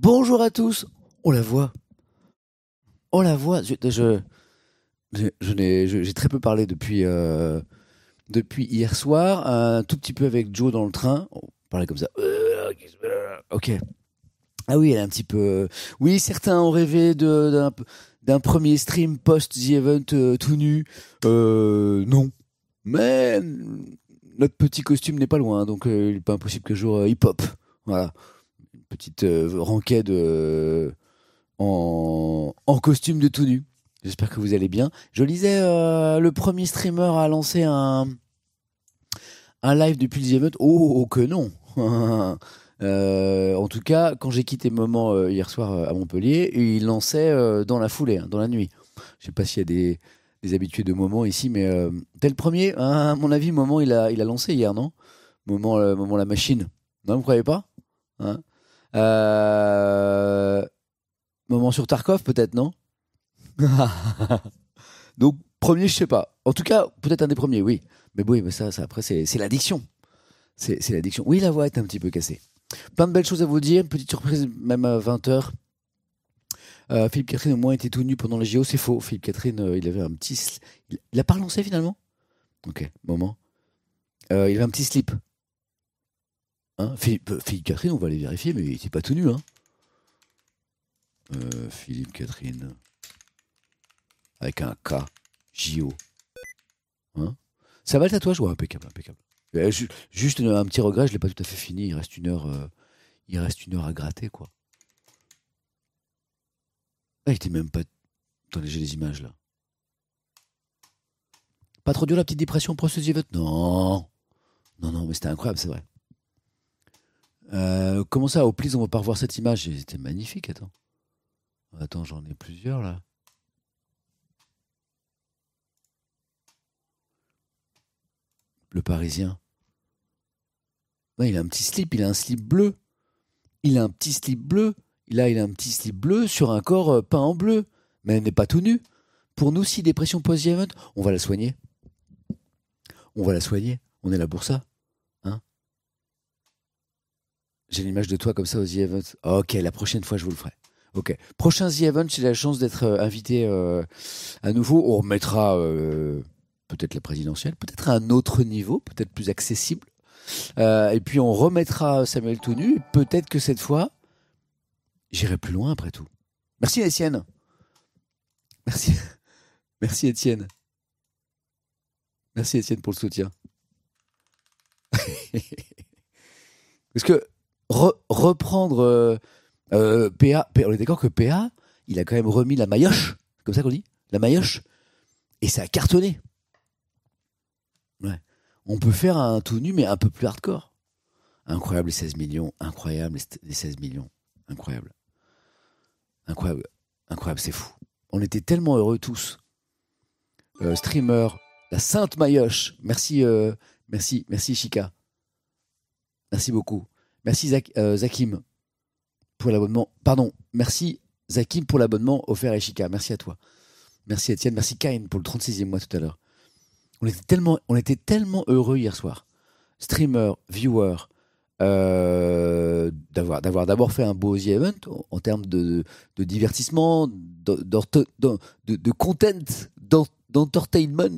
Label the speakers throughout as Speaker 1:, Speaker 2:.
Speaker 1: Bonjour à tous. On la voit. On la voit. J'ai très peu parlé depuis hier soir. Un tout petit peu avec Joe dans le train. On parlait comme ça. Ok. Ah oui, elle est un petit peu. Oui, certains ont rêvé d'un premier stream post The Event tout nu. Non. Mais notre petit costume n'est pas loin, donc il n'est pas impossible que jour hip-hop. Voilà. Une petite ranked en costume de tout nu. J'espère que vous allez bien. Je lisais, le premier streamer a lancé un live depuis le The Event. Oh, que non. En tout cas, quand j'ai quitté Moment hier soir à Montpellier, il lançait dans la foulée, dans la nuit. Je sais pas s'il y a des habitués de Moment ici, mais t'es le premier. Hein, à mon avis, Moment, il a lancé hier, non? Moment la machine. Non, vous croyez pas? Hein. Euh, Moment sur Tarkov, peut-être, non? Donc, premier, je sais pas. En tout cas, peut-être un des premiers, oui. Mais oui, mais ça après, c'est l'addiction. C'est l'addiction. Oui, la voix est un petit peu cassée. Plein de belles choses à vous dire. Une petite surprise, même à 20h. Philippe Catherine, au moins, était tout nu pendant les JO. C'est faux. Philippe Catherine, il avait un petit. Il a pas relancé finalement. Ok, moment. Il avait un petit slip. Hein, Philippe Catherine, on va aller vérifier, mais il était pas tout nu. Hein. Philippe Catherine. Avec un K. JO. Hein, ça va le tatouage? Ouais, impeccable, impeccable. Juste un petit regret, je l'ai pas tout à fait fini. Il reste une heure à gratter, quoi. Ah, il était même pas. Attendez, j'ai les images là. Pas trop dur la petite dépression pour ce Jivet? Non. Non, non, mais c'était incroyable, c'est vrai. Comment ça, au plis, on va pas revoir cette image? C'était magnifique, attends. Attends, j'en ai plusieurs là. Le Parisien. Ouais, il a un petit slip, il a un slip bleu. Il a un petit slip bleu. Il a un petit slip bleu sur un corps peint en bleu. Mais elle n'est pas tout nu. Pour nous, si dépression post-event, on va la soigner. On va la soigner. On est là pour ça. Hein, j'ai l'image de toi comme ça au The Event. Ok, la prochaine fois, je vous le ferai. Ok. Prochain The Event, j'ai la chance d'être invité à nouveau. On remettra peut-être la présidentielle, peut-être à un autre niveau, peut-être plus accessible. Et puis on remettra Samuel tout nu. Peut-être que cette fois, j'irai plus loin après tout. Merci Étienne. Merci. Merci Étienne. Merci Étienne pour le soutien. Parce que reprendre PA, on est d'accord que PA, il a quand même remis la maillotche, c'est comme ça qu'on dit, la maillotche, et ça a cartonné. Ouais. On peut faire un tout nu, mais un peu plus hardcore. Incroyable les 16 millions, incroyable les 16 millions, incroyable. Incroyable, incroyable, c'est fou. On était tellement heureux tous. Streamer, la Sainte Maillotche. Merci, merci Chica. Merci beaucoup. Merci Zakim pour l'abonnement. Pardon, merci Zakim pour l'abonnement offert à Chica. Merci à toi. Merci Étienne. Merci Kain pour le 36e mois tout à l'heure. On était tellement heureux hier soir. Streamer, viewer, d'avoir d'abord fait un beau The Event en termes de divertissement, de content, d'entertainment.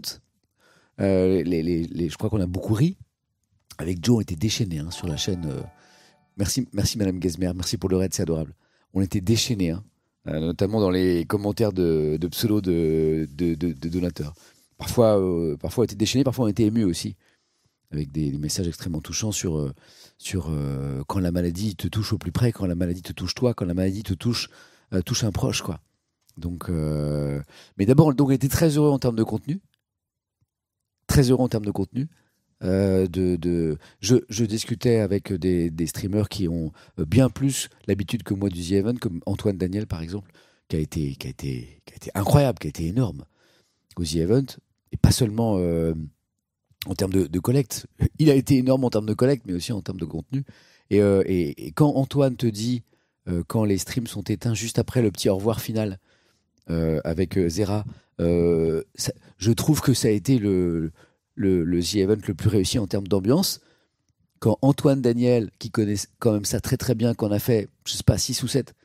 Speaker 1: Je crois qu'on a beaucoup ri. Avec Joe, on était déchaînés sur la chaîne. Merci Madame Gesmer, merci pour le raid, c'est adorable. On était déchaînés, notamment dans les commentaires de pseudo de donateurs. Parfois on était déchaînés, parfois on était émus aussi, avec des messages extrêmement touchants sur quand la maladie te touche au plus près, quand la maladie te touche toi, quand la maladie te touche un proche, quoi. Donc, mais d'abord, donc, on était très heureux en termes de contenu, très heureux en termes de contenu. Je discutais avec des streamers qui ont bien plus l'habitude que moi du The Event, comme Antoine Daniel par exemple, qui a été incroyable, qui a été énorme au The Event, et pas seulement en termes de collecte. Il a été énorme en termes de collecte, mais aussi en termes de contenu. Et quand Antoine te dit, quand les streams sont éteints, juste après le petit au revoir final avec Zera, je trouve que ça a été le The Event le plus réussi en termes d'ambiance. Quand Antoine Daniel, qui connaît quand même ça très très bien, qu'on a fait, je sais pas, 6 ou 7,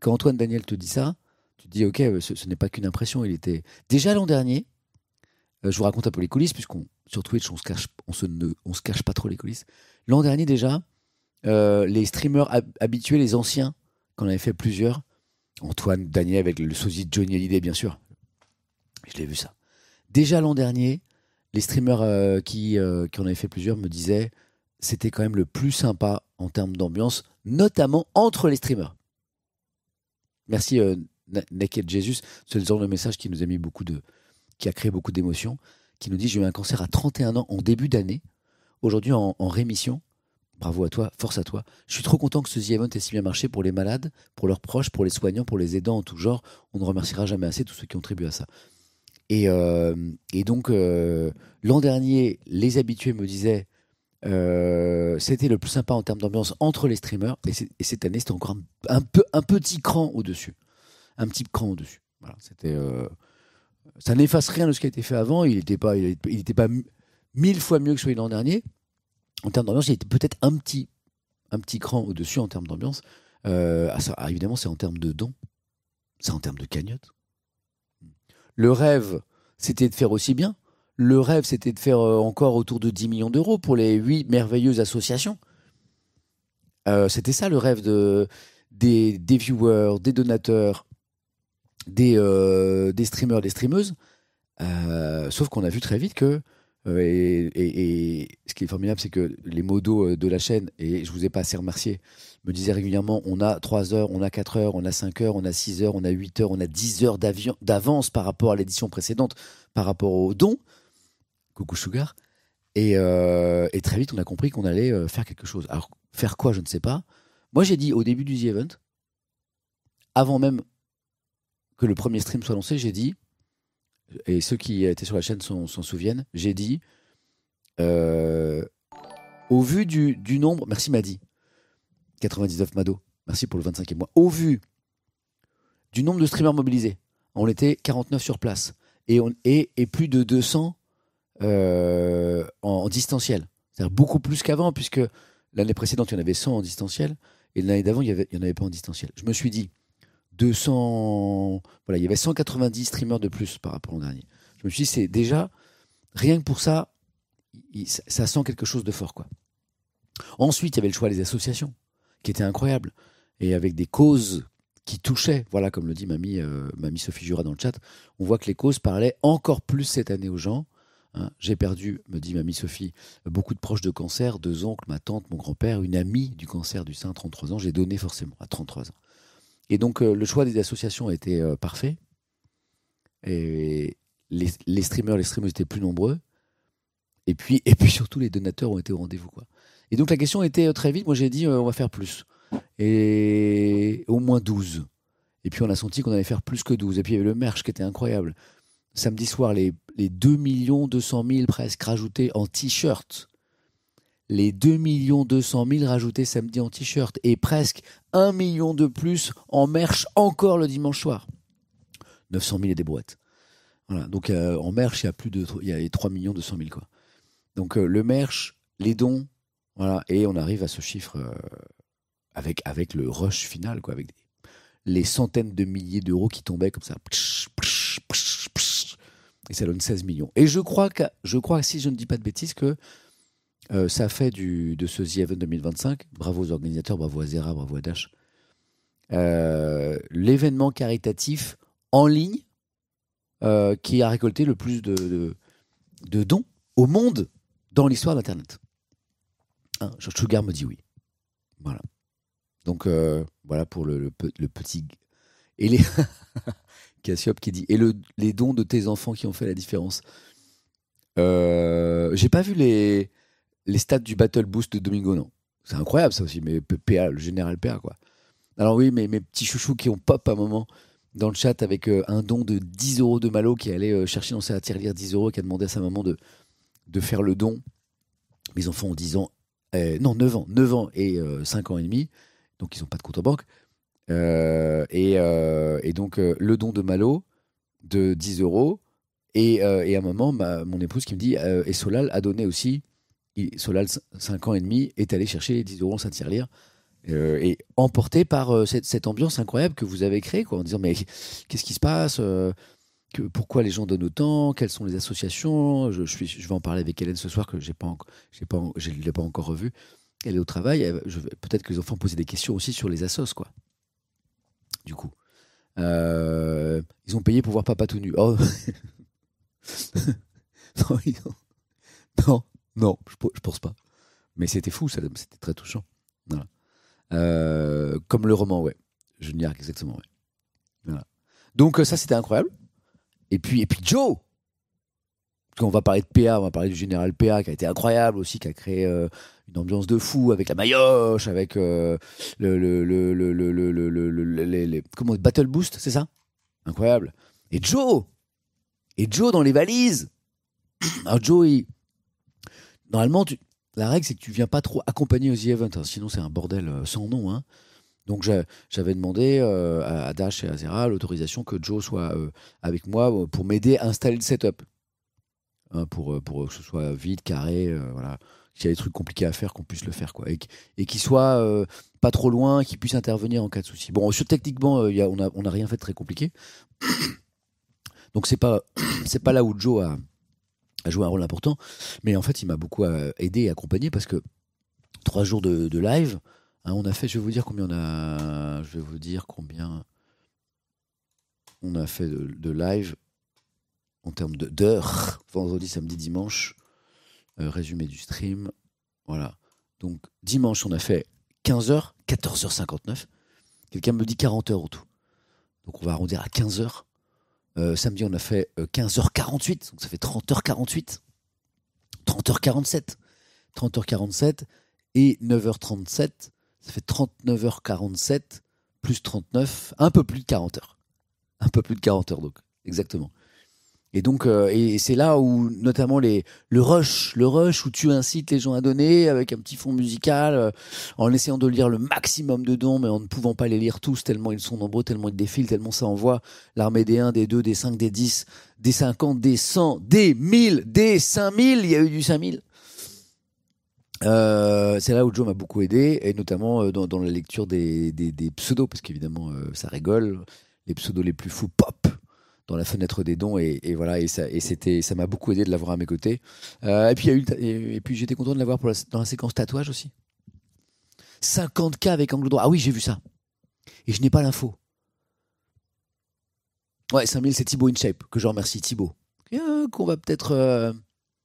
Speaker 1: quand Antoine Daniel te dit ça, tu te dis, ok, ce n'est pas qu'une impression. Il était déjà l'an dernier. Je vous raconte un peu les coulisses, puisqu'on sur Twitch, on se cache pas trop les coulisses. L'an dernier déjà, les streamers habitués, les anciens, qu'on avait fait plusieurs, Antoine Daniel avec le sosie de Johnny Hallyday, bien sûr. Je l'ai vu ça. Déjà l'an dernier, les streamers qui en avaient fait plusieurs me disaient c'était quand même le plus sympa en termes d'ambiance, notamment entre les streamers. Merci Naked Jesus, c'est le genre de message qui nous a mis qui a créé beaucoup d'émotions, qui nous dit j'ai eu un cancer à 31 ans en début d'année, aujourd'hui en rémission. Bravo à toi, force à toi. Je suis trop content que ce The Event ait si bien marché pour les malades, pour leurs proches, pour les soignants, pour les aidants en tout genre. On ne remerciera jamais assez tous ceux qui ont contribué à ça. Et donc, l'an dernier, les habitués me disaient c'était le plus sympa en termes d'ambiance entre les streamers. Et cette année, c'était encore un petit cran au-dessus. Un petit cran au-dessus. Voilà, ça n'efface rien de ce qui a été fait avant. Il n'était pas 1000 fois mieux que celui de l'an dernier. En termes d'ambiance, il était peut-être un petit cran au-dessus en termes d'ambiance. Évidemment, c'est en termes de dons. C'est en termes de cagnotte. Le rêve, c'était de faire aussi bien. Le rêve, c'était de faire encore autour de 10 millions d'euros pour les 8 merveilleuses associations. C'était ça le rêve des viewers, des donateurs, des streamers, des streameuses. Sauf qu'on a vu très vite que et ce qui est formidable, c'est que les modos de la chaîne, et je vous ai pas assez remercié, me disaient régulièrement on a 3 heures, on a 4 heures, on a 5 heures, on a 6 heures, on a 8 heures, on a 10 heures d'avance par rapport à l'édition précédente, par rapport aux dons. Coucou Sugar. Et très vite, on a compris qu'on allait faire quelque chose. Alors, faire quoi, je ne sais pas. Moi, j'ai dit au début du The Event, avant même que le premier stream soit lancé, j'ai dit, et ceux qui étaient sur la chaîne s'en souviennent, j'ai dit, au vu du nombre, merci Madi, 99 Mado, merci pour le 25e mois, au vu du nombre de streamers mobilisés, on était 49 sur place, et plus de 200 en distanciel. C'est-à-dire beaucoup plus qu'avant, puisque l'année précédente, il y en avait 100 en distanciel, et l'année d'avant, il n'y en avait pas en distanciel. Je me suis dit, 200... Voilà, il y avait 190 streamers de plus par rapport au dernier. Je me suis dit, c'est déjà, rien que pour ça, ça sent quelque chose de fort, quoi. Ensuite, il y avait le choix des associations, qui était incroyable, et avec des causes qui touchaient, voilà, comme le dit mamie Sophie Jura dans le chat, on voit que les causes parlaient encore plus cette année aux gens. Hein, j'ai perdu, me dit mamie Sophie, beaucoup de proches de cancer, 2 oncles, ma tante, mon grand-père, une amie du cancer du sein, 33 ans. J'ai donné forcément à 33 ans. Et donc, le choix des associations a été parfait. Et les streamers, les streamers étaient plus nombreux. Et puis surtout, les donateurs ont été au rendez-vous, quoi. Et donc, la question était très vite. Moi, j'ai dit, on va faire plus. Et au moins 12. Et puis, on a senti qu'on allait faire plus que 12. Et puis, il y avait le merch qui était incroyable. Samedi soir, les 2 200 000 presque rajoutés en t-shirt. Les 2 200 000 rajoutés samedi en t-shirt. Et presque 1 million de plus en merch encore le dimanche soir. 900 000 et des brouettes. Voilà. Donc en merch, il y a 3 200 000, quoi. Donc le merch, les dons, voilà. Et on arrive à ce chiffre avec le rush final, quoi. Avec les centaines de milliers d'euros qui tombaient comme ça. Et ça donne 16 millions. Et je crois, si je ne dis pas de bêtises, que ça fait de ce The Event 2025, bravo aux organisateurs, bravo à Zera, bravo à Dash, l'événement caritatif en ligne qui a récolté le plus de dons au monde dans l'histoire d'Internet. Hein, Sugar me dit oui. Voilà. Donc, voilà pour le petit... Et les... Cassiop qui dit « Et les dons de tes enfants qui ont fait la différence ?» J'ai pas vu les stats du Battle Boost de Domingo, non. C'est incroyable, ça aussi, mais PA, le général PA, quoi. Alors oui, mes petits chouchous qui ont pop à un moment dans le chat avec un don de 10 euros de Malo qui allait chercher dans sa tirelire 10 euros, qui a demandé à sa maman de faire le don. Mes enfants ont 10 ans, 9 ans et 5 ans et demi, donc ils n'ont pas de compte en banque. Et donc le don de Malo de 10 euros. Et à un moment, mon épouse qui me dit et Solal a donné aussi. Solal, 5 ans et demi, est allé chercher les 10 euros en sa tirelire. Et emporté par cette ambiance incroyable que vous avez créée, quoi, en disant mais qu'est-ce qui se passe pourquoi les gens donnent autant, quelles sont les associations. Je vais en parler avec Hélène ce soir que je ne l'ai pas encore revue. Elle est au travail. Peut-être que les enfants posaient des questions aussi sur les assos, quoi. Du coup, ils ont payé pour voir Papa tout nu. Oh non, non, non, je pense pas. Mais c'était fou, c'était très touchant. Voilà. Comme le roman, ouais. Junior, exactement, ouais. Voilà. Donc ça, c'était incroyable. Et puis Joe, on va parler de PA, on va parler du général PA qui a été incroyable aussi, qui a créé une ambiance de fou avec la maillotche, avec comment Battle Boost, c'est ça? Incroyable. Et Joe dans les valises. Alors Joe, normalement, la règle c'est que tu viens pas trop accompagner aux The Event, hein, sinon c'est un bordel sans nom, hein. Donc j'avais demandé à Dash et à Zera l'autorisation que Joe soit avec moi pour m'aider à installer le setup. Hein, pour que ce soit vide, carré, voilà. S'il y a des trucs compliqués à faire, qu'on puisse le faire, quoi. Et qu'il soit pas trop loin, qu'il puisse intervenir en cas de souci. Bon, techniquement, on a rien fait de très compliqué. Donc c'est pas là où Joe a joué un rôle important. Mais en fait, il m'a beaucoup aidé et accompagné parce que 3 jours de live, hein, on a fait, je vais vous dire combien on a fait de live en termes d'heures, vendredi, samedi, dimanche, résumé du stream, voilà. Donc dimanche, on a fait 15h, 14h59. Quelqu'un me dit 40 heures au tout. Donc on va arrondir à 15 heures. Samedi, on a fait 15h48, donc ça fait 30h48. 30h47. 30h47 et 9h37, ça fait 39h47 plus 39, un peu plus de 40 heures. Un peu plus de 40 heures, donc, exactement. Et donc, et c'est là où, notamment, le rush où tu incites les gens à donner avec un petit fond musical, en essayant de lire le maximum de dons, mais en ne pouvant pas les lire tous, tellement ils sont nombreux, tellement ils défilent, tellement ça envoie l'armée des 1, des 2, des 5, des 10, des 50, des 100, des 1000, des 5000, il y a eu du 5000. C'est là où Joe m'a beaucoup aidé, et notamment dans la lecture des pseudos, parce qu'évidemment, ça rigole, les pseudos les plus fous pop dans la fenêtre des dons, et voilà, ça m'a beaucoup aidé de l'avoir à mes côtés. Et puis j'étais content de l'avoir dans la séquence tatouage aussi. 50K avec angle droit. Ah oui, j'ai vu ça. Et je n'ai pas l'info. Ouais, 5000, c'est Thibaut InShape, que je remercie, Thibaut. Qu'on va peut-être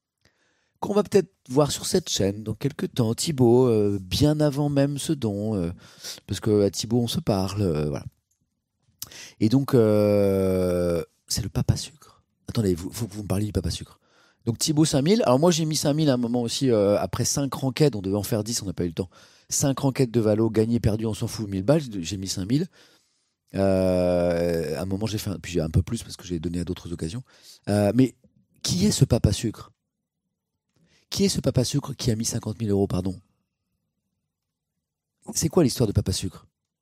Speaker 1: voir sur cette chaîne dans quelques temps. Thibaut, bien avant même ce don, parce que à Thibaut, on se parle, voilà. Et donc, c'est le Papa Sucre. Attendez, faut que vous me parliez du Papa Sucre. Donc Thibaut 5000. Alors moi, j'ai mis 5000 à un moment aussi, après 5 ranquettes, on devait en faire 10, on n'a pas eu le temps. 5 ranquettes de Valo, gagné, perdu, on s'en fout, 1000 balles, j'ai mis 5000. À un moment, puis j'ai un peu plus parce que j'ai donné à d'autres occasions. Mais qui est ce Papa Sucre? Qui est ce Papa Sucre qui a mis 50 000 euros, pardon? C'est quoi l'histoire de Papa Sucre?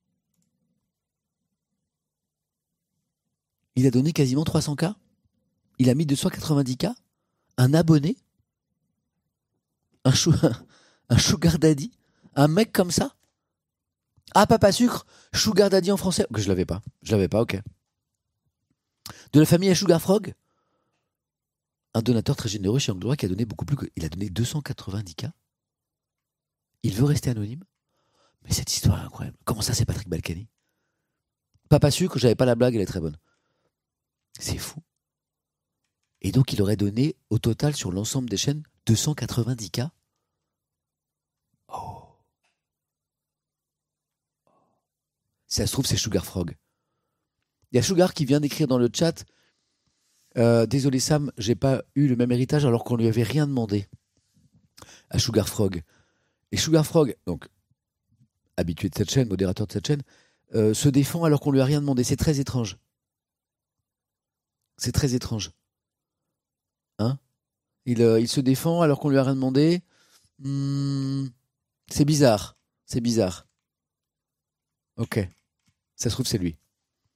Speaker 1: Il a donné quasiment 300K. Il a mis 290K. Un abonné. Un sugar daddy. Un mec comme ça. Ah, Papa Sucre. Sugar daddy en français. Que je l'avais pas. Ok. De la famille à Sugar Frog. Un donateur très généreux chez Angle Droit qui a donné beaucoup plus que... Il a donné 290K. Il veut rester anonyme. Mais cette histoire est incroyable. Comment ça, c'est Patrick Balkany? Papa Sucre, j'avais pas la blague, elle est très bonne. C'est fou. Et donc, il aurait donné, au total, sur l'ensemble des chaînes, 290K. Oh. Si ça se trouve, c'est Sugar Frog. Il y a Sugar qui vient d'écrire dans le chat. Désolé Sam, j'ai pas eu le même héritage alors qu'on lui avait rien demandé. À Sugar Frog. Et Sugar Frog, donc, habitué de cette chaîne, modérateur de cette chaîne, se défend alors qu'on lui a rien demandé. C'est très étrange. C'est très étrange. Hein? Il se défend alors qu'on lui a rien demandé. C'est bizarre. C'est bizarre. Ok. Ça se trouve, c'est lui.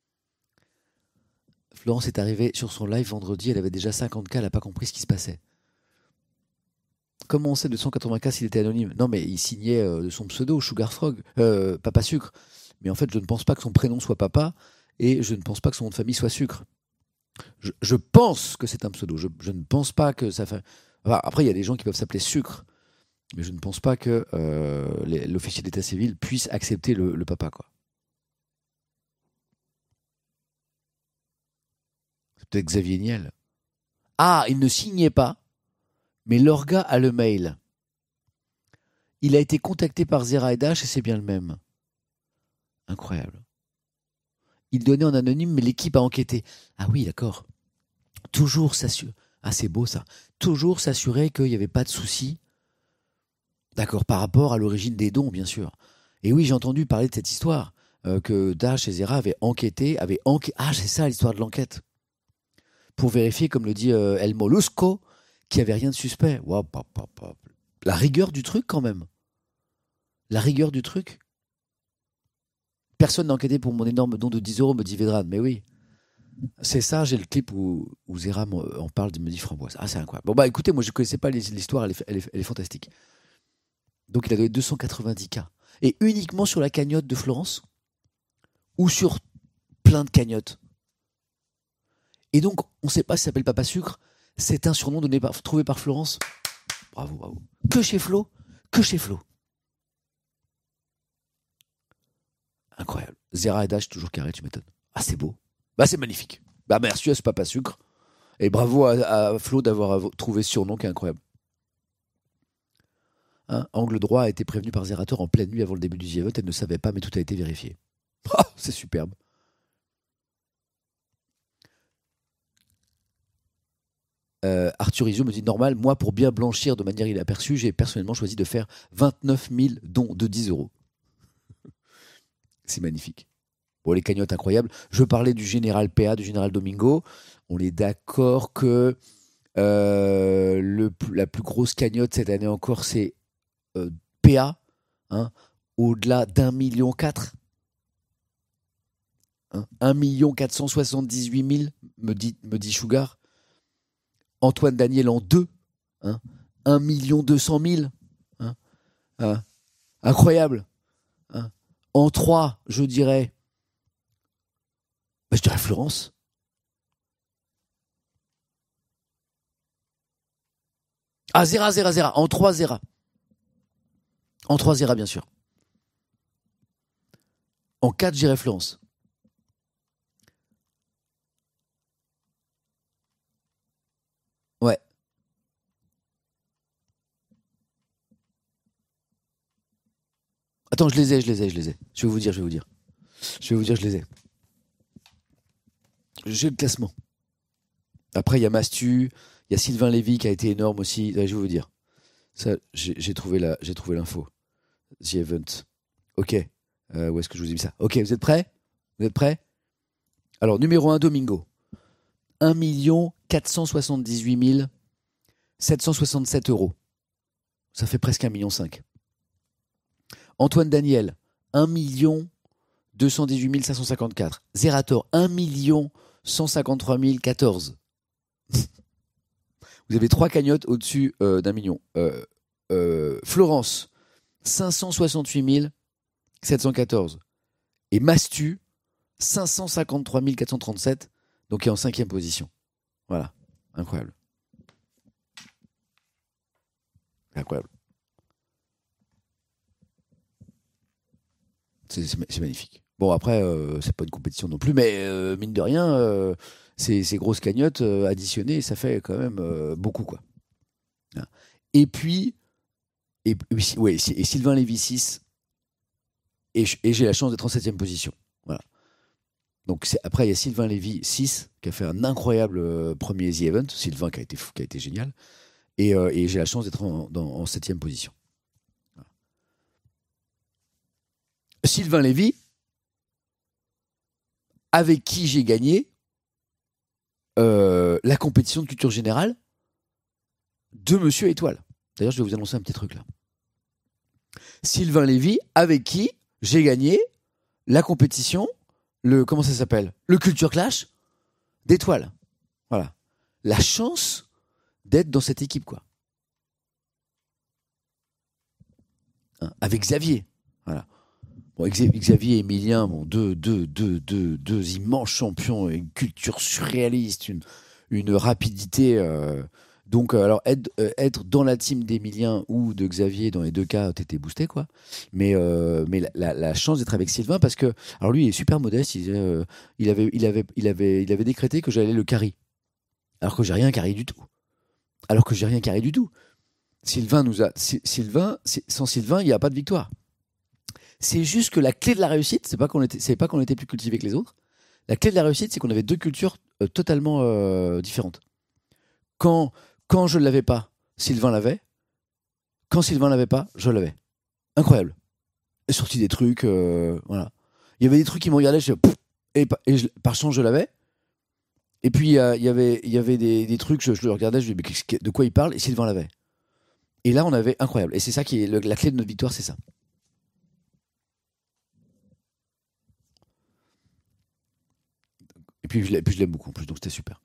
Speaker 1: Florence est arrivée sur son live vendredi. Elle avait déjà 50K. Elle n'a pas compris ce qui se passait. comment on sait de 180K s'il était anonyme? Non, mais il signait de son pseudo, Sugar Frog, Papa Sucre. Mais en fait, je ne pense pas que son prénom soit Papa et je ne pense pas que son nom de famille soit Sucre. Je pense que c'est un pseudo. Je ne pense pas que ça fait. Enfin, après, il y a des gens qui peuvent s'appeler Sucre, mais je ne pense pas que l'officier d'état civil puisse accepter le papa, quoi. C'est peut-être Xavier Niel. Ah, il ne signait pas, mais l'orga a le mail. Il a été contacté par Zera et Dash et c'est bien le même. Incroyable. Il donnait en anonyme, mais l'équipe a enquêté. Ah oui, d'accord. Toujours s'assurer. Ah, c'est beau ça. Toujours s'assurer qu'il n'y avait pas de soucis. D'accord, par rapport à l'origine des dons, bien sûr. Et oui, j'ai entendu parler de cette histoire, que Dash et Zera avaient enquêté, Ah, c'est ça l'histoire de l'enquête. Pour vérifier, comme le dit El Molusco, qu'il n'y avait rien de suspect. Wow, la rigueur du truc, quand même. La rigueur du truc. Personne n'a enquêté pour mon énorme don de 10 euros, me dit Vedran. Mais oui. C'est ça, j'ai le clip où Zera en parle, me dit Framboise. Ah, c'est incroyable. Bon, bah écoutez, moi je ne connaissais pas l'histoire, elle est fantastique. Donc il a donné 290K. Et uniquement sur la cagnotte de Florence ou sur plein de cagnottes. Et donc, on ne sait pas si ça s'appelle Papa Sucre. C'est un surnom trouvé par Florence. Bravo, bravo. Que chez Flo. Incroyable. Zera et Dash, toujours carré, tu m'étonnes. Ah, c'est beau. Bah, c'est magnifique. Bah, merci à ce Papa Sucre. Et bravo à Flo d'avoir trouvé ce surnom qui est incroyable. Hein, Angle droit a été prévenu par Zerator en pleine nuit avant le début du The Event. Elle ne savait pas, mais tout a été vérifié. Oh, c'est superbe. Arthur Izzo me dit normal, moi pour bien blanchir de manière inaperçue, j'ai personnellement choisi de faire 29 000 dons de 10 euros. C'est magnifique. Bon, les cagnottes incroyables. Je parlais du général PA, du général Domingo. On est d'accord que la plus grosse cagnotte cette année encore, c'est PA, hein, au-delà d'1,4 million. 1 478 000, me dit Sugar. Antoine Daniel en 2, hein, 1 200 000. Hein, incroyable. Hein. En 3, je dirais Florence. Ah, Zera. En 3, Zera. En 3, Zera, bien sûr. En 4, j'irais Florence. Ouais. Attends, je les ai. Je vais vous dire. Je les ai. J'ai le classement. Après, il y a Mastu, il y a Sylvain Lévy qui a été énorme aussi. Je vais vous dire. Ça, j'ai trouvé l'info. The Event. Ok. Où est-ce que je vous ai mis ça? Ok, vous êtes prêts? Alors, numéro 1, Domingo. 1 478 767 euros. Ça fait presque 1,5 million. Antoine Daniel, 1 218 554. Zerator, 1 153 014. Vous avez 3 cagnottes au-dessus d'1 million. Florence, 568 714. Et Mastu, 553 437. Donc, il est en 5e position. Voilà. Incroyable. C'est magnifique. Bon, après, c'est pas une compétition non plus, mais mine de rien, ces grosses cagnottes additionnées, ça fait quand même beaucoup, quoi. Et puis, et Sylvain Lévy 6, et j'ai la chance d'être en 7e position. Voilà. Donc après, il y a Sylvain Lévy 6, qui a fait un incroyable premier The Event. Sylvain qui a été génial. Et j'ai la chance d'être en 7e position. Voilà. Sylvain Lévy, avec qui j'ai gagné la compétition de culture générale de Monsieur Étoile. D'ailleurs, je vais vous annoncer un petit truc là. Sylvain Lévy, avec qui j'ai gagné la compétition, comment ça s'appelle? Le Culture Clash d'Étoile. Voilà. La chance d'être dans cette équipe, quoi. hein, avec Xavier. Voilà. Bon, Xavier et Emilien, bon, deux immenses champions, une culture surréaliste, une rapidité. Donc, alors, être dans la team d'Emilien ou de Xavier, dans les deux cas, t'étais boosté, quoi. Mais la chance d'être avec Sylvain, parce que, alors lui, il est super modeste, il avait décrété que j'allais le carry. Alors que j'ai rien carry du tout. Sylvain sans Sylvain, il n'y a pas de victoire. C'est juste que la clé de la réussite, c'est pas qu'on était plus cultivé que les autres. La clé de la réussite, c'est qu'on avait deux cultures totalement différentes. Quand je l'avais pas, Sylvain l'avait. Quand Sylvain l'avait pas, je l'avais. Incroyable. Il est sorti des trucs, voilà. Il y avait des trucs qui me regardaient, par chance je l'avais. Et puis il y avait des trucs, je le regardais, je me disais mais de quoi il parle, et Sylvain l'avait. Et là on avait incroyable. Et c'est ça qui est la clé de notre victoire, c'est ça. Et puis je l'aime beaucoup en plus, donc c'était super.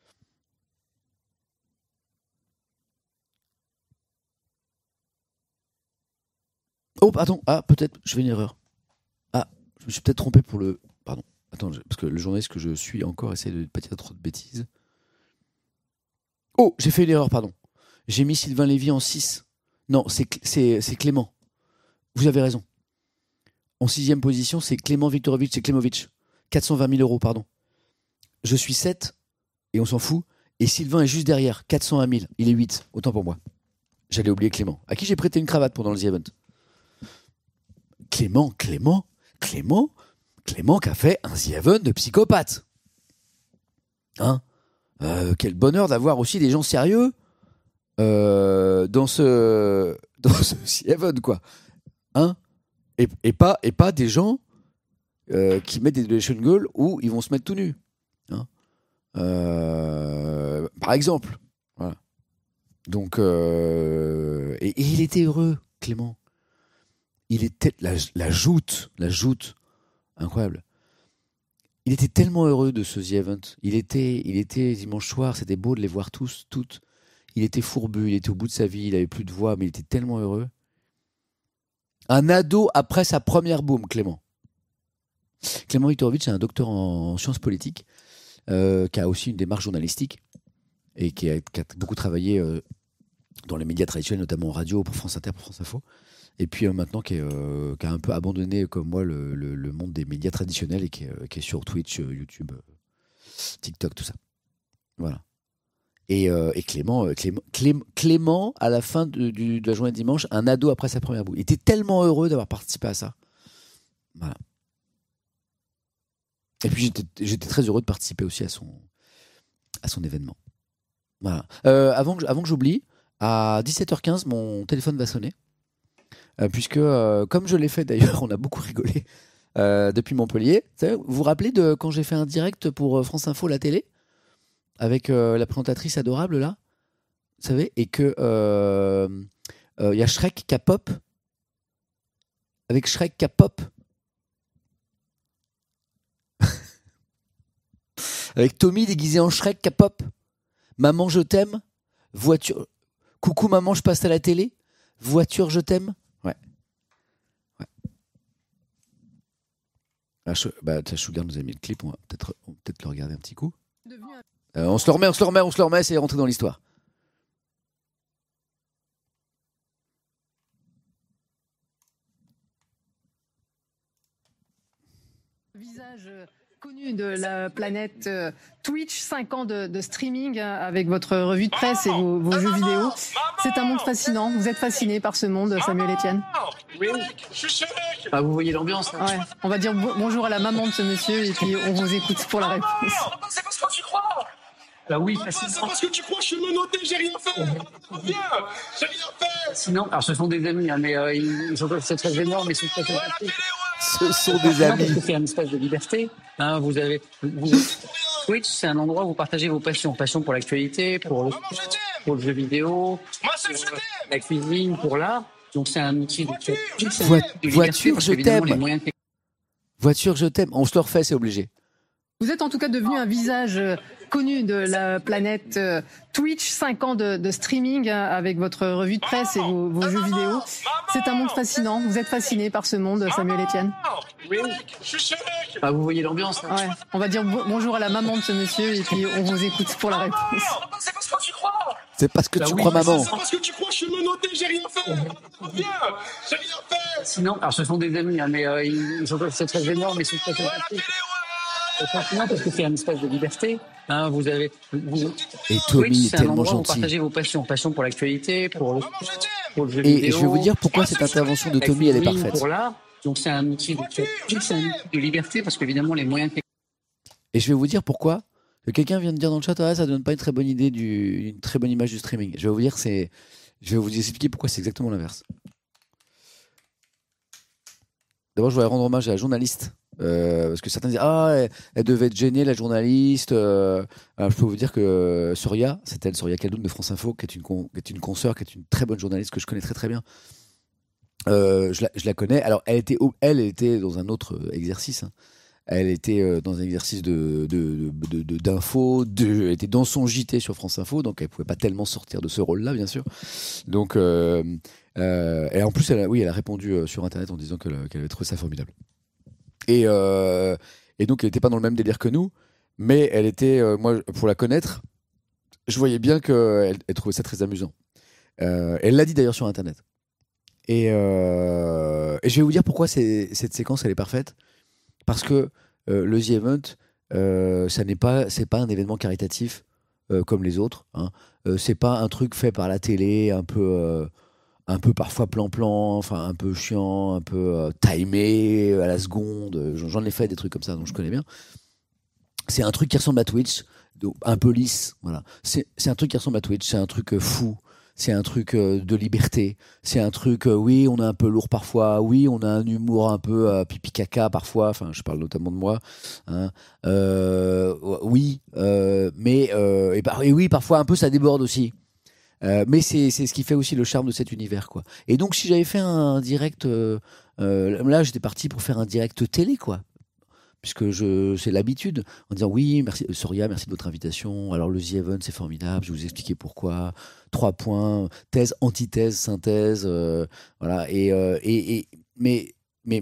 Speaker 1: Oh, pardon, peut-être, je fais une erreur. Je me suis peut-être trompé pour le. Pardon, attends, parce que le journaliste que je suis encore essaie de ne pas dire trop de bêtises. Oh, j'ai fait une erreur, pardon. J'ai mis Sylvain Lévy en 6. Non, c'est Clément. Vous avez raison. En 6e position, c'est Clément Viktorovic, c'est Klemovic. 420 000 euros, pardon. Je suis 7, et on s'en fout. Et Sylvain est juste derrière, 401 000. Il est 8, autant pour moi. J'allais oublier Clément, à qui j'ai prêté une cravate pendant le The Event. Clément qui a fait un The Event de psychopathe. Hein, quel bonheur d'avoir aussi des gens sérieux dans ce The Event, quoi. Hein, et pas des gens qui mettent des Desolation Goals où ils vont se mettre tout nus. Hein, par exemple. Voilà. Donc, et il était heureux, Clément. Il était la joute, incroyable. Il était tellement heureux de ce The Event. Il était dimanche soir, c'était beau de les voir tous, toutes. Il était fourbu, il était au bout de sa vie, il avait plus de voix, mais il était tellement heureux. Un ado après sa première boum, Clément. Clément Viktorovic est un docteur en sciences politiques, qui a aussi une démarche journalistique et qui a beaucoup travaillé dans les médias traditionnels, notamment en radio, pour France Inter, pour France Info. Et puis maintenant qui a un peu abandonné comme moi le monde des médias traditionnels et qui est sur Twitch, YouTube, TikTok, tout ça. Voilà. Et Clément à la fin de la journée de dimanche, un ado après sa première boue. Il était tellement heureux d'avoir participé à ça. Voilà. Et puis j'étais très heureux de participer aussi à son événement. Voilà. Avant que j'oublie, à 17h15, mon téléphone va sonner. Puisque, comme je l'ai fait d'ailleurs, on a beaucoup rigolé depuis Montpellier. Vous vous rappelez de quand j'ai fait un direct pour France Info, la télé, avec la présentatrice adorable là, vous savez, et que y a Shrek qui a pop, avec Shrek qui a pop, avec Tommy déguisé en Shrek qui a pop. Maman je t'aime, voiture, coucou maman je passe à la télé, voiture je t'aime. Ouais. Sugar nous a mis le clip, on va peut-être le regarder un petit coup. On se le remet, c'est rentrer dans l'histoire.
Speaker 2: Visage connu de la planète Twitch, 5 ans de streaming avec votre revue de presse et vos jeux vidéo. C'est un monde fascinant. Vous êtes fasciné par ce monde, Samuel Etienne?
Speaker 3: Oui. Vous voyez l'ambiance.
Speaker 2: Ouais. On va dire bonjour à la maman de ce monsieur et puis on vous écoute pour la réponse.
Speaker 3: C'est parce que tu crois. Oui, fascinant. C'est parce que tu crois, je suis menotté, j'ai rien fait. Viens, j'ai rien fait. Sinon, alors ce sont des amis, mais ils sont très énormes, mais c'est très sympathiques.
Speaker 1: Ce sont des amis.
Speaker 3: C'est un espace de liberté. Twitch, c'est un endroit où vous partagez vos passions. Passion pour l'actualité, pour le jeu vidéo, pour la cuisine, pour l'art. Donc c'est un outil de
Speaker 1: Voiture, je t'aime. Voiture, je t'aime. On se le refait, c'est obligé.
Speaker 2: Vous êtes en tout cas devenu un visage connu de la planète Twitch, 5 ans de streaming avec votre revue de presse et vos jeux vidéo. C'est un monde fascinant. Vous êtes fasciné par ce monde, Samuel Etienne?
Speaker 3: Oui. Bah, vous voyez l'ambiance. Hein.
Speaker 2: Ouais. On va dire bonjour à la maman de ce monsieur et puis on vous écoute pour la réponse.
Speaker 3: C'est parce que tu crois.
Speaker 1: C'est parce que tu crois, maman.
Speaker 3: C'est parce que tu crois, je suis menotté, j'ai rien fait. Viens, j'ai rien fait. Sinon, alors ce sont des amis, hein, mais c'est très énorme, mais c'est très sympathique. Franchement, parce que c'est un espace de liberté. Hein,
Speaker 1: et Tommy
Speaker 3: c'est
Speaker 1: est tellement
Speaker 3: un endroit où
Speaker 1: gentil.
Speaker 3: vous partagez vos passions pour l'actualité, pour le jeu vidéo.
Speaker 1: Et je vais vous dire pourquoi cette intervention de Tommy, elle est parfaite.
Speaker 3: Pour l'art. Donc c'est un outil de liberté, parce qu'évidemment, les moyens...
Speaker 1: Et je vais vous dire pourquoi. Quelqu'un vient de dire dans le chat, ah, ça donne pas une très bonne idée, une très bonne image du streaming. Je vais vous dire, je vais vous expliquer pourquoi c'est exactement l'inverse. D'abord, je voudrais rendre hommage à la journaliste. Parce que certains disent, ah, elle devait être gênée, la journaliste. Alors, je peux vous dire que Soria, c'est elle, Soria Kaldoun de France Info, qui est une consoeur, qui est une très bonne journaliste que je connais très très bien. Je la connais. Alors, elle était dans un autre exercice. Hein. Elle était dans un exercice d'info, elle était dans son JT sur France Info, donc elle pouvait pas tellement sortir de ce rôle-là, bien sûr. Donc, et en plus, elle a répondu sur Internet en disant qu'elle avait trouvé ça formidable. Et donc, elle n'était pas dans le même délire que nous, mais elle était, moi, pour la connaître, je voyais bien qu'elle trouvait ça très amusant. Elle l'a dit d'ailleurs sur Internet. Et je vais vous dire pourquoi cette séquence, elle est parfaite. Parce que le The Event, c'est pas un événement caritatif comme les autres. Hein. C'est pas un truc fait par la télé, un peu parfois plan-plan, enfin un peu chiant, un peu timé à la seconde. J'en ai fait des trucs comme ça, donc je connais bien. C'est un truc qui ressemble à Twitch, un peu lisse. Voilà. C'est un truc qui ressemble à Twitch. C'est un truc fou. C'est un truc de liberté. C'est un truc, oui, on est un peu lourd parfois. Oui, on a un humour un peu pipi caca parfois. Enfin, je parle notamment de moi. Hein. Oui, mais et oui, parfois un peu ça déborde aussi. Mais c'est ce qui fait aussi le charme de cet univers, quoi. Et donc, si j'avais fait un direct, là, j'étais parti pour faire un direct télé, quoi. Puisque c'est l'habitude, en disant oui, merci Soria, merci de votre invitation. Alors le The Event, c'est formidable, je vais vous expliquer pourquoi. 3 points, thèse, antithèse, synthèse, voilà. Mais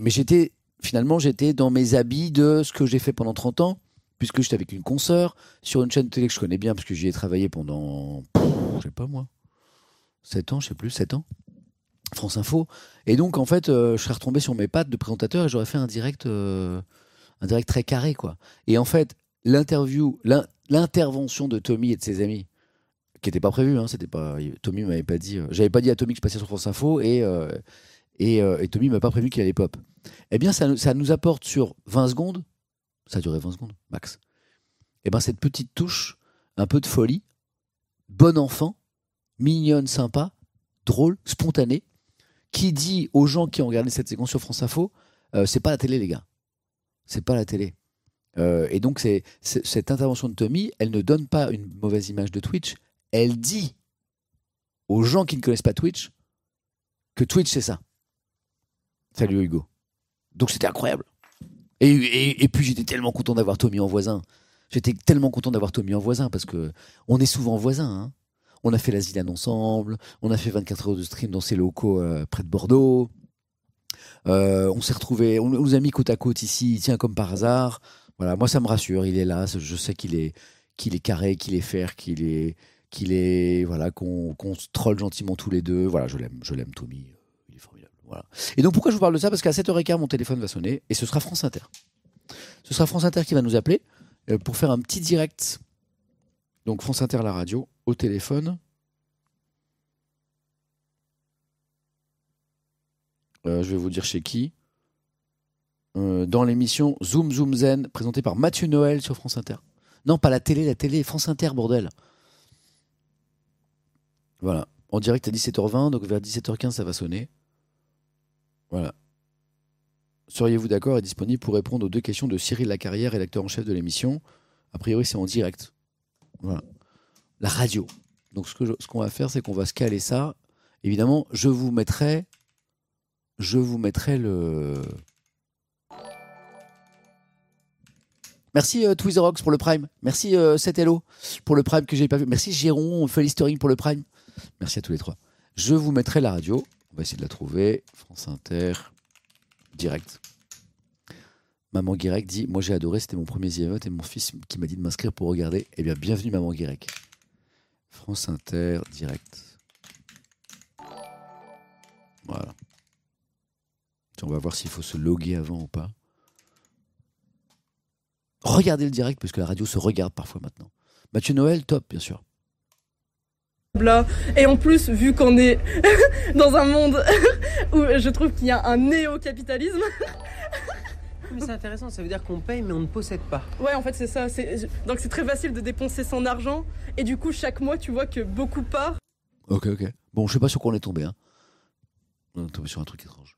Speaker 1: j'étais dans mes habits de ce que j'ai fait pendant 30 ans, puisque j'étais avec une consoeur sur une chaîne de télé que je connais bien, parce que j'y ai travaillé pendant, je sais pas moi, 7 ans, je sais plus, 7 ans. France Info. Et donc, en fait, je serais retombé sur mes pattes de présentateur et j'aurais fait un direct très carré, quoi. Et en fait, l'intervention de Tommy et de ses amis, qui n'était pas prévue, hein, Tommy m'avait pas dit, j'avais pas dit à Tommy que je passais sur France Info et Tommy m'a pas prévu qu'il allait pop. Eh bien, ça nous apporte sur 20 secondes, ça a duré 20 secondes, max. Eh bien, cette petite touche, un peu de folie, bon enfant, mignonne, sympa, drôle, spontanée, qui dit aux gens qui ont regardé cette séquence sur France Info, c'est pas la télé, les gars. C'est pas la télé. Et donc, cette intervention de Tommy, elle ne donne pas une mauvaise image de Twitch. Elle dit aux gens qui ne connaissent pas Twitch que Twitch, c'est ça. Salut Hugo. Donc, c'était incroyable. Et puis, j'étais tellement content d'avoir Tommy en voisin. Parce que on est souvent voisins. Hein. On a fait la Zilane ensemble. On a fait 24 heures de stream dans ses locaux près de Bordeaux. On s'est retrouvés, on nous a mis côte à côte ici, tiens, comme par hasard. Voilà, moi ça me rassure, il est là, je sais qu'il est carré, qu'il est fair, qu'il est voilà, qu'on se troll gentiment tous les deux. Voilà, je l'aime Tommy, il est formidable. Voilà. Et donc pourquoi je vous parle de ça? Parce qu'à 7h15 mon téléphone va sonner et ce sera France Inter. Ce sera France Inter qui va nous appeler pour faire un petit direct. Donc France Inter la radio au téléphone. Je vais vous dire chez qui. Dans l'émission Zoom Zoom Zen, présentée par Mathieu Noël sur France Inter. Non, pas la télé, France Inter, bordel. Voilà, en direct à 17h20, donc vers 17h15, ça va sonner. Voilà. Seriez-vous d'accord et disponible pour répondre aux 2 questions de Cyril Lacarrière, rédacteur en chef de l'émission? A priori, c'est en direct. Voilà. La radio. Donc, ce qu'on va faire, c'est qu'on va se caler ça. Évidemment, je vous mettrai le... Merci Twizerox pour le Prime. Merci 7Hello pour le Prime que j'ai pas vu. Merci Géron, Felistering pour le Prime. Merci à tous les trois. Je vous mettrai la radio. On va essayer de la trouver. France Inter, direct. Maman Guirec dit, moi j'ai adoré, c'était mon premier The Event et mon fils qui m'a dit de m'inscrire pour regarder. Eh bien, bienvenue Maman Guirec. France Inter, direct. Voilà. On va voir s'il faut se loguer avant ou pas. Regardez le direct parce que la radio se regarde parfois maintenant. Mathieu Noël, top, bien sûr.
Speaker 4: Et en plus, vu qu'on est dans un monde où je trouve qu'il y a un néo-capitalisme.
Speaker 5: Mais c'est intéressant, ça veut dire qu'on paye mais on ne possède pas.
Speaker 4: Ouais, en fait, c'est ça. Donc c'est très facile de dépenser son argent. Et du coup, chaque mois, tu vois que beaucoup part.
Speaker 1: Ok. Bon, je sais pas sur quoi on est tombé. Hein. On est tombé sur un truc étrange.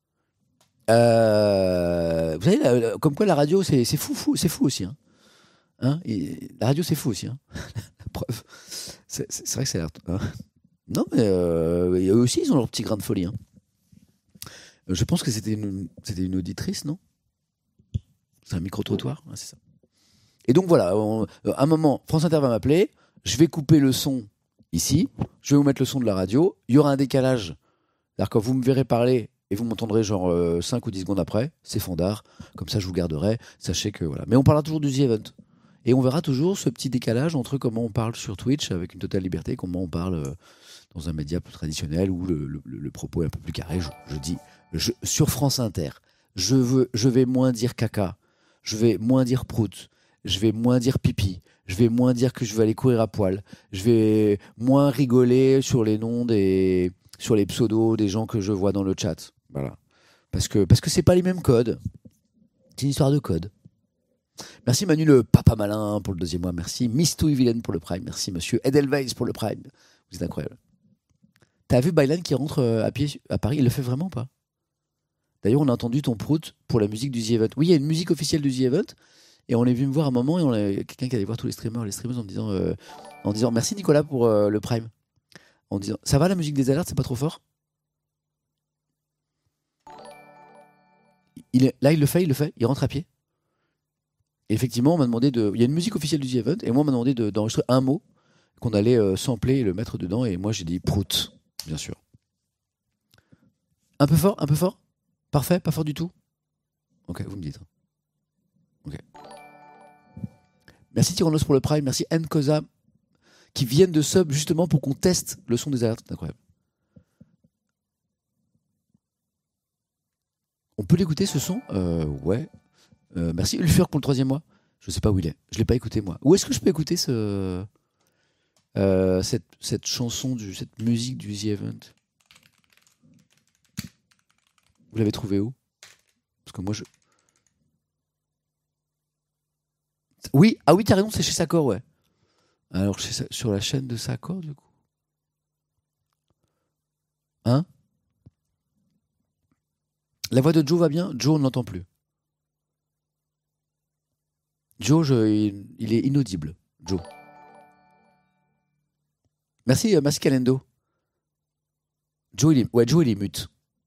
Speaker 1: Vous savez, comme quoi la radio, c'est fou aussi. Hein, et la radio, c'est fou aussi. Hein. La preuve. C'est vrai que ça a l'air. Hein. Non, mais eux aussi, ils ont leur petit grain de folie. Hein. Je pense que c'était une auditrice, non? C'est un micro-trottoir, c'est ça. Et donc voilà, à un moment, France Inter va m'appeler, je vais couper le son ici, je vais vous mettre le son de la radio, il y aura un décalage. C'est-à-dire que vous me verrez parler et vous m'entendrez genre 5 ou 10 secondes après, c'est fandard, comme ça je vous garderai, sachez que voilà. Mais on parlera toujours du The Event. Et on verra toujours ce petit décalage entre comment on parle sur Twitch avec une totale liberté, comment on parle dans un média plus traditionnel où le propos est un peu plus carré. Je dis, sur France Inter, je vais moins dire caca, je vais moins dire prout, je vais moins dire pipi, je vais moins dire que je vais aller courir à poil, je vais moins rigoler sur les noms sur les pseudos des gens que je vois dans le chat. Voilà. Parce que c'est pas les mêmes codes. C'est une histoire de code. Merci Manu le papa malin pour le 2e mois. Merci Miss Touille Vilaine pour le Prime. Merci monsieur Edelweiss pour le Prime. Vous êtes incroyable. T'as vu Baylan qui rentre à pied à Paris? Il le fait vraiment ou pas? D'ailleurs, on a entendu ton prout pour la musique du The Event. Oui, il y a une musique officielle du The Event. Et on est venu me voir un moment et on a quelqu'un qui allait voir tous les streamers en disant merci Nicolas pour le Prime. En disant ça va la musique des alertes, c'est pas trop fort? Là, il le fait, il rentre à pied. Et effectivement, on m'a demandé il y a une musique officielle du The Event et moi, on m'a demandé d'enregistrer un mot qu'on allait sampler et le mettre dedans. Et moi, j'ai dit prout, bien sûr. Un peu fort? Parfait? Pas fort du tout? Ok, vous me dites. Ok. Merci Tyrannos pour le Prime. Merci Nkoza qui viennent de sub justement pour qu'on teste le son des alertes. C'est incroyable. On peut l'écouter ce son? Ouais. Merci Ulfur pour le 3e mois. Je sais pas où il est. Je l'ai pas écouté moi. Où est-ce que je peux écouter cette chanson, cette musique du The Event? Vous l'avez trouvé où? Parce que moi Oui, t'as raison, c'est chez Sakor, ouais. Alors sur la chaîne de Sakor du coup. Hein? La voix de Joe va bien? Joe, on ne l'entend plus. Joe, il est inaudible. Joe. Merci Calendo. Joe, il est mute.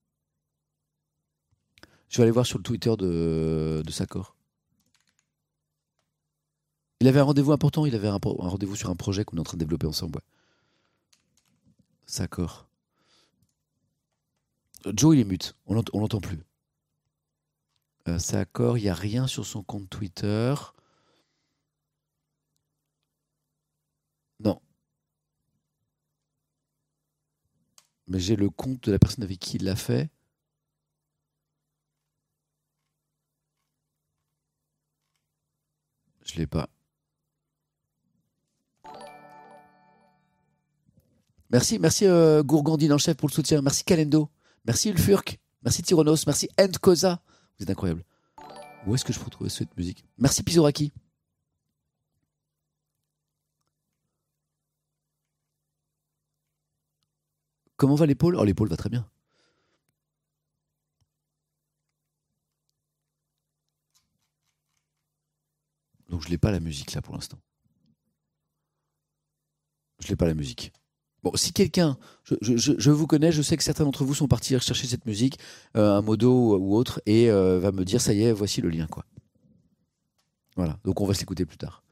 Speaker 1: Je vais aller voir sur le Twitter de Sakor. Il avait un rendez-vous important, il avait un rendez-vous sur un projet qu'on est en train de développer ensemble. Ouais. Sakor. Joe, il est mute. On l'entend plus. Sakor, il n'y a rien sur son compte Twitter. Non. Mais j'ai le compte de la personne avec qui il l'a fait. Je l'ai pas. Merci Gourgandine en chef pour le soutien. Merci Calendo. Merci Ulfurk. Merci Tyronos. Merci Endkoza. Vous êtes incroyable. Où est-ce que je peux retrouver cette musique? Merci Pizoraki. Comment va l'épaule? Oh, l'épaule va très bien. Donc je l'ai pas la musique là pour l'instant. Je l'ai pas la musique. Bon, si quelqu'un, je vous connais, je sais que certains d'entre vous sont partis chercher cette musique, un modo ou autre, et va me dire ça y est, voici le lien quoi. Voilà, donc on va se l'écouter plus tard.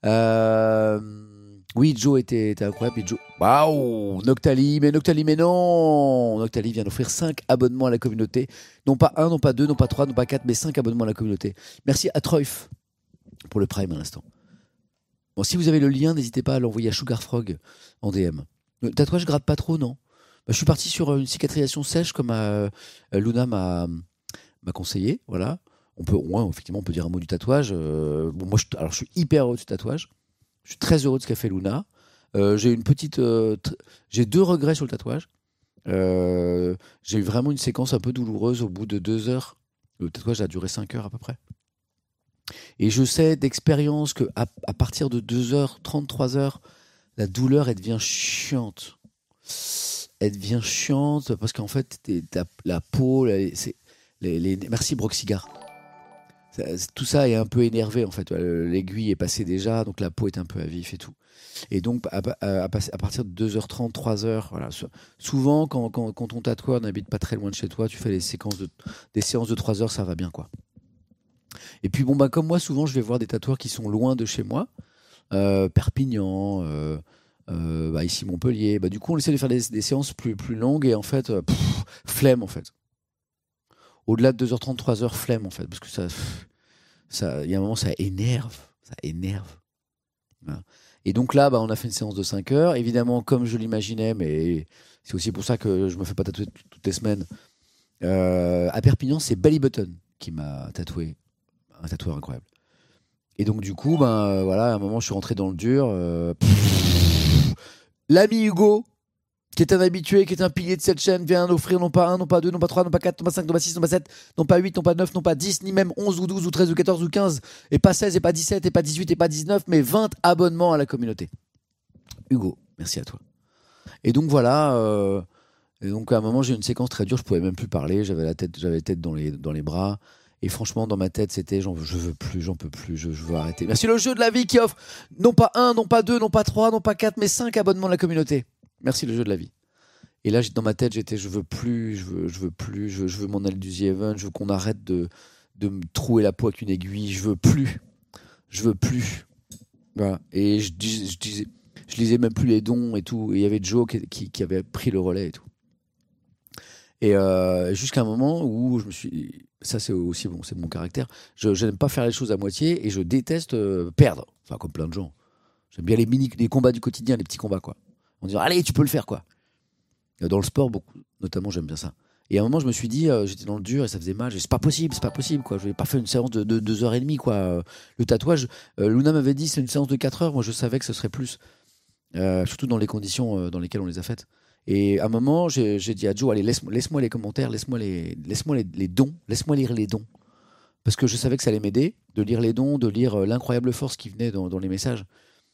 Speaker 1: Oui, Joe était incroyable. Et Joe... Waouh, Noctali, mais non. Noctali vient d'offrir 5 abonnements à la communauté. Non pas 1, non pas 2, non pas 3, non pas 4, mais 5 abonnements à la communauté. Merci à Troif pour le Prime à l'instant. Bon, si vous avez le lien, n'hésitez pas à l'envoyer à Sugar Frog en DM. Le tatouage gratte pas trop, non? Je suis parti sur une cicatrisation sèche comme Luna m'a conseillé. Voilà. Effectivement, on peut dire un mot du tatouage. Moi, je suis hyper heureux de ce tatouage. Je suis très heureux de ce qu'a fait Luna. J'ai j'ai 2 regrets sur le tatouage. J'ai eu vraiment une séquence un peu douloureuse au bout de 2 heures. Le tatouage a duré 5 heures à peu près. Et je sais d'expérience qu'à partir de 2h30, 3h, la douleur, elle devient chiante. Elle devient chiante parce qu'en fait, la peau, merci Broxigar. Tout ça est un peu énervé en fait. L'aiguille est passée déjà, donc la peau est un peu à vif et tout. Et donc à partir de 2h30, 3h, voilà. Souvent quand ton tatoueur n'habite pas très loin de chez toi, tu fais des séances de 3 heures, ça va bien quoi. Et puis comme moi souvent je vais voir des tatoueurs qui sont loin de chez moi, Perpignan, ici Montpellier. Du coup on essaie de faire des séances plus longues et en fait flemme en fait. Au-delà de 2h30, 3h, flemme en fait, parce que il y a un moment ça énerve. Voilà. Et donc là, on a fait une séance de 5 heures, évidemment comme je l'imaginais, mais c'est aussi pour ça que je me fais pas tatouer toutes les semaines. À Perpignan, c'est Belly Button qui m'a tatoué, un tatoueur incroyable. Et donc du coup, voilà, à un moment je suis rentré dans le dur. L'ami Hugo, qui est un habitué, qui est un pilier de cette chaîne, vient d'offrir non pas 1, non pas 2, non pas 3, non pas 4, non pas 5, non pas 6, non pas 7, non pas 8, non pas 9, non pas 10, ni même 11 ou 12 ou 13 ou 14 ou 15, et pas 16, et pas 17, et pas 18, et pas 19, mais 20 abonnements à la communauté. Hugo, merci à toi. Et donc voilà, et donc à un moment j'ai eu une séquence très dure, je pouvais même plus parler, j'avais la tête dans les bras, et franchement dans ma tête c'était je veux plus, j'en peux plus, je veux arrêter. Merci le jeu de la vie qui offre non pas 1, non pas 2, non pas 3, non pas 4, mais 5 abonnements à la communauté. Merci le jeu de la vie. Et là, dans ma tête, j'étais, je veux m'en aller du The Event, je veux qu'on arrête de me trouer la peau avec une aiguille, je veux plus. Voilà. Et je lisais même plus les dons et tout. Et il y avait Joe qui avait pris le relais et tout. Et jusqu'à un moment où je me suis, ça c'est aussi bon, c'est mon caractère. Je n'aime pas faire les choses à moitié et je déteste perdre. Enfin, comme plein de gens. J'aime bien les combats du quotidien, les petits combats quoi. On dit allez, tu peux le faire quoi. Dans le sport, beaucoup, notamment, j'aime bien ça. Et à un moment, je me suis dit, j'étais dans le dur et ça faisait mal. C'est pas possible, quoi. Je n'ai pas fait une séance de 2h30, quoi. Le tatouage, Luna m'avait dit, c'est une séance de 4 heures. Moi, je savais que ce serait plus. Surtout dans les conditions dans lesquelles on les a faites. Et à un moment, j'ai dit à Joe, allez, laisse-moi les commentaires, laisse-moi les dons, laisse-moi lire les dons. Parce que je savais que ça allait m'aider de lire les dons, de lire l'incroyable force qui venait dans les messages.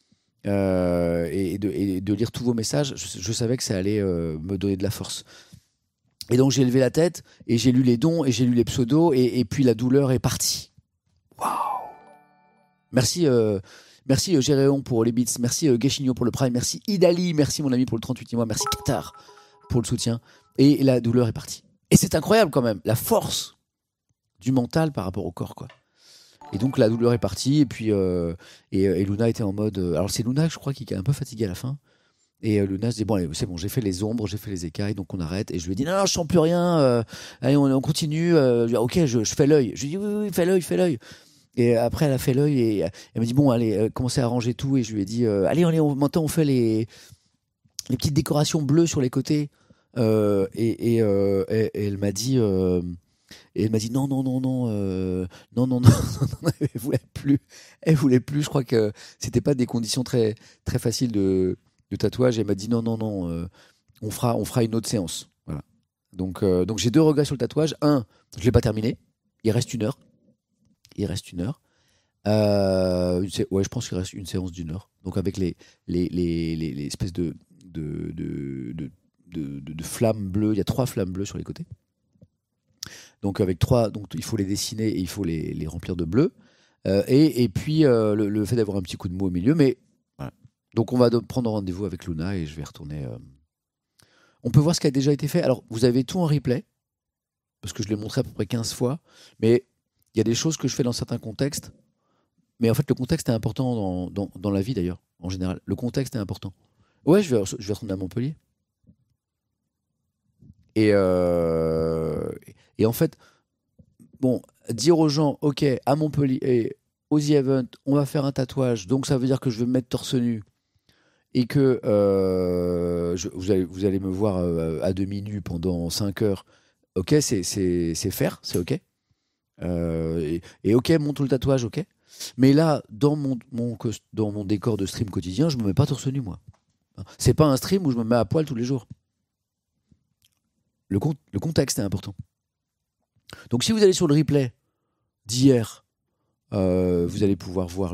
Speaker 1: Et de lire tous vos messages, je savais que ça allait me donner de la force. Et donc j'ai levé la tête et j'ai lu les dons et j'ai lu les pseudos et puis la douleur est partie. Waouh! Merci Géréon pour les bits, merci Geshigno pour le Prime, merci Idali, merci mon ami pour le 38e mois, merci Qatar pour le soutien. Et la douleur est partie. Et c'est incroyable quand même, la force du mental par rapport au corps quoi. Et donc la douleur est partie et puis et Luna était en mode alors c'est Luna je crois qui est un peu fatiguée à la fin et Luna se dit bon allez, c'est bon j'ai fait les ombres, j'ai fait les écailles donc on arrête et je lui ai dit non je sens plus rien allez on continue ok je fais l'œil je lui ai dit oui fais l'œil et après elle a fait l'œil et elle m'a dit bon allez commencez à ranger tout et je lui ai dit allez maintenant on fait les petites décorations bleues sur les côtés et elle m'a dit et elle m'a dit non, elle voulait plus. Je crois que c'était pas des conditions très très faciles de tatouage. Elle m'a dit non, on fera une autre séance. Voilà. Donc j'ai 2 regrets sur le tatouage. Un, je l'ai pas terminé. Il reste 1 heure. Je pense qu'il reste une séance d'1 heure. Donc avec les espèces de flammes bleues, il y a 3 flammes bleues sur les côtés. Donc avec 3, donc il faut les dessiner et il faut les remplir de bleu. Et puis le fait d'avoir un petit coup de mou au milieu. Mais voilà. Donc on va prendre rendez-vous avec Luna et je vais retourner. On peut voir ce qui a déjà été fait. Alors vous avez tout en replay parce que je l'ai montré à peu près 15 fois. Mais il y a des choses que je fais dans certains contextes Mais en fait, le contexte est important dans la vie, d'ailleurs, en général. Le contexte est important. Ouais, je vais retourner à Montpellier. Et en fait, bon, dire aux gens, ok, à Montpellier, et au The Event, on va faire un tatouage, donc ça veut dire que je vais me mettre torse nu, et que vous allez me voir à demi nu pendant 5 heures. Ok, c'est faire, c'est ok. Et ok, monte le tatouage, ok. Mais là, dans mon décor de stream quotidien, je me mets pas torse nu, moi. C'est pas un stream où je me mets à poil tous les jours. Le contexte est important. Donc si vous allez sur le replay d'hier, vous allez pouvoir voir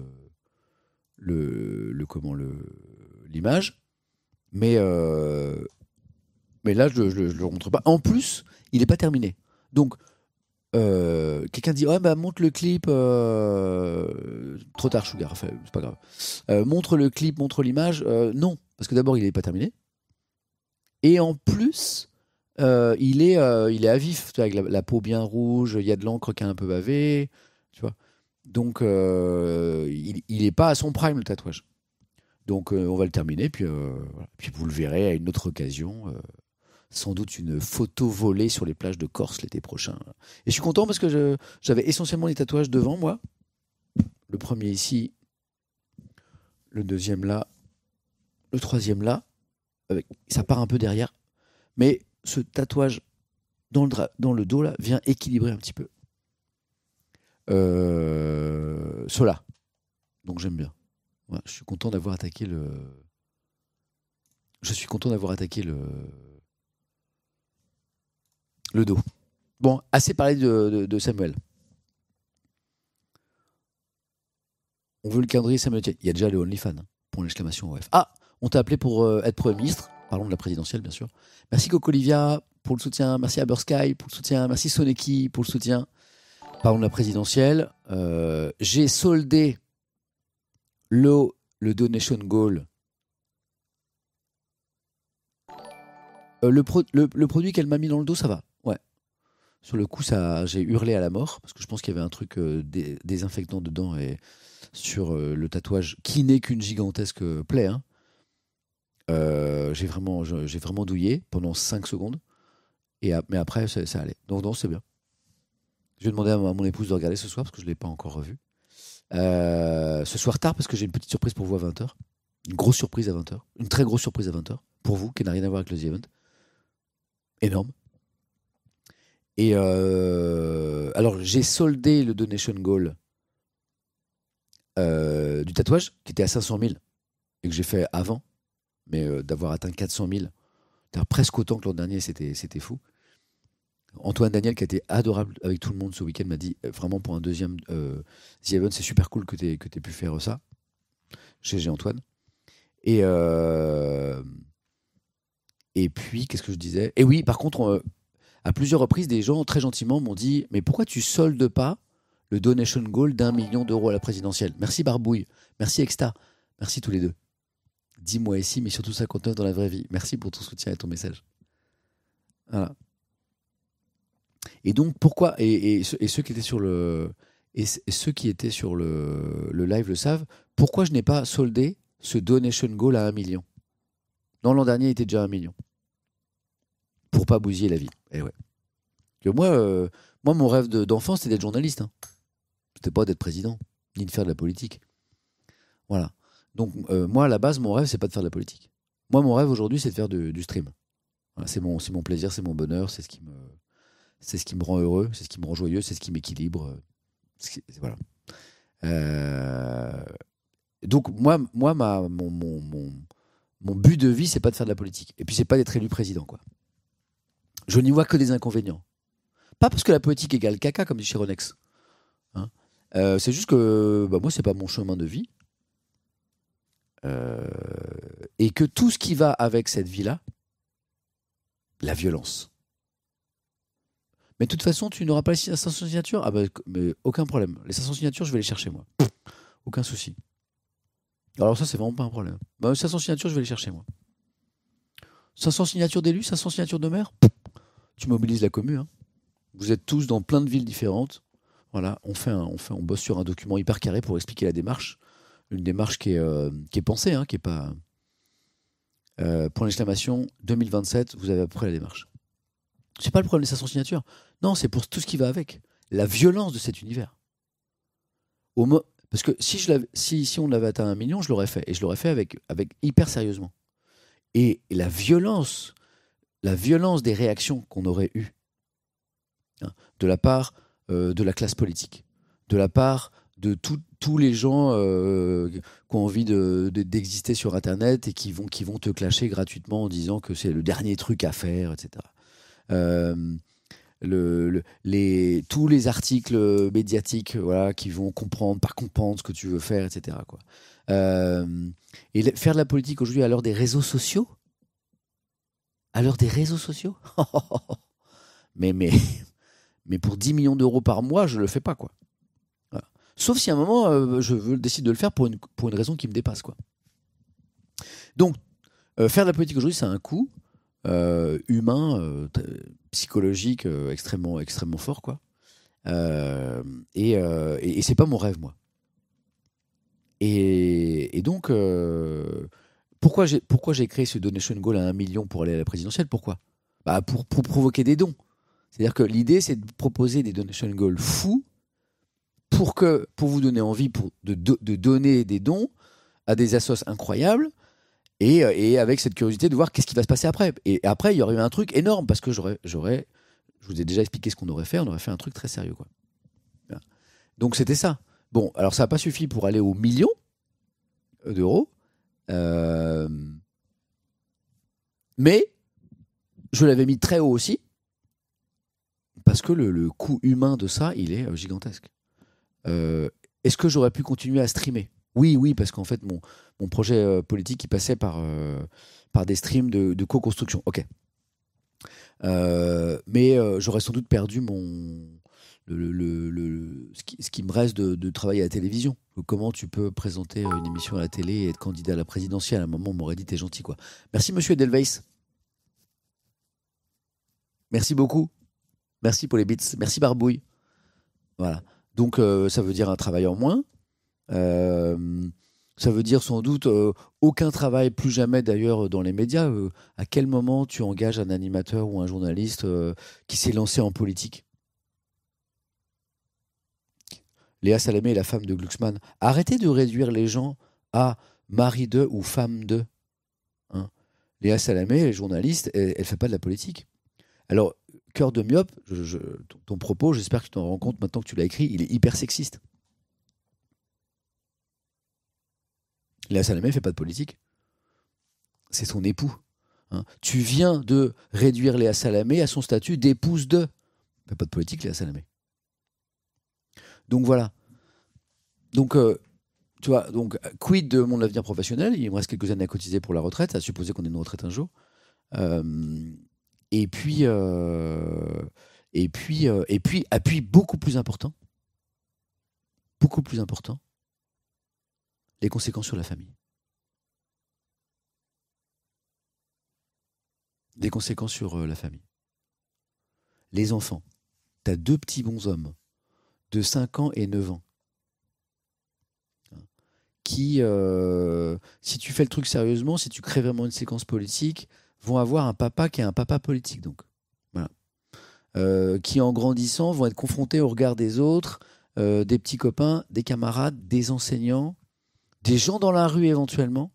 Speaker 1: l'image, mais là je le montre pas. En plus, il est pas terminé. Donc quelqu'un dit ouais, bah montre le clip, trop tard Sugar, enfin, c'est pas grave. Montre le clip, montre l'image. Non, parce que d'abord il est pas terminé, et en plus il est à vif, tu vois, avec la peau bien rouge, il y a de l'encre qui a un peu bavé, tu vois. Donc il est pas à son prime, le tatouage. Donc on va le terminer, puis voilà. Puis vous le verrez à une autre occasion. Sans doute une photo volée sur les plages de Corse l'été prochain. Et je suis content parce que j'avais essentiellement les tatouages devant moi. Le premier ici, le deuxième là, le troisième là. Ça part un peu derrière. Mais ce tatouage dans le dos là vient équilibrer un petit peu. Cela. Donc j'aime bien. Ouais, je suis content d'avoir attaqué le dos. Bon, assez parlé de Samuel. On veut le calendrier Samuel Etienne. Il y a déjà le OnlyFans, pour l'exclamation OF. Ah, on t'a appelé pour être Premier ministre. Parlons de la présidentielle, bien sûr. Merci Coco Olivia pour le soutien. Merci Abersky pour le soutien. Merci Soneki pour le soutien. Parlons de la présidentielle. J'ai soldé le donation goal. Le produit qu'elle m'a mis dans le dos, ça va. Ouais. Sur le coup, j'ai hurlé à la mort parce que je pense qu'il y avait un truc désinfectant dedans, et sur le tatouage qui n'est qu'une gigantesque plaie. Hein. J'ai vraiment douillé pendant 5 secondes, mais après ça allait. Donc non, c'est bien. Je vais demander à mon épouse de regarder ce soir parce que je ne l'ai pas encore revu. Ce soir tard parce que j'ai une petite surprise pour vous à 20h. Une grosse surprise à 20h. Une très grosse surprise à 20h pour vous qui n'a rien à voir avec le The Event. Énorme. Et alors j'ai soldé le donation goal du tatouage qui était à 500 000 et que j'ai fait avant, mais d'avoir atteint 400 000, presque autant que l'an dernier, c'était fou. Antoine Daniel, qui a été adorable avec tout le monde ce week-end, m'a dit vraiment pour un deuxième The Event, c'est super cool que tu aies pu faire ça. GG Antoine. Et puis, qu'est-ce que je disais ? Et oui, par contre, à plusieurs reprises, des gens très gentiment m'ont dit « Mais pourquoi tu soldes pas le donation goal d'1 million d'euros à la présidentielle ?» Merci Barbouille, merci Exta, merci tous les deux. 10 mois ici, mais surtout 59 dans la vraie vie. Merci pour ton soutien et ton message. Voilà. Et donc, pourquoi et ceux qui étaient sur le live le savent, pourquoi je n'ai pas soldé ce donation goal à 1 million ? Non, l'an dernier, il était déjà à 1 million. Pour pas bousiller la vie. Et ouais. Que moi, mon rêve d'enfant, c'était d'être journaliste. Hein. C'était pas d'être président, ni de faire de la politique. Voilà. Donc, moi, à la base, mon rêve, c'est pas de faire de la politique. Moi, mon rêve aujourd'hui, c'est de faire du stream. Voilà, c'est mon plaisir, c'est mon bonheur, c'est ce qui me rend heureux, c'est ce qui me rend joyeux, c'est ce qui m'équilibre. Voilà. Donc, moi mon but de vie, c'est pas de faire de la politique. Et puis, c'est pas d'être élu président, quoi. Je n'y vois que des inconvénients. Pas parce que la politique égale caca, comme dit Chironex. Hein, c'est juste que moi, c'est pas mon chemin de vie. Et que tout ce qui va avec cette vie-là, la violence. Mais de toute façon, tu n'auras pas les 500 signatures ? Ah bah, mais aucun problème. Les 500 signatures, je vais les chercher, moi. Aucun souci. Alors ça, c'est vraiment pas un problème. 500 signatures, je vais les chercher, moi. 500 signatures d'élus, 500 signatures de maires, tu mobilises la commune. Hein. Vous êtes tous dans plein de villes différentes. Voilà, on bosse sur un document hyper carré pour expliquer la démarche. Une démarche qui est pensée, qui est pas... point d'exclamation, 2027, vous avez à peu près la démarche. C'est pas le problème des 500 signatures. Non, c'est pour tout ce qui va avec. La violence de cet univers. Parce que si on avait atteint 1 million, je l'aurais fait. Et je l'aurais fait avec hyper sérieusement. Et la violence des réactions qu'on aurait eues, de la part de la classe politique, de la part de tous les gens qui ont envie d'exister sur Internet et qui vont te clasher gratuitement en disant que c'est le dernier truc à faire, etc. Tous les articles médiatiques, voilà, qui vont pas comprendre ce que tu veux faire, etc. Quoi. Et faire de la politique aujourd'hui à l'heure des réseaux sociaux, mais pour 10 millions d'euros par mois, je le fais pas, quoi. Voilà. Sauf si à un moment, je décide de le faire pour une raison qui me dépasse, quoi. Donc, faire de la politique aujourd'hui, c'est un coût humain, psychologique extrêmement, extrêmement fort, quoi. Et c'est pas mon rêve, moi. Et donc, pourquoi j'ai créé ce donation goal à 1 million pour aller à la présidentielle? Pourquoi? Pour provoquer des dons. C'est-à-dire que l'idée, c'est de proposer des donation goals fous pour vous donner envie de donner des dons à des assos incroyables et avec cette curiosité de voir qu'est-ce qui va se passer après. Et après, il y aurait eu un truc énorme parce que je vous ai déjà expliqué ce qu'on aurait fait. On aurait fait un truc très sérieux, quoi. Voilà. Donc, c'était ça. Bon, alors ça n'a pas suffi pour aller aux millions d'euros. Mais je l'avais mis très haut aussi parce que le coût humain de ça, il est gigantesque. Est-ce que j'aurais pu continuer à streamer? Oui, parce qu'en fait, mon projet politique, il passait par des streams de co-construction. Ok. Mais j'aurais sans doute perdu ce qui me reste de travail à la télévision. Comment tu peux présenter une émission à la télé et être candidat à la présidentielle? À un moment, on m'aurait dit t'es gentil, quoi. Merci monsieur Edelweiss. Merci beaucoup. Merci pour les bits. Merci Barbouille. Voilà. Donc ça veut dire un travail en moins. Ça veut dire sans doute aucun travail, plus jamais d'ailleurs dans les médias. À quel moment tu engages un animateur ou un journaliste qui s'est lancé en politique? Léa Salamé est la femme de Glucksmann. Arrêtez de réduire les gens à mari de ou femme de. Léa Salamé, elle est journaliste, elle ne fait pas de la politique. Alors, cœur de myope, ton propos, j'espère que tu t'en rends compte maintenant que tu l'as écrit, il est hyper sexiste. Léa Salamé ne fait pas de politique. C'est son époux. Tu viens de réduire Léa Salamé à son statut d'épouse de. Elle ne fait pas de politique, Léa Salamé. Donc voilà. Donc, tu vois, quid de mon avenir professionnel? Il me reste quelques années à cotiser pour la retraite, à supposer qu'on ait une retraite un jour. Et puis, appui beaucoup plus important, les conséquences sur la famille. Des conséquences sur la famille. Les enfants. T'as 2 petits bonshommes de 5 ans et 9 ans qui, si tu fais le truc sérieusement, si tu crées vraiment une séquence politique, vont avoir un papa qui est un papa politique. Donc, voilà. Qui, en grandissant, vont être confrontés au regard des autres, des petits copains, des camarades, des enseignants, des gens dans la rue éventuellement,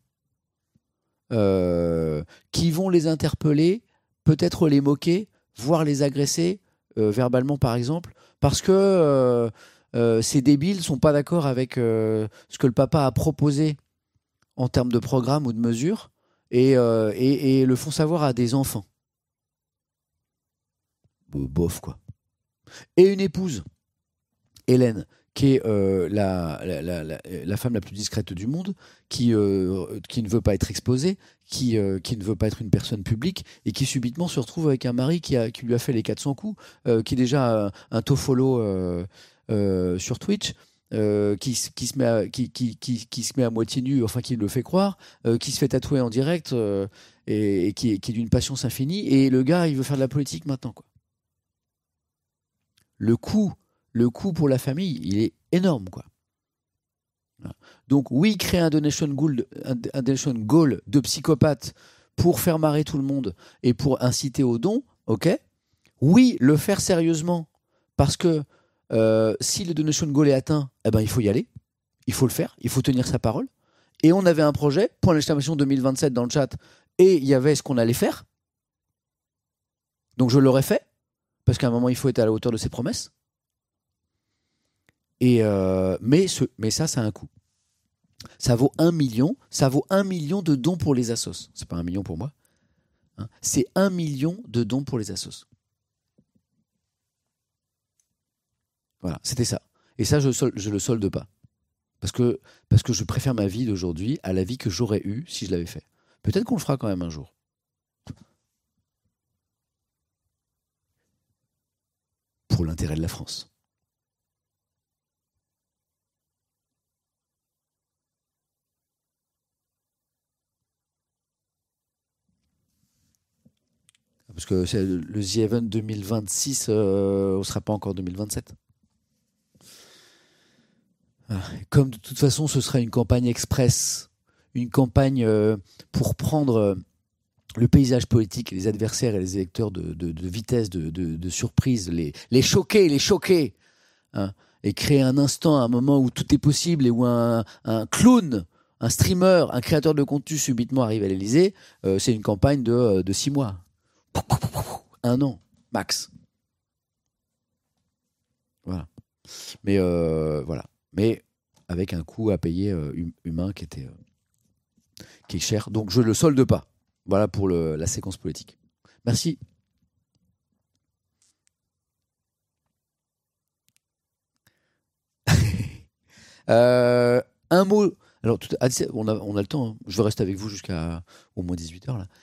Speaker 1: qui vont les interpeller, peut-être les moquer, voire les agresser, verbalement par exemple, parce que ces débiles ne sont pas d'accord avec ce que le papa a proposé en termes de programme ou de mesures, et le font savoir à des enfants. Bof, quoi. Et une épouse, Hélène, qui est la femme la plus discrète du monde, qui ne veut pas être exposée, qui ne veut pas être une personne publique, et qui subitement se retrouve avec un mari qui lui a fait les 400 coups, qui est déjà un tofolo sur Twitch, qui se met à moitié nu, enfin qui le fait croire, qui se fait tatouer en direct, et qui est d'une patience infinie, et le gars il veut faire de la politique maintenant, quoi. Le coût le coût pour la famille, il est énorme, quoi. Voilà. Donc oui, créer un donation goal de psychopathe pour faire marrer tout le monde et pour inciter au don, ok. Oui, le faire sérieusement, parce que si le donation goal est atteint, eh ben, il faut y aller, il faut le faire, il faut tenir sa parole. Et on avait un projet, point d'exclamation 2027 dans le chat, et il y avait ce qu'on allait faire. Donc je l'aurais fait, parce qu'à un moment, il faut être à la hauteur de ses promesses. Mais ça a un coût. Ça vaut 1 million, ça vaut 1 million de dons pour les assos. C'est pas 1 million pour moi. Hein. C'est 1 million de dons pour les assos. Voilà, c'était ça. Et ça, je le solde pas. Parce que je préfère ma vie d'aujourd'hui à la vie que j'aurais eue si je l'avais fait. Peut-être qu'on le fera quand même un jour. Pour l'intérêt de la France. Parce que c'est le The Event 2026, on ne sera pas encore 2027. Comme de toute façon, ce sera une campagne express, une campagne pour prendre le paysage politique, les adversaires et les électeurs de vitesse, de surprise, les choquer, hein, et créer un instant, un moment où tout est possible et où un clown, un streamer, un créateur de contenu subitement arrive à l'Élysée. C'est une campagne de 6 mois. 1 an, max. Voilà. Mais voilà. Mais avec un coût à payer humain qui est cher. Donc je le solde pas. Voilà pour la séquence politique. Merci. Un mot. Alors, on a le temps. Hein. Je vais rester avec vous jusqu'à au moins 18h là.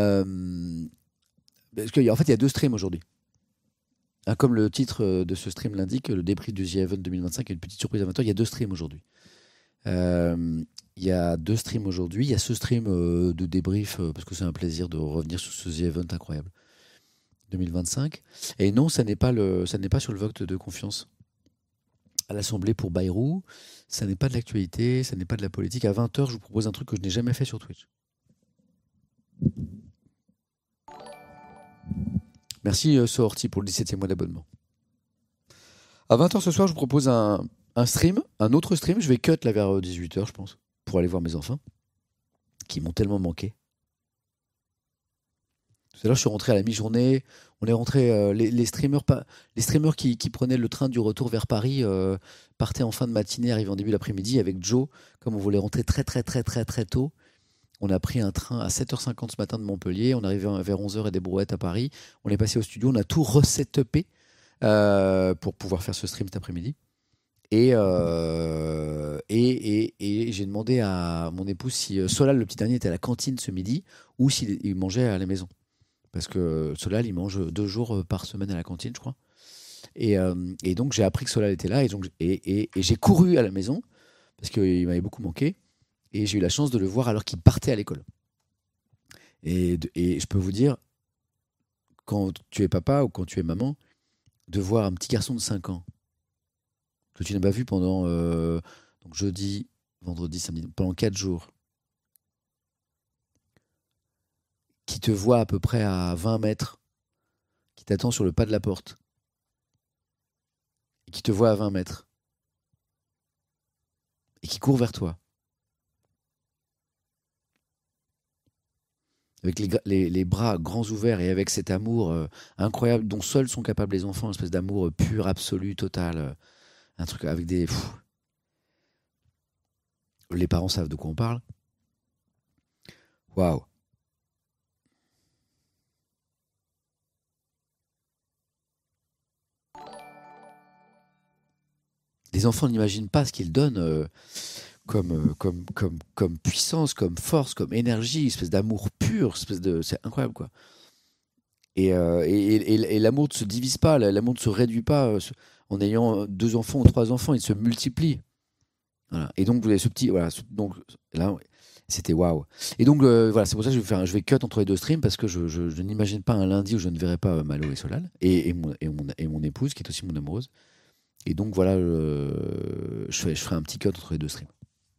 Speaker 1: Parce qu'en fait, il y a 2 streams aujourd'hui. Hein, comme le titre de ce stream l'indique, le débrief du The Event 2025 est une petite surprise amateur. Il y a 2 streams aujourd'hui. Il y a 2 streams aujourd'hui. Il y a ce stream de débrief, parce que c'est un plaisir de revenir sur ce The Event incroyable 2025. Et non, ça n'est pas sur le vote de confiance à l'Assemblée pour Bayrou. Ça n'est pas de l'actualité, ça n'est pas de la politique. À 20h, je vous propose un truc que je n'ai jamais fait sur Twitch. Merci Sorti pour le 17e mois d'abonnement. À 20h ce soir, je vous propose un stream, un autre stream. Je vais cut là vers 18h, je pense, pour aller voir mes enfants, qui m'ont tellement manqué. Tout à l'heure, je suis rentré à la mi-journée. On est rentré, les streamers qui prenaient le train du retour vers Paris partaient en fin de matinée, arrivaient en début d'après-midi avec Joe. Comme on voulait rentrer très tôt, on a pris un train à 7h50 ce matin de Montpellier. On est arrivé vers 11h et des brouettes à Paris. On est passé au studio. On a tout resetupé pour pouvoir faire ce stream cet après-midi. Et j'ai demandé à mon épouse si Solal, le petit dernier, était à la cantine ce midi ou s'il mangeait à la maison. Parce que Solal, il mange 2 jours par semaine à la cantine, je crois. Et donc, j'ai appris que Solal était là. Et j'ai couru à la maison parce qu'il m'avait beaucoup manqué. Et j'ai eu la chance de le voir alors qu'il partait à l'école. Et je peux vous dire, quand tu es papa ou quand tu es maman, de voir un petit garçon de 5 ans que tu n'as pas vu pendant donc jeudi, vendredi, samedi, pendant 4 jours, qui te voit à peu près à 20 mètres, qui t'attend sur le pas de la porte, et qui te voit à 20 mètres, et qui court vers toi, avec les bras grands ouverts et avec cet amour incroyable dont seuls sont capables les enfants, une espèce d'amour pur, absolu, total, un truc avec des... Les parents savent de quoi on parle. Waouh. Les enfants n'imaginent pas ce qu'ils donnent comme puissance, comme force, comme énergie, espèce d'amour pur, c'est incroyable quoi. Et l'amour ne se divise pas, l'amour ne se réduit pas en ayant 2 enfants ou 3 enfants, il se multiplie. Voilà. Et donc vous avez ce petit, voilà, donc là c'était waouh. Et donc voilà, c'est pour ça que je vais cut entre les 2 streams parce que je n'imagine pas un lundi où je ne verrai pas Malo et Solal et mon épouse qui est aussi mon amoureuse. Et donc voilà, je ferai un petit cut entre les deux streams.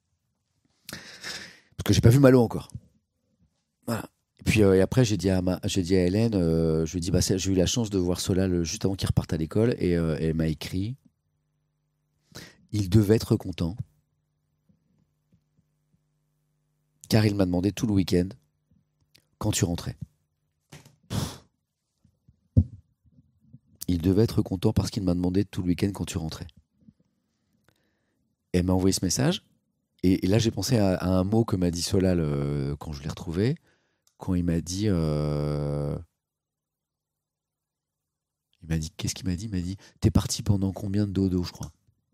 Speaker 1: Parce que j'ai pas vu Malo encore. Voilà. Et puis et après j'ai dit à Hélène, je lui ai dit j'ai eu la chance de voir Solal juste avant qu'il reparte à l'école et elle m'a écrit. Il devait être content car il m'a demandé tout le week-end quand tu rentrais. Il devait être content parce qu'il m'a demandé tout le week-end quand tu rentrais. Elle m'a envoyé ce message. Et là, j'ai pensé à un mot que m'a dit Solal quand je l'ai retrouvé. Quand il m'a dit... Qu'est-ce qu'il m'a dit ? Il m'a dit, t'es parti pendant combien de dodo, je crois.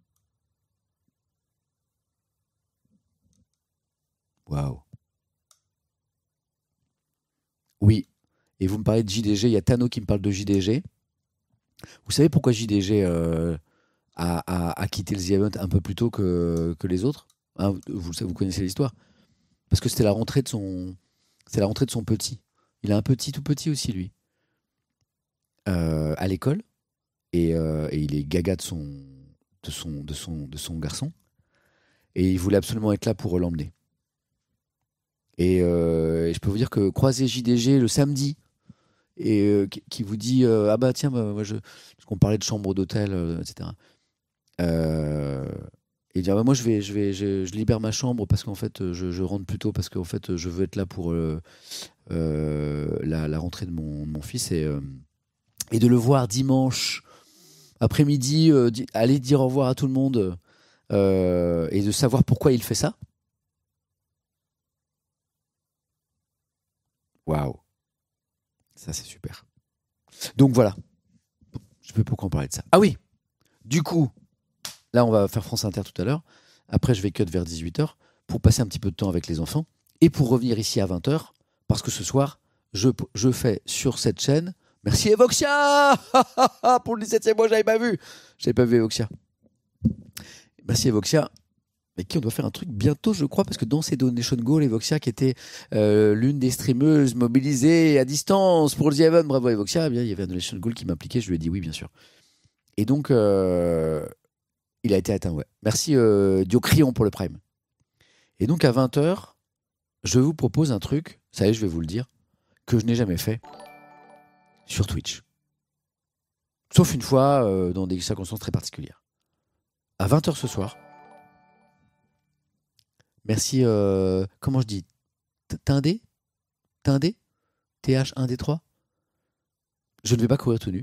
Speaker 1: Waouh. Oui. Et vous me parlez de JDG. Il y a Tano qui me parle de JDG. Vous savez pourquoi JDG a quitté le The Event un peu plus tôt que les autres, hein, vous connaissez l'histoire. Parce que c'était la rentrée de son petit. Il a un petit, tout petit aussi, lui. À l'école. Et il est gaga de son garçon. Et il voulait absolument être là pour l'emmener. Et je peux vous dire que croiser JDG le samedi, et qui vous dit ah bah tiens, moi parce qu'on parlait de chambre d'hôtel, etc. Et dire moi je libère ma chambre parce qu'en fait je rentre plus tôt parce qu'en fait je veux être là pour la rentrée de mon fils et de le voir dimanche après-midi aller dire au revoir à tout le monde et de savoir pourquoi il fait ça. Waouh, ça c'est super. Donc voilà, je sais pas pourquoi on parlait de ça. Ah oui, du coup là, on va faire France Inter tout à l'heure. Après, je vais cut vers 18h pour passer un petit peu de temps avec les enfants et pour revenir ici à 20h parce que ce soir, je fais sur cette chaîne. Merci Evoxia pour le 17e mois, j'avais pas vu Evoxia. Merci Evoxia. Mais qui on doit faire un truc bientôt, je crois, parce que dans ces Donation Goal, Evoxia qui était l'une des streameuses mobilisées à distance pour le The Event, bravo Evoxia, eh bien, il y avait un Donation Goal qui m'impliquait, je lui ai dit oui, bien sûr. Et donc, il a été atteint, ouais. Merci Diocrion pour le Prime. Et donc, à 20h, je vous propose un truc, ça y est, je vais vous le dire, que je n'ai jamais fait sur Twitch. Sauf une fois, dans des circonstances très particulières. À 20h ce soir, merci, comment je dis, Tindé TH1D3. Je ne vais pas courir tout nu.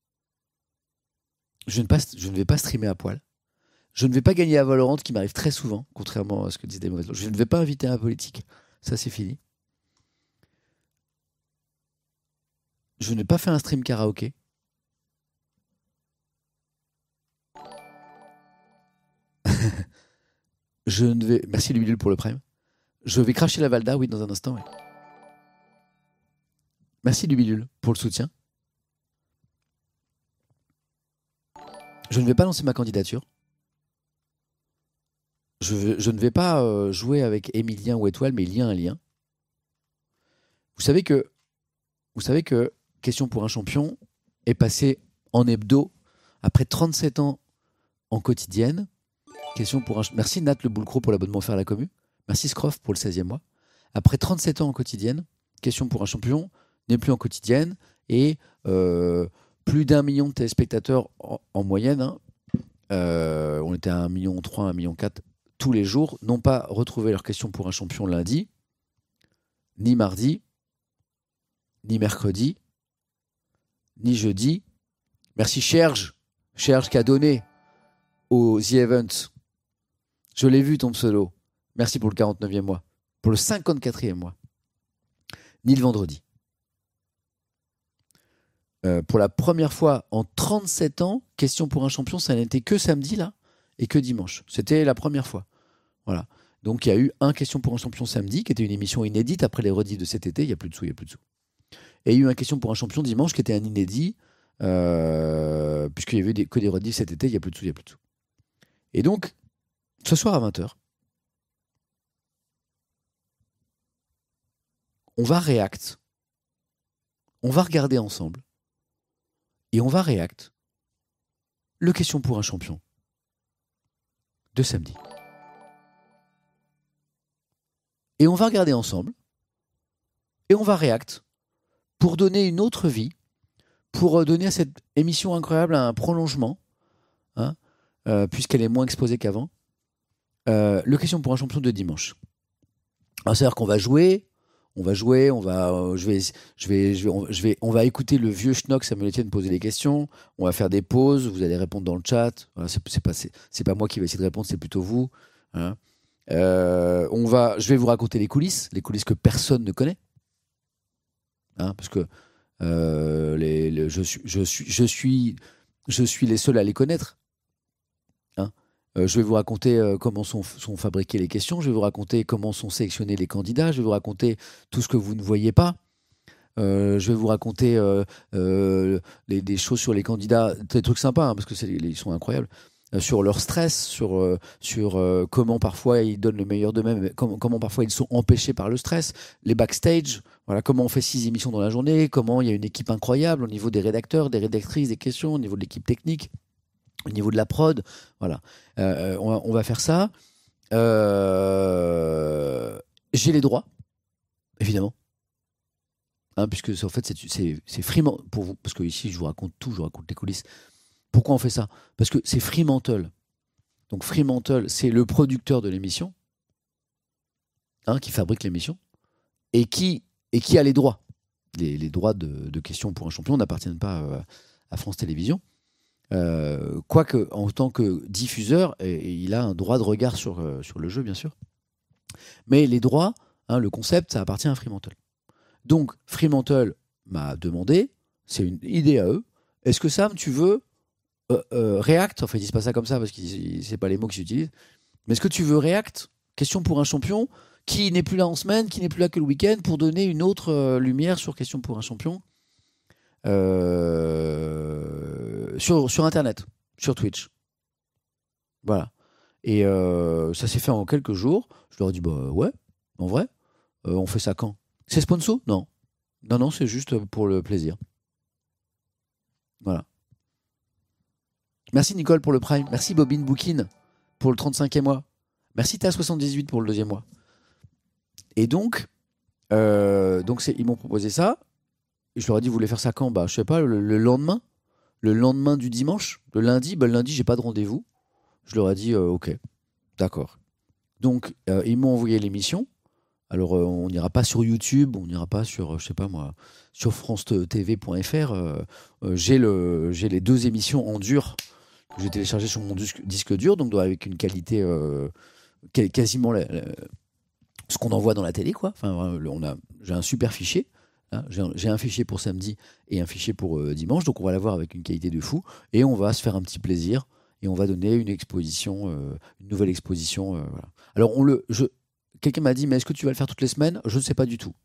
Speaker 1: Je ne vais pas streamer à poil. Je ne vais pas gagner à Valorant, qui m'arrive très souvent, contrairement à ce que disent des mauvaises langues. Je ne vais pas inviter un politique. Ça, c'est fini. Je n'ai pas fait un stream karaoké. Je ne vais... Merci Lumilul pour le prime. Je vais cracher la Valda, oui, dans un instant. Oui. Merci Lumilul pour le soutien. Je ne vais pas lancer ma candidature. Je ne vais pas jouer avec Emilien ou Étoile, mais il y a un lien. Vous savez que Question pour un champion est passé en hebdo après 37 ans en quotidienne. Merci Nat Le Boulcro pour l'abonnement offert à la commu. Merci Scroff pour le 16e mois. Après 37 ans en quotidienne, Question pour un champion n'est plus en quotidienne et plus d'1 million de téléspectateurs en moyenne. Hein. On était à 1,3 million, 1,4 million tous les jours, n'ont pas retrouvé leur Question pour un champion lundi, ni mardi, ni mercredi, ni jeudi. Merci Serge qui a donné au The Event. Je l'ai vu ton pseudo. Merci pour le 49e mois. Pour le 54e mois. Ni le vendredi. Pour la première fois en 37 ans, Question pour un champion, ça n'était que samedi là et que dimanche. C'était la première fois. Voilà. Donc il y a eu un Question pour un champion samedi, qui était une émission inédite après les rediffs de cet été. Il n'y a plus de sous. Et il y a eu un Question pour un champion dimanche, qui était un inédit, puisqu'il y avait que des rediffs cet été. Il n'y a plus de sous. Et donc, ce soir à 20h, on va react. On va regarder ensemble. Et on va react le question pour un champion de samedi. Et on va regarder ensemble, et on va react pour donner une autre vie, pour donner à cette émission incroyable un prolongement, hein, puisqu'elle est moins exposée qu'avant. Le question pour un champion de dimanche. Alors, c'est-à-dire qu'on va jouer, on va écouter le vieux schnock Samuel Etienne poser des questions, on va faire des pauses, vous allez répondre dans le chat. Voilà, c'est pas moi qui vais essayer de répondre, c'est plutôt vous. Hein. Je vais vous raconter les coulisses que personne ne connaît, hein, parce que je suis les seuls à les connaître. Hein. Je vais vous raconter comment sont fabriquées les questions, je vais vous raconter comment sont sélectionnés les candidats, je vais vous raconter tout ce que vous ne voyez pas. Je vais vous raconter des choses sur les candidats, des trucs sympas, hein, parce que ils sont incroyables. Sur leur stress, sur comment parfois ils donnent le meilleur d'eux-mêmes, comment parfois ils sont empêchés par le stress, les backstage, voilà, comment on fait 6 émissions dans la journée, comment il y a une équipe incroyable au niveau des rédacteurs, des rédactrices, des questions, au niveau de l'équipe technique, au niveau de la prod, voilà. On va faire ça. J'ai les droits, évidemment. Hein, puisque en fait c'est Fremantle pour vous, parce que ici je vous raconte tout, je vous raconte les coulisses. Pourquoi on fait ça ? Parce que c'est Fremantle. Donc Fremantle, c'est le producteur de l'émission, hein, qui fabrique l'émission, et qui a les droits. Les droits de questions pour un champion n'appartiennent pas à France Télévisions. Quoique, en tant que diffuseur, il a un droit de regard sur le jeu, bien sûr. Mais les droits, hein, le concept, ça appartient à Fremantle. Donc Fremantle m'a demandé, c'est une idée à eux, est-ce que Sam, tu veux react, enfin ils disent pas ça comme ça parce que c'est pas les mots qu'ils utilisent, mais est-ce que tu veux react, question pour un champion qui n'est plus là en semaine, qui n'est plus là que le week-end, pour donner une autre lumière sur question pour un champion sur internet, sur Twitch, voilà. Et ça s'est fait en quelques jours. Je leur ai dit bah ouais, en vrai, on fait ça quand ? C'est sponsor ? Non, c'est juste pour le plaisir, voilà. Merci Nicole pour le Prime. Merci Bobine Boukin pour le 35e mois. Merci Ta78 pour le 2e mois. Et donc ils m'ont proposé ça. Et je leur ai dit, vous voulez faire ça quand ? Bah, je sais pas, le lendemain. Le lendemain du dimanche. Le lundi, le lundi, j'ai pas de rendez-vous. Je leur ai dit, ok, d'accord. Donc, ils m'ont envoyé l'émission. Alors, on n'ira pas sur YouTube, on n'ira pas sur, je sais pas moi, sur francetv.fr. J'ai les 2 émissions en dur que j'ai téléchargées sur mon disque dur, donc avec une qualité quasiment ce qu'on envoie dans la télé, quoi. Enfin, j'ai un super fichier. Hein, j'ai un fichier pour samedi et un fichier pour dimanche, donc on va l'avoir avec une qualité de fou et on va se faire un petit plaisir et on va donner une exposition, une nouvelle exposition. Voilà. Alors quelqu'un m'a dit, mais est-ce que tu vas le faire toutes les semaines ? Je ne sais pas du tout.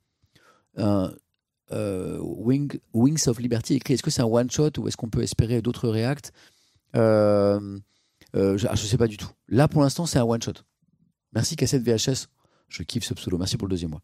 Speaker 1: Wings of Liberty écrit, est-ce que c'est un one shot ou est-ce qu'on peut espérer d'autres reacts ? Je ne sais pas du tout. Là pour l'instant c'est un one shot. Merci Cassette VHS, je kiffe ce pseudo. Merci pour le 2e mois.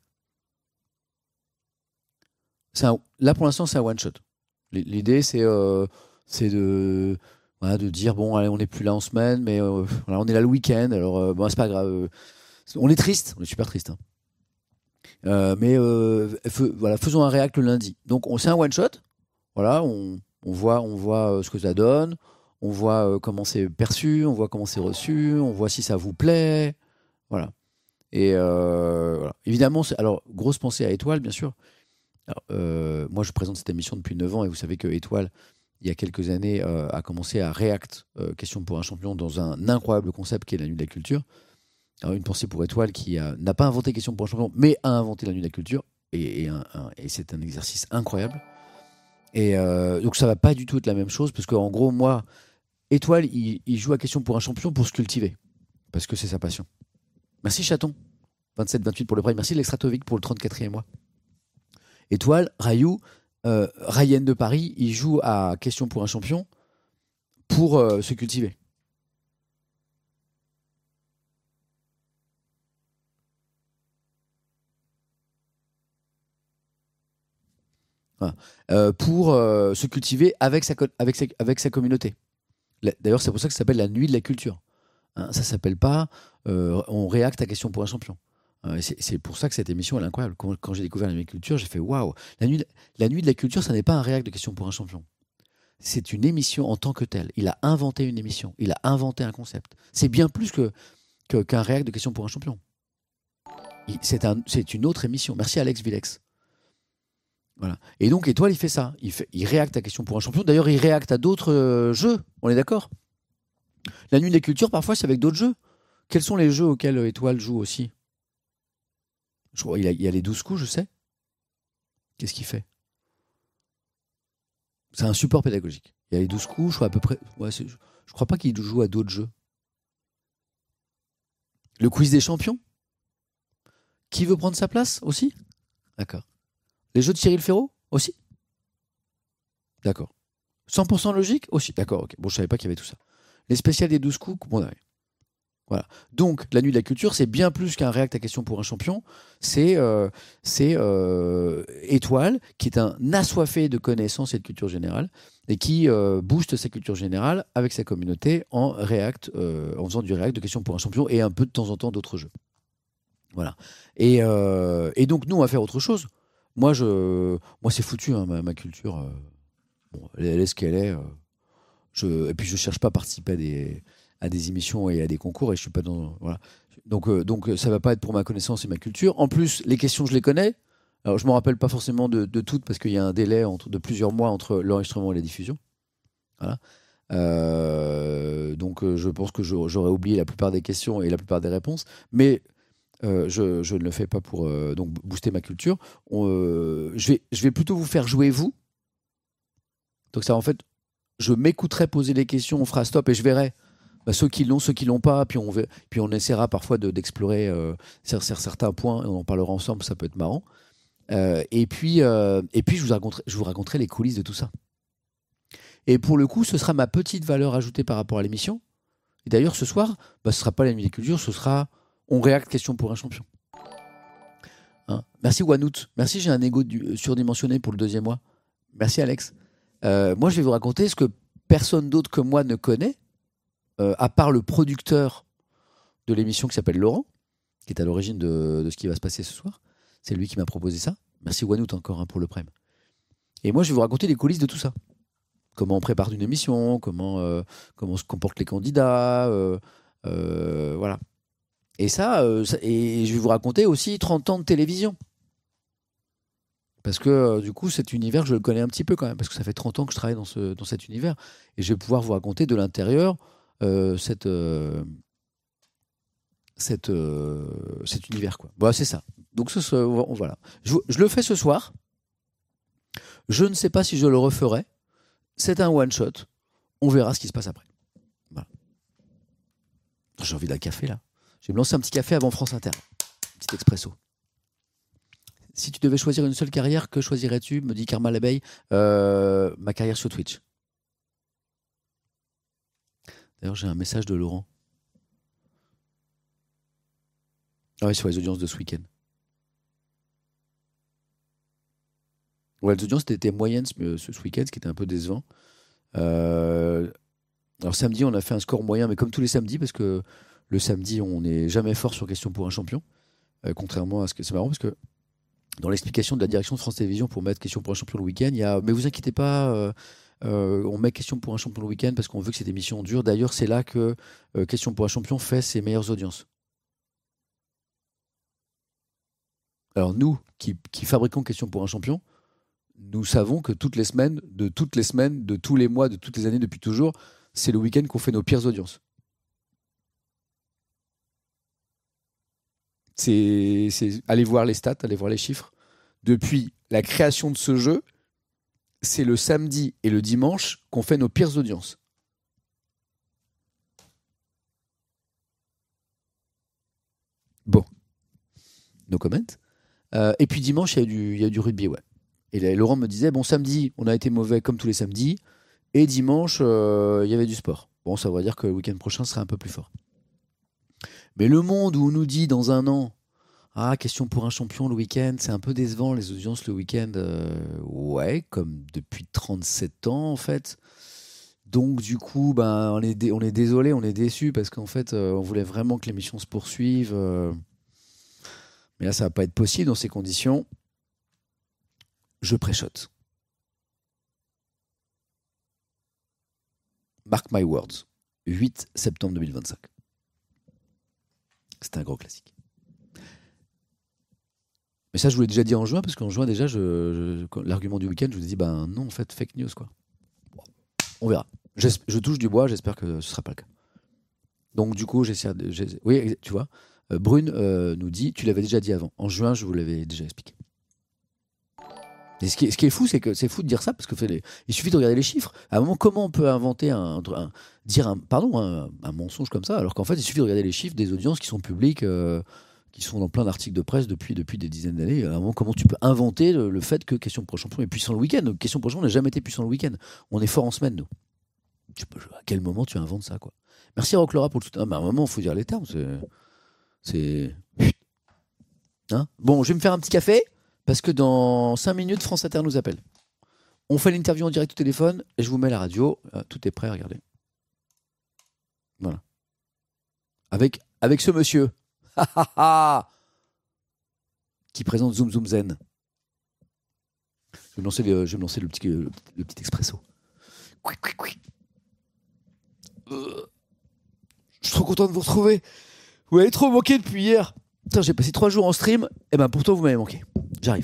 Speaker 1: Là pour l'instant c'est un one shot. L'idée c'est de dire bon allez, on n'est plus là en semaine, mais voilà, on est là le week-end, alors bon, c'est pas grave, on est triste, on est super triste, hein. Mais voilà, faisons un react le lundi. Donc c'est un one shot, voilà, on voit ce que ça donne, on voit comment c'est perçu, on voit comment c'est reçu, on voit si ça vous plaît, voilà. Et voilà. Évidemment, alors grosse pensée à Étoile, bien sûr. Alors, moi je présente cette émission depuis 9 ans et vous savez que Étoile, il y a quelques années, a commencé à react question pour un champion dans un incroyable concept qui est la Nuit de la Culture. Alors, une pensée pour Étoile qui n'a pas inventé question pour un champion, mais a inventé la Nuit de la Culture et c'est un exercice incroyable. Et donc ça va pas du tout être la même chose parce qu'en gros moi, Étoile il joue à question pour un champion pour se cultiver parce que c'est sa passion. Merci Chaton 27-28 pour le prix. Merci l'Extratovic pour le 34e mois. Étoile, Rayou, Ryan de Paris, il joue à question pour un champion pour se cultiver. Voilà. Pour se cultiver avec sa communauté. D'ailleurs, c'est pour ça que ça s'appelle la nuit de la culture. Hein, ça s'appelle pas on réacte à question pour un champion. C'est pour ça que cette émission elle est incroyable. Quand j'ai découvert la nuit de la culture, j'ai fait waouh. La nuit de la culture, ça n'est pas un réact de question pour un champion. C'est une émission en tant que telle. Il a inventé une émission. Il a inventé un concept. C'est bien plus qu'un réact de question pour un champion. C'est une autre émission. Merci Alex Villex. Voilà. Et donc Étoile, il fait ça. Il réacte à question pour un champion. D'ailleurs, il réacte à d'autres jeux. On est d'accord ? La nuit de la culture, parfois, c'est avec d'autres jeux. Quels sont les jeux auxquels Étoile joue aussi ? Je crois, il y a les 12 coups, je sais. Qu'est-ce qu'il fait ? C'est un support pédagogique. Il y a les 12 coups, je crois à peu près. Ouais, je crois pas qu'il joue à d'autres jeux. Le quiz des champions ? Qui veut prendre sa place aussi ? D'accord. Les jeux de Cyril Ferraud aussi ? D'accord. 100% logique aussi ? D'accord, ok. Bon, je savais pas qu'il y avait tout ça. Les spéciales des 12 coups, bon, ouais. Voilà. Donc, la nuit de la culture, c'est bien plus qu'un réact à question pour un champion. C'est Étoile, qui est un assoiffé de connaissances et de culture générale, et qui booste sa culture générale avec sa communauté en faisant du réact de question pour un champion et un peu de temps en temps d'autres jeux. Voilà. Et donc, nous, on va faire autre chose. Moi, c'est foutu, hein, ma culture. Bon, elle est ce qu'elle est. Et puis, je cherche pas à participer à des émissions et à des concours, et je suis pas dans. Voilà. Donc, ça va pas être pour ma connaissance et ma culture. En plus, les questions, je les connais. Alors, je me rappelle pas forcément de toutes, parce qu'il y a un délai de plusieurs mois entre l'enregistrement et la diffusion. Voilà. Donc, je pense que j'aurais oublié la plupart des questions et la plupart des réponses. Mais je ne le fais pas pour donc booster ma culture. Je vais plutôt vous faire jouer vous. Donc ça, en fait, je m'écouterai poser les questions, on fera stop et je verrai ceux qui l'ont, ceux qui l'ont pas. Puis on essaiera parfois d'explorer certains points et on en parlera ensemble. Ça peut être marrant. Et puis je vous raconterai les coulisses de tout ça. Et pour le coup, ce sera ma petite valeur ajoutée par rapport à l'émission. Et d'ailleurs, ce soir, ce sera pas la nuit des cultures, ce sera on réacte question pour un champion. Hein, merci Wanout. Merci, j'ai un ego surdimensionné pour le 2e mois. Merci Alex. Moi, je vais vous raconter ce que personne d'autre que moi ne connaît, à part le producteur de l'émission qui s'appelle Laurent, qui est à l'origine de ce qui va se passer ce soir. C'est lui qui m'a proposé ça. Merci Wanout encore pour le prime. Et moi, je vais vous raconter les coulisses de tout ça. Comment on prépare une émission, comment se comportent les candidats, voilà. Et et je vais vous raconter aussi 30 ans de télévision. Parce que du coup, cet univers, je le connais un petit peu quand même, parce que ça fait 30 ans que je travaille dans cet univers. Et je vais pouvoir vous raconter de l'intérieur cet univers, quoi. Bon, c'est ça. Donc, voilà. Je le fais ce soir. Je ne sais pas si je le referai. C'est un one-shot. On verra ce qui se passe après. Voilà. J'ai envie d'un café, là. Je vais me lancer un petit café avant France Inter. Petit expresso. Si tu devais choisir une seule carrière, que choisirais-tu ? Me dit Karma l'abeille. Ma carrière sur Twitch. D'ailleurs, j'ai un message de Laurent. Ah ouais, sur les audiences de ce week-end. Ouais, les audiences étaient moyennes ce week-end, ce qui était un peu décevant. Alors samedi, on a fait un score moyen, mais comme tous les samedis, parce que le samedi, on n'est jamais fort sur question pour un champion. Contrairement à ce que c'est marrant, parce que dans l'explication de la direction de France Télévisions pour mettre question pour un champion le week-end, il y a mais vous inquiétez pas, on met question pour un champion le week-end parce qu'on veut que cette émission dure. D'ailleurs, c'est là que question pour un champion fait ses meilleures audiences. Alors nous, qui fabriquons question pour un champion, nous savons que toutes les semaines, de tous les mois, de toutes les années, depuis toujours, c'est le week-end qu'on fait nos pires audiences. Allez voir les stats, allez voir les chiffres. Depuis la création de ce jeu, c'est le samedi et le dimanche qu'on fait nos pires audiences. Bon. No comment. Et puis dimanche, il y a du rugby, ouais. Et là, Laurent me disait, bon, samedi, on a été mauvais comme tous les samedis, et dimanche, il y avait du sport. Bon, ça va dire que le week-end prochain sera un peu plus fort. Mais le monde où on nous dit dans un an, question pour un champion le week-end, c'est un peu décevant les audiences le week-end. Ouais, comme depuis 37 ans en fait. Donc du coup, ben, on est désolé, on est déçu parce qu'en fait, on voulait vraiment que l'émission se poursuive. Mais là, ça va pas être possible dans ces conditions. Je préchote. Mark my words. 8 septembre 2025. C'est un gros classique. Mais ça, je vous l'ai déjà dit en juin, parce qu'en juin, déjà, l'argument du week-end, je vous ai dit, ben non, en fait, fake news, quoi. Bon, on verra. Je touche du bois, j'espère que ce ne sera pas le cas. Donc, du coup, oui, tu vois, Brune nous dit, tu l'avais déjà dit avant. En juin, je vous l'avais déjà expliqué. Et ce qui est fou, c'est que c'est fou de dire ça, parce que il suffit de regarder les chiffres. À un moment, comment on peut inventer un mensonge comme ça, alors qu'en fait, il suffit de regarder les chiffres des audiences qui sont publiques, qui sont dans plein d'articles de presse depuis des dizaines d'années. À un moment, comment tu peux inventer le fait que Question pour champion est puissant le week-end? Question pour champion n'a jamais été puissant le week-end. On est fort en semaine, nous. À quel moment tu inventes ça, quoi? Merci Rock Laura pour le soutien. À un moment, il faut dire les termes. C'est... Hein, bon, je vais me faire un petit café. Parce que dans 5 minutes, France Inter nous appelle. On fait l'interview en direct au téléphone et je vous mets la radio. Tout est prêt, regardez. Voilà. Avec ce monsieur qui présente Zoom Zoom Zen. Je vais me lancer le petit expresso. Je suis trop content de vous retrouver. Vous m'avez trop manqué depuis hier. Putain, j'ai passé 3 jours en stream. Et ben pourtant, vous m'avez manqué. J'arrive.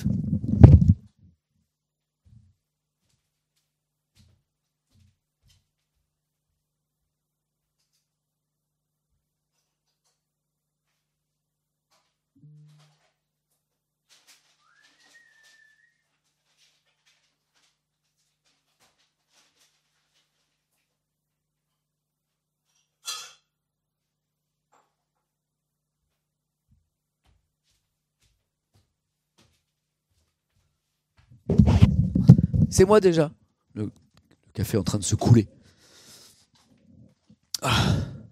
Speaker 1: C'est moi déjà. Le café est en train de se couler. Ah.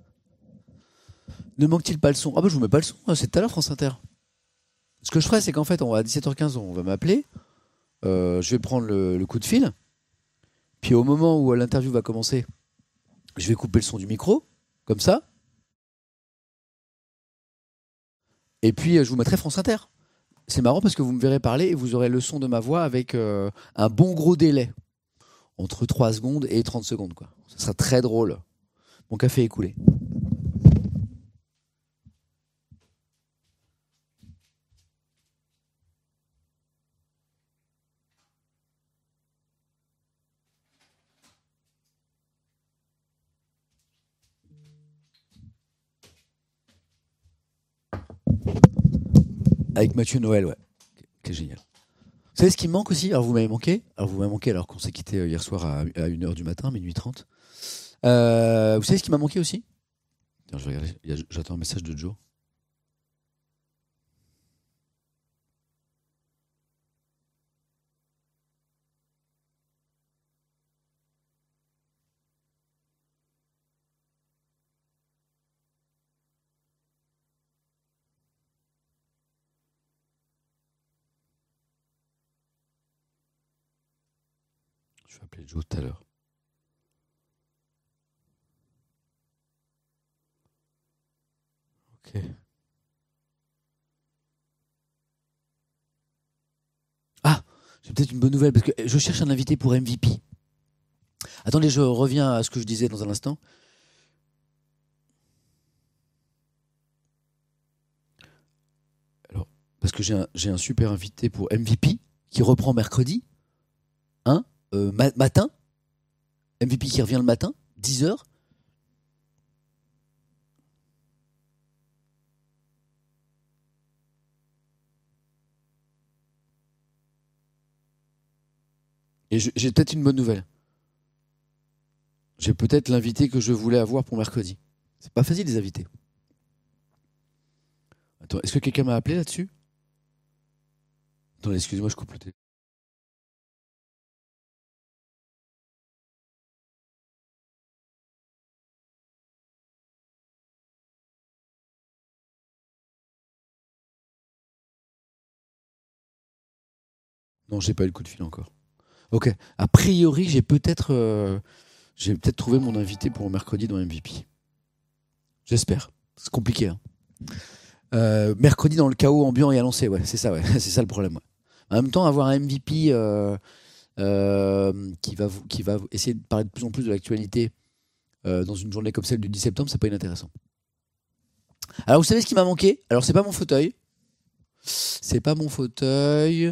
Speaker 1: Ne manque-t-il pas le son? Ah bah je vous mets pas le son, c'est tout à l'heure France Inter. Ce que je ferai, c'est qu'en fait, à 17h15, on va m'appeler. Je vais prendre le coup de fil. Puis au moment où l'interview va commencer, je vais couper le son du micro, comme ça. Et puis je vous mettrai France Inter. C'est marrant parce que vous me verrez parler et vous aurez le son de ma voix avec un bon gros délai. Entre 3 secondes et 30 secondes, quoi. Ça sera très drôle. Mon café est coulé. Avec Mathieu Noël, ouais. C'est génial. Vous savez ce qui me manque aussi? Alors vous m'avez manqué alors qu'on s'est quitté hier soir à 1h du matin, minuit 30. Vous savez ce qui m'a manqué aussi? Tiens, je vais regarder. J'attends un message de Joe. Je vais appeler Joe tout à l'heure. Ok. Ah, j'ai peut-être une bonne nouvelle parce que je cherche un invité pour MVP. Attendez, je reviens à ce que je disais dans un instant. Alors, parce que j'ai un super invité pour MVP qui reprend mercredi. Matin. MVP qui revient le matin, 10h. Et j'ai peut-être une bonne nouvelle. J'ai peut-être l'invité que je voulais avoir pour mercredi. C'est pas facile, les invités. Attends, est-ce que quelqu'un m'a appelé là-dessus? Attendez, excusez-moi, je coupe le téléphone. Non, j'ai pas eu le coup de fil encore. Ok. A priori, j'ai peut-être J'ai peut-être trouvé mon invité pour mercredi dans MVP. J'espère. C'est compliqué. Hein. Mercredi dans le chaos ambiant et annoncé, ouais, c'est ça, ouais. C'est ça le problème. Ouais. En même temps, avoir un MVP qui va essayer de parler de plus en plus de l'actualité dans une journée comme celle du 10 septembre, c'est pas inintéressant. Alors, vous savez ce qui m'a manqué ? Alors, c'est pas mon fauteuil. C'est pas mon fauteuil.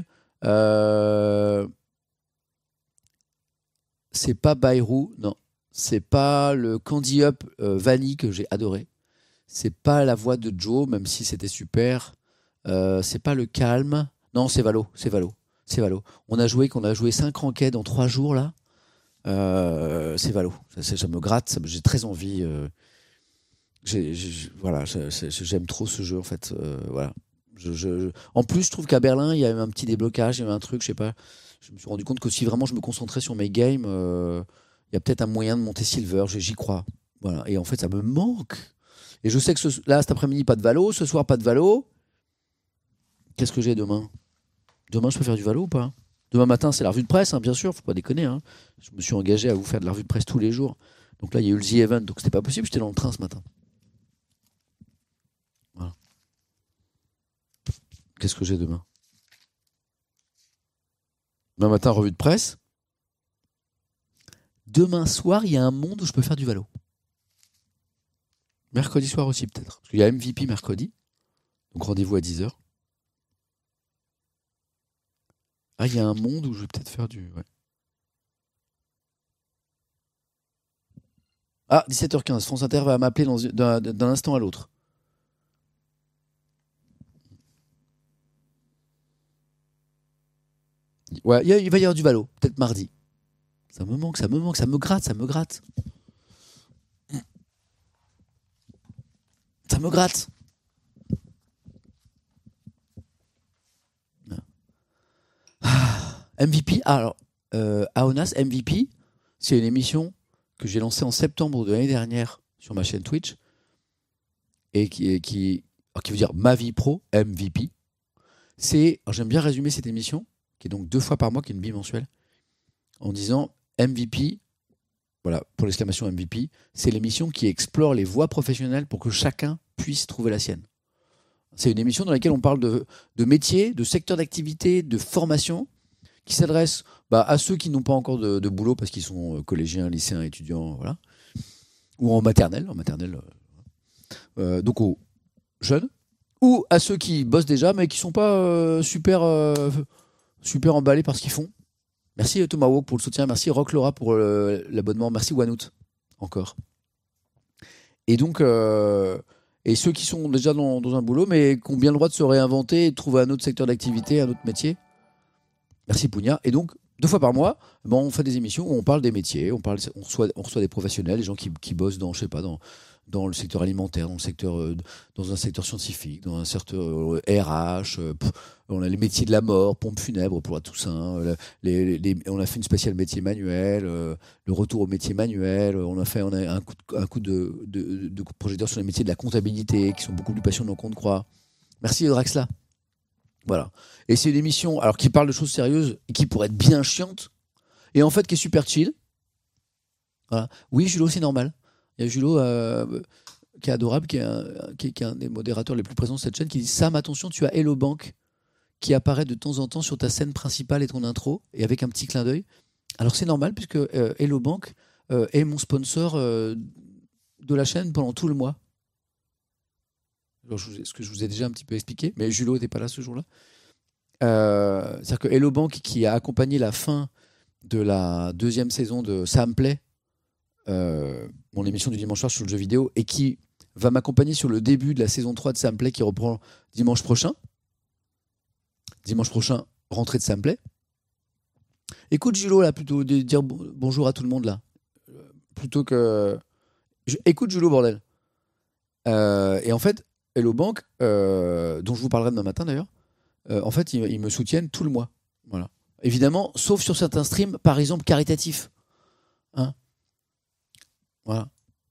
Speaker 1: C'est pas Bayrou, non. C'est pas le Candy Up Vanille que j'ai adoré. C'est pas la voix de Joe, même si c'était super. C'est pas le calme. Non, c'est Valo. On a joué 5 ranked en 3 jours là. C'est Valo. Ça me gratte. J'ai très envie. Voilà, j'aime trop ce jeu en fait. Voilà. En plus, je trouve qu'à Berlin, il y a eu un petit déblocage, il y a eu un truc, je sais pas. Je me suis rendu compte que si vraiment je me concentrais sur mes games, il y a peut-être un moyen de monter Silver. J'y crois. Voilà. Et en fait, ça me manque. Et je sais que là, cet après-midi, pas de Valo. Ce soir, pas de Valo. Qu'est-ce que j'ai demain ? Demain, je peux faire du Valo ou pas ? Demain matin, c'est la revue de presse, hein, bien sûr. Faut pas déconner. Hein. Je me suis engagé à vous faire de la revue de presse tous les jours. Donc là, il y a eu le The Event, donc c'était pas possible. J'étais dans le train ce matin. Voilà. Qu'est-ce que j'ai demain ? Demain matin, revue de presse. Demain soir, il y a un monde où je peux faire du Valo. Mercredi soir aussi, peut-être. Parce qu'il y a MVP mercredi. Donc rendez-vous à 10h. Ah, il y a un monde où je vais peut-être faire du... Ouais. Ah, 17h15. France Inter va m'appeler d'un instant à l'autre. Ouais, il va y avoir du Valo. Peut-être mardi. Ça me manque, ça me gratte. Ça me gratte. MVP, alors, Aonas, MVP, c'est une émission que j'ai lancée en septembre de l'année dernière sur ma chaîne Twitch et qui veut dire ma vie pro, MVP. Alors j'aime bien résumer cette émission, qui est donc 2 fois par mois, qui est une bimensuelle, en disant MVP, voilà, pour l'exclamation MVP, c'est l'émission qui explore les voies professionnelles pour que chacun puisse trouver la sienne. C'est une émission dans laquelle on parle de métiers, de secteurs d'activité, de formation, qui s'adresse à ceux qui n'ont pas encore de boulot parce qu'ils sont collégiens, lycéens, étudiants, voilà, ou en maternelle, donc aux jeunes, ou à ceux qui bossent déjà mais qui sont pas super emballés par ce qu'ils font. Merci Thomas Walk pour le soutien, merci Rock Laura pour l'abonnement, merci Wanout encore. Et donc et ceux qui sont déjà dans un boulot mais qui ont bien le droit de se réinventer et de trouver un autre secteur d'activité, un autre métier. Merci Pugna. Et donc 2 fois par mois, on fait des émissions où on parle des métiers, on reçoit des professionnels, des gens qui bossent dans, je sais pas, dans le secteur alimentaire, dans un secteur scientifique, dans un secteur RH. On a les métiers de la mort, pompe funèbre pour la Toussaint. On a fait une spéciale métier manuel, le retour au métier manuel. On a un coup de projecteur sur les métiers de la comptabilité, qui sont beaucoup plus passionnants qu'on ne croit. Merci Draxla. Voilà. Et c'est une émission qui parle de choses sérieuses et qui pourrait être bien chiante et en fait qui est super chill. Voilà. Oui, Julo, c'est normal. Il y a Julo qui est adorable, qui est un des modérateurs les plus présents de cette chaîne, qui dit Sam, attention, tu as Hello Bank qui apparaît de temps en temps sur ta scène principale et ton intro et avec un petit clin d'œil. Alors c'est normal puisque Hello Bank est mon sponsor de la chaîne pendant tout le mois. Alors, ce que je vous ai déjà un petit peu expliqué, mais Julo n'était pas là ce jour-là. C'est-à-dire que Hello Bank, qui a accompagné la fin de la 2e saison de Sam Play, mon émission du dimanche soir sur le jeu vidéo, et qui va m'accompagner sur le début de la saison 3 de Sam Play, qui reprend dimanche prochain. Dimanche prochain, rentrée de Sam Play. Écoute Julo, là, plutôt de dire bonjour à tout le monde, là. Plutôt que... Écoute Julo, bordel. Et en fait, Hello Bank, dont je vous parlerai demain matin d'ailleurs, en fait, ils me soutiennent tout le mois. Voilà. Évidemment, sauf sur certains streams, par exemple, caritatifs. Hein, voilà.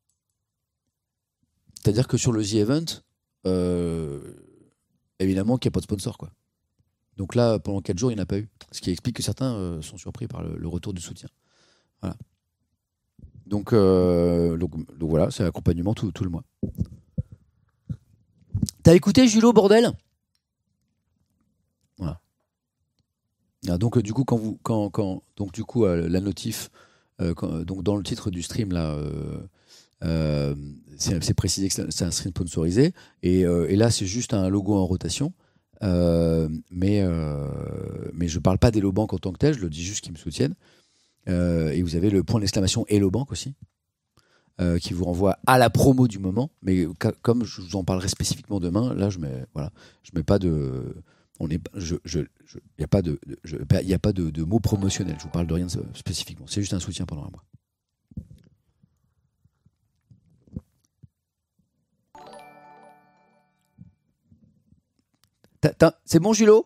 Speaker 1: C'est-à-dire que sur le The Event, évidemment qu'il n'y a pas de sponsor, quoi. Donc là, pendant 4 jours, il n'y en a pas eu. Ce qui explique que certains sont surpris par le retour du soutien. Voilà. Donc voilà, c'est l'accompagnement tout le mois. T'as écouté Julot, bordel? Voilà. Donc du coup, la notif, donc dans le titre du stream là, c'est précisé que c'est un stream sponsorisé, et là c'est juste un logo en rotation. Mais je parle pas d'Hello Bank en tant que tel, je le dis juste qu'ils me soutiennent. Et vous avez le point d'exclamation Hello Bank aussi, qui vous renvoie à la promo du moment. Mais comme je vous en parlerai spécifiquement demain, là je mets pas de, il y a pas de mots promotionnels. Je vous parle de rien spécifiquement. C'est juste un soutien pendant un mois. C'est bon, Julot?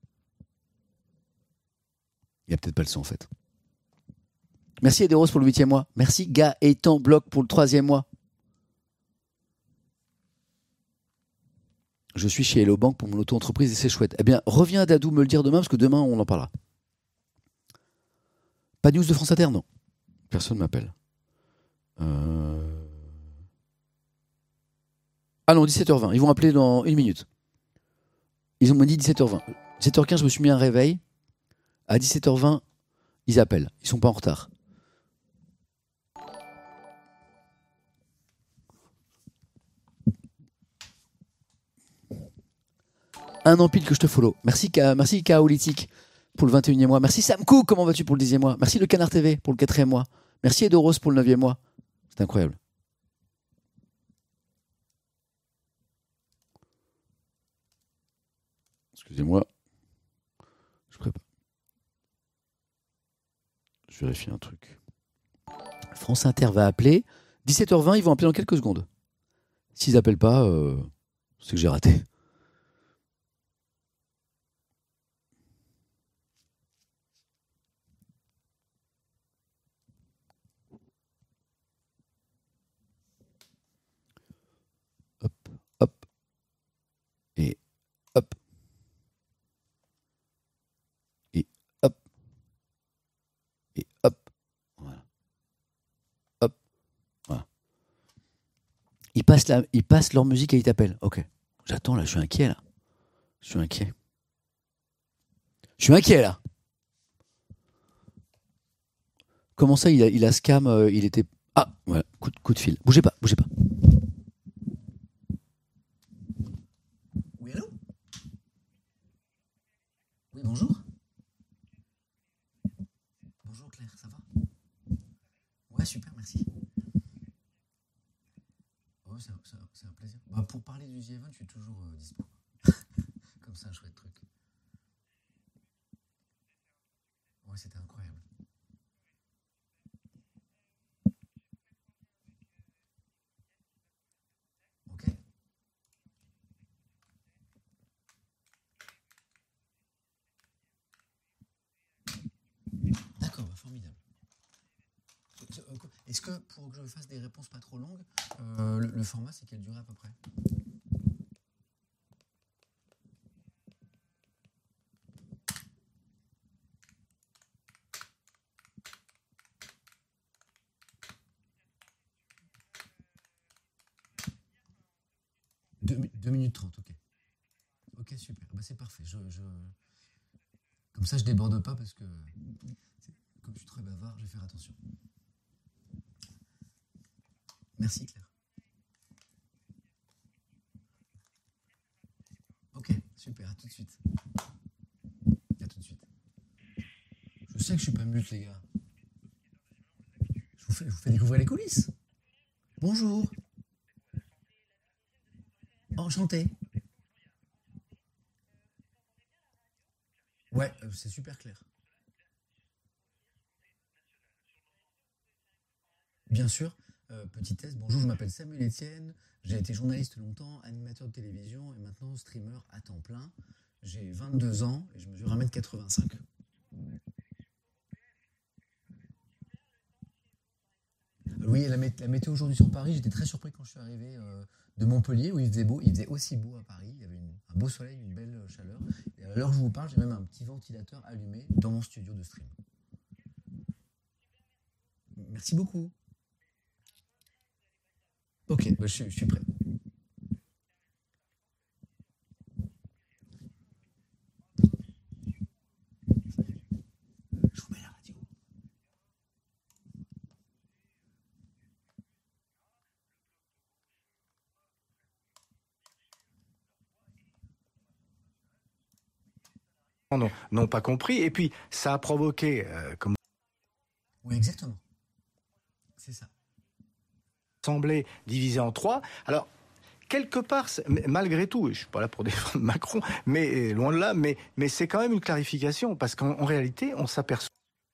Speaker 1: Il n'y a peut-être pas le son en fait. Merci Ederos pour le 8e mois. Merci Gaëtan Bloc pour le 3e mois. Je suis chez Hello Bank pour mon auto-entreprise et c'est chouette. Eh bien, reviens à Dadou me le dire demain, parce que demain on en parlera. Pas de news de France Inter, non. Personne ne m'appelle. Ah non, 17h20. Ils vont appeler dans 1 minute. Ils m'ont dit 17h20. 17h15, je me suis mis un réveil. À 17h20, ils appellent. Ils sont pas en retard. Un an pile que je te follow. Merci Kaolitique pour le 21e mois. Merci Sam Cook, comment vas-tu pour le 10e mois? Merci le Canard TV pour le 4e mois. Merci Edoros pour le 9e mois. C'est incroyable. Excusez-moi. Je prépare. Je vérifie un truc. France Inter va appeler. 17h20, ils vont appeler dans quelques secondes. S'ils n'appellent pas, c'est que j'ai raté. Hop, hop. Et hop. Et hop. Et hop. Voilà. Hop. Voilà. Ils passent leur musique et ils t'appellent. Ok. J'attends là, je suis inquiet là. Je suis inquiet là. Comment ça, il a scam, il était... Ah, voilà, coup de fil. Bougez pas. Oui, allô? Oui, bonjour. Bonjour Claire, ça va? Ouais, super, merci. Oh, c'est un plaisir. Bah, pour parler du The Event, je suis toujours dispo. Comme ça, un chouette truc. Ouais, c'était incroyable. Ok. D'accord, bah, formidable. Est-ce que pour que je fasse des réponses pas trop longues, le format, c'est quelle durée à peu près? Deux minutes 30, ok. Ok, super. Bah, c'est parfait. Comme ça, je déborde pas parce que, comme je suis très bavard, je vais faire attention. Merci Claire. Ok, super, à tout de suite. Je sais que je suis pas mute, les gars. Je vous fais découvrir les coulisses. Bonjour. Enchanté. Ouais, c'est super clair. Bien sûr. Petit test, bonjour, je m'appelle Samuel Etienne, j'ai été journaliste longtemps, animateur de télévision et maintenant streamer à temps plein. J'ai 22 ans et je mesure 1m85. Oui, la météo aujourd'hui sur Paris, j'étais très surpris quand je suis arrivé de Montpellier où il faisait beau. Il faisait aussi beau à Paris, il y avait un beau soleil, une belle chaleur. Et à l'heure où je vous parle, j'ai même un petit ventilateur allumé dans mon studio de stream. Merci beaucoup. Ok, bah, je suis prêt. Je vous mets la radio.
Speaker 6: N'ont pas compris. Et puis, ça a provoqué, comme
Speaker 1: Oui, exactement. C'est ça.
Speaker 6: l'Assemblée divisée en 3. Alors, quelque part, malgré tout, je ne suis pas là pour défendre Macron, mais loin de là, mais c'est quand même une clarification, parce qu'en réalité, on s'aperçoit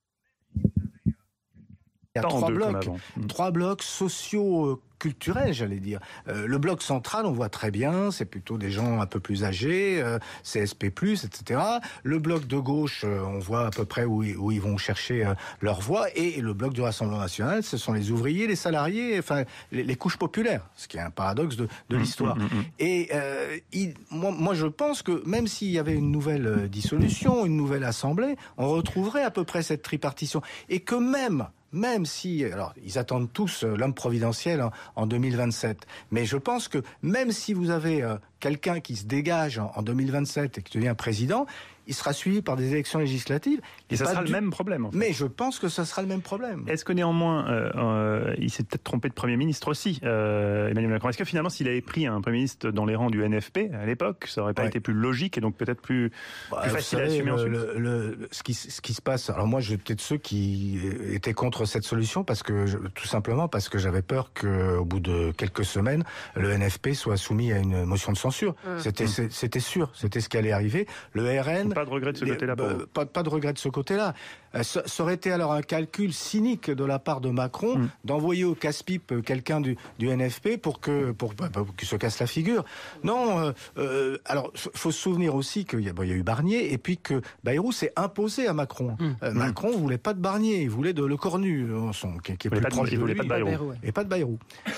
Speaker 6: qu'il y a trois blocs socio-culturels, j'allais dire. Le bloc central, on voit très bien, c'est plutôt des gens un peu plus âgés, CSP+, etc. Le bloc de gauche, on voit à peu près où ils vont chercher leur voix. Et le bloc du Rassemblement national, ce sont les ouvriers, les salariés, enfin les couches populaires, ce qui est un paradoxe de l'histoire. Et moi, je pense que même s'il y avait une nouvelle dissolution, une nouvelle assemblée, on retrouverait à peu près cette tripartition. Et que même si, alors ils attendent tous l'homme providentiel en 2027, mais je pense que même si vous avez quelqu'un qui se dégage en 2027 et qui devient président, il sera suivi par des élections législatives.
Speaker 7: Et ça sera le même problème, en fait.
Speaker 6: Mais je pense que ça sera le même problème.
Speaker 7: Est-ce que néanmoins, il s'est peut-être trompé de Premier ministre aussi, Emmanuel Macron? Est-ce que finalement, s'il avait pris un Premier ministre dans les rangs du NFP à l'époque, ça n'aurait pas été plus logique et donc peut-être plus facile à assumer ensuite?
Speaker 6: Ce qui se passe, alors moi, j'ai peut-être ceux qui étaient contre cette solution, tout simplement parce que j'avais peur qu'au bout de quelques semaines, le NFP soit soumis à une motion de censure. C'était sûr, c'était ce qui allait arriver. Le RN...
Speaker 7: Pas de regret de ce côté-là pour vous.
Speaker 6: Pas de regret de ce côté-là. Ça aurait été alors un calcul cynique de la part de Macron d'envoyer au casse-pipe quelqu'un du NFP pour qu'il se casse la figure. Non, alors faut se souvenir aussi qu'il y a eu Barnier et puis que Bayrou s'est imposé à Macron. Macron voulait pas de Barnier, il voulait de Lecornu, qui est plus proche de lui.
Speaker 7: Il voulait pas de Bayrou.
Speaker 6: Et pas de Bayrou.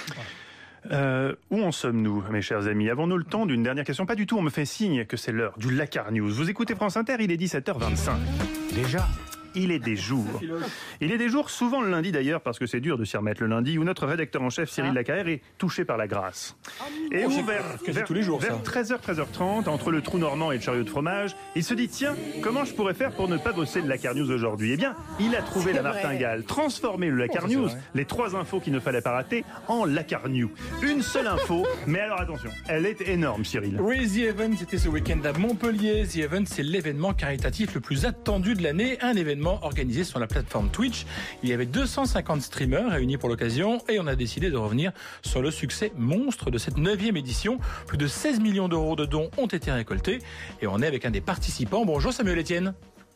Speaker 7: Où en sommes-nous, mes chers amis? Avons-nous le temps d'une dernière question? Pas du tout, on me fait signe que c'est l'heure du Lakar News. Vous écoutez France Inter, il est 17h25.
Speaker 6: Déjà?
Speaker 7: Il est des jours. Il est des jours, souvent le lundi d'ailleurs, parce que c'est dur de s'y remettre le lundi, où notre rédacteur en chef, Cyril Lacarrère, est touché par la grâce. Et où vers tous les jours, vers 13h, 13h30, entre le trou normand et le chariot de fromage, il se dit, tiens, comment je pourrais faire pour ne pas bosser le Lakar News aujourd'hui? Eh bien, il a trouvé la martingale, transformé le Lakar News, les 3 infos qu'il ne fallait pas rater, en Lakar News. Une seule info, mais alors attention, elle est énorme, Cyril.
Speaker 8: Oui, The Event, c'était ce week-end à Montpellier. The Event, c'est l'événement caritatif le plus attendu de l'année, un événement organisé sur la plateforme Twitch. Il y avait 250 streamers réunis pour l'occasion et on a décidé de revenir sur le succès monstre de cette 9e édition. Plus de 16 millions d'euros de dons ont été récoltés et on est avec un des participants. Bonjour Samuel Etienne.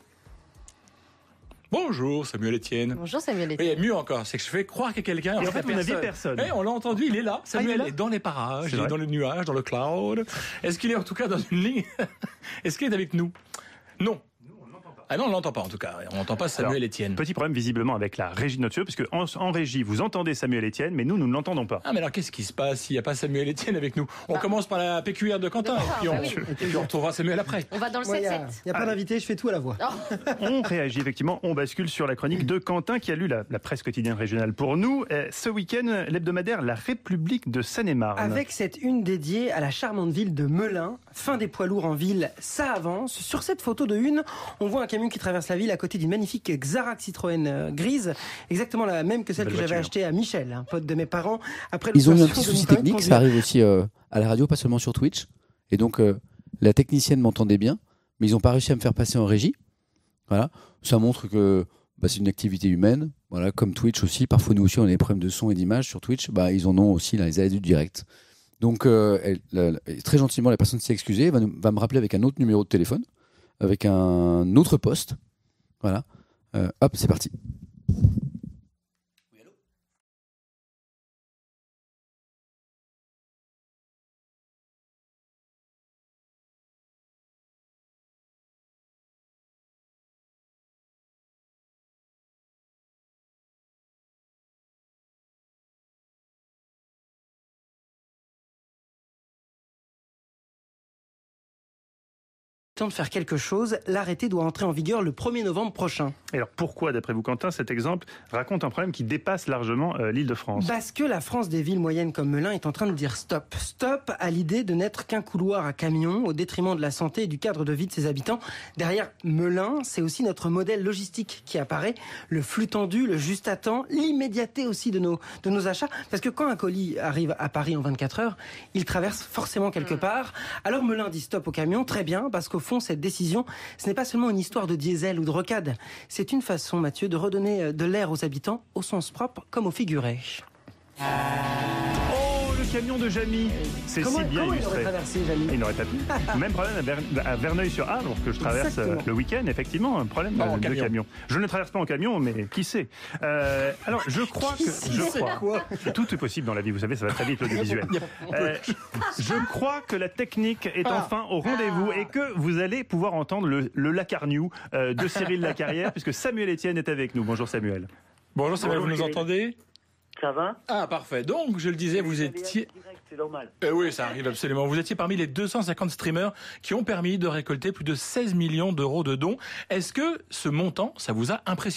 Speaker 8: Bonjour Samuel Etienne.
Speaker 9: Bonjour Samuel Etienne.
Speaker 8: Oui, il y a mieux encore, c'est que je fais croire qu'il y a quelqu'un.
Speaker 7: Et en fait, on n'a vu personne.
Speaker 8: On l'a entendu, il est là. Samuel est dans les parages, il est dans les nuages, dans le cloud. Est-ce qu'il est en tout cas dans une ligne? Est-ce qu'il est avec nous? Non. Ah non, on l'entend pas en tout cas. On n'entend pas Samuel Etienne.
Speaker 7: Petit problème visiblement avec la régie de notre studio, parce que en régie, vous entendez Samuel Etienne, mais nous ne l'entendons pas.
Speaker 8: Ah mais alors qu'est-ce qui se passe s'il n'y a pas Samuel Etienne avec nous? On commence par la PQR de Quentin, et puis on retrouvera Samuel après.
Speaker 9: On va dans le 7-7.
Speaker 5: Il n'y a pas d'invité, je fais tout à la voix.
Speaker 7: On réagit effectivement, on bascule sur la chronique de Quentin qui a lu la presse quotidienne régionale pour nous. Ce week-end, l'hebdomadaire La République de Seine-et-Marne.
Speaker 5: Avec cette une dédiée à la charmante ville de Melun, fin des poids lourds en ville, ça avance. Sur cette photo de une, on voit un camion qui traverse la ville à côté d'une magnifique Xarac Citroën grise, exactement la même que celle que j'avais achetée à Michel, un pote de mes parents. Après
Speaker 1: ils ont eu un petit souci technique, ça arrive aussi à la radio, pas seulement sur Twitch. Et donc la technicienne m'entendait bien, mais ils n'ont pas réussi à me faire passer en régie. Voilà, ça montre que c'est une activité humaine. Voilà, comme Twitch aussi. Parfois nous aussi on a des problèmes de son et d'image sur Twitch. Ils en ont aussi là, les aléas du direct. Donc très gentiment la personne s'est excusée, va me rappeler avec un autre numéro de téléphone, avec un autre poste. Voilà. Hop, c'est parti.
Speaker 5: temps de faire quelque chose. L'arrêté doit entrer en vigueur le 1er novembre prochain.
Speaker 7: Et alors pourquoi, d'après vous, Quentin, cet exemple raconte un problème qui dépasse largement l'Île-de-France ?
Speaker 5: Parce que la France des villes moyennes comme Melun est en train de dire stop. Stop à l'idée de n'être qu'un couloir à camions au détriment de la santé et du cadre de vie de ses habitants. Derrière Melun, c'est aussi notre modèle logistique qui apparaît. Le flux tendu, le juste à temps, l'immédiateté aussi de nos achats. Parce que quand un colis arrive à Paris en 24 heures, il traverse forcément quelque part. Alors Melun dit stop aux camions, très bien, parce qu'au fond, cette décision, ce n'est pas seulement une histoire de diesel ou de rocade. C'est une façon, Mathieu, de redonner de l'air aux habitants, au sens propre comme au figuré.
Speaker 7: Le camion de Jamy, c'est si bien illustré.
Speaker 5: Il aurait traversé, Jamy ?
Speaker 7: Il n'aurait pas pu. Même problème à Verneuil-sur-Avre, que je traverse le week-end, effectivement, un problème de camion. Je ne le traverse pas en camion, mais qui sait. Alors, je crois que... Tout est possible dans la vie, vous savez, ça va très vite, l'audiovisuel. Je crois que la technique est enfin au rendez-vous et que vous allez pouvoir entendre le Lacarniou de Cyril Lacarrière, puisque Samuel Etienne est avec nous. Bonjour Samuel.
Speaker 8: Bonjour Samuel, vous nous entendez ?
Speaker 9: Ça va ?
Speaker 8: Ah, parfait. Donc, je le disais, vous étiez...
Speaker 9: C'est normal.
Speaker 8: Oui, ça arrive absolument. Vous étiez parmi les 250 streamers qui ont permis de récolter plus de 16 millions d'euros de dons. Est-ce que ce montant, ça vous a impressionné ?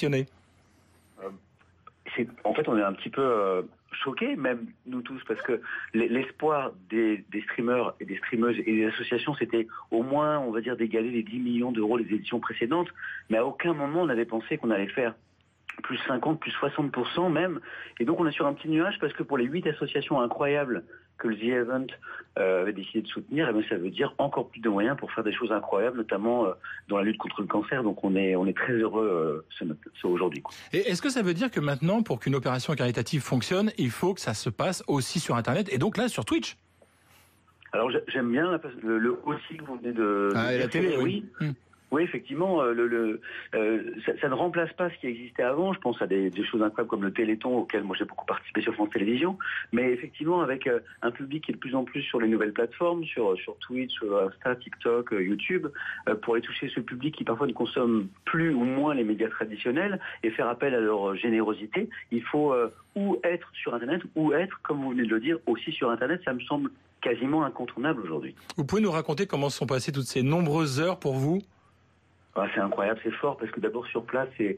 Speaker 9: En fait, on est un petit peu choqués, même nous tous, parce que l'espoir des streamers et des streameuses et des associations, c'était au moins, on va dire, d'égaler les 10 millions d'euros des éditions précédentes. Mais à aucun moment, on avait pensé qu'on allait faire plus 50, plus 60% même. Et donc on est sur un petit nuage parce que pour les 8 associations incroyables que le The Event avait décidé de soutenir, eh bien, ça veut dire encore plus de moyens pour faire des choses incroyables, notamment dans la lutte contre le cancer. Donc on est très heureux aujourd'hui.
Speaker 8: Et est-ce que ça veut dire que maintenant, pour qu'une opération caritative fonctionne, il faut que ça se passe aussi sur Internet et donc là sur Twitch ?
Speaker 9: Alors j'aime bien le aussi que vous venez de...
Speaker 8: Ah, et la télé, oui.
Speaker 9: Oui, effectivement, ça ne remplace pas ce qui existait avant. Je pense à des choses incroyables comme le Téléthon, auquel moi j'ai beaucoup participé sur France Télévisions. Mais effectivement, avec un public qui est de plus en plus sur les nouvelles plateformes, sur Twitch, Insta, TikTok, YouTube, pour aller toucher ce public qui parfois ne consomme plus ou moins les médias traditionnels et faire appel à leur générosité, il faut ou être sur Internet ou être, comme vous venez de le dire, aussi sur Internet. Ça me semble quasiment incontournable aujourd'hui.
Speaker 8: Vous pouvez nous raconter comment se sont passées toutes ces nombreuses heures pour vous ?
Speaker 9: Ah, c'est incroyable, c'est fort, parce que d'abord sur place, c'est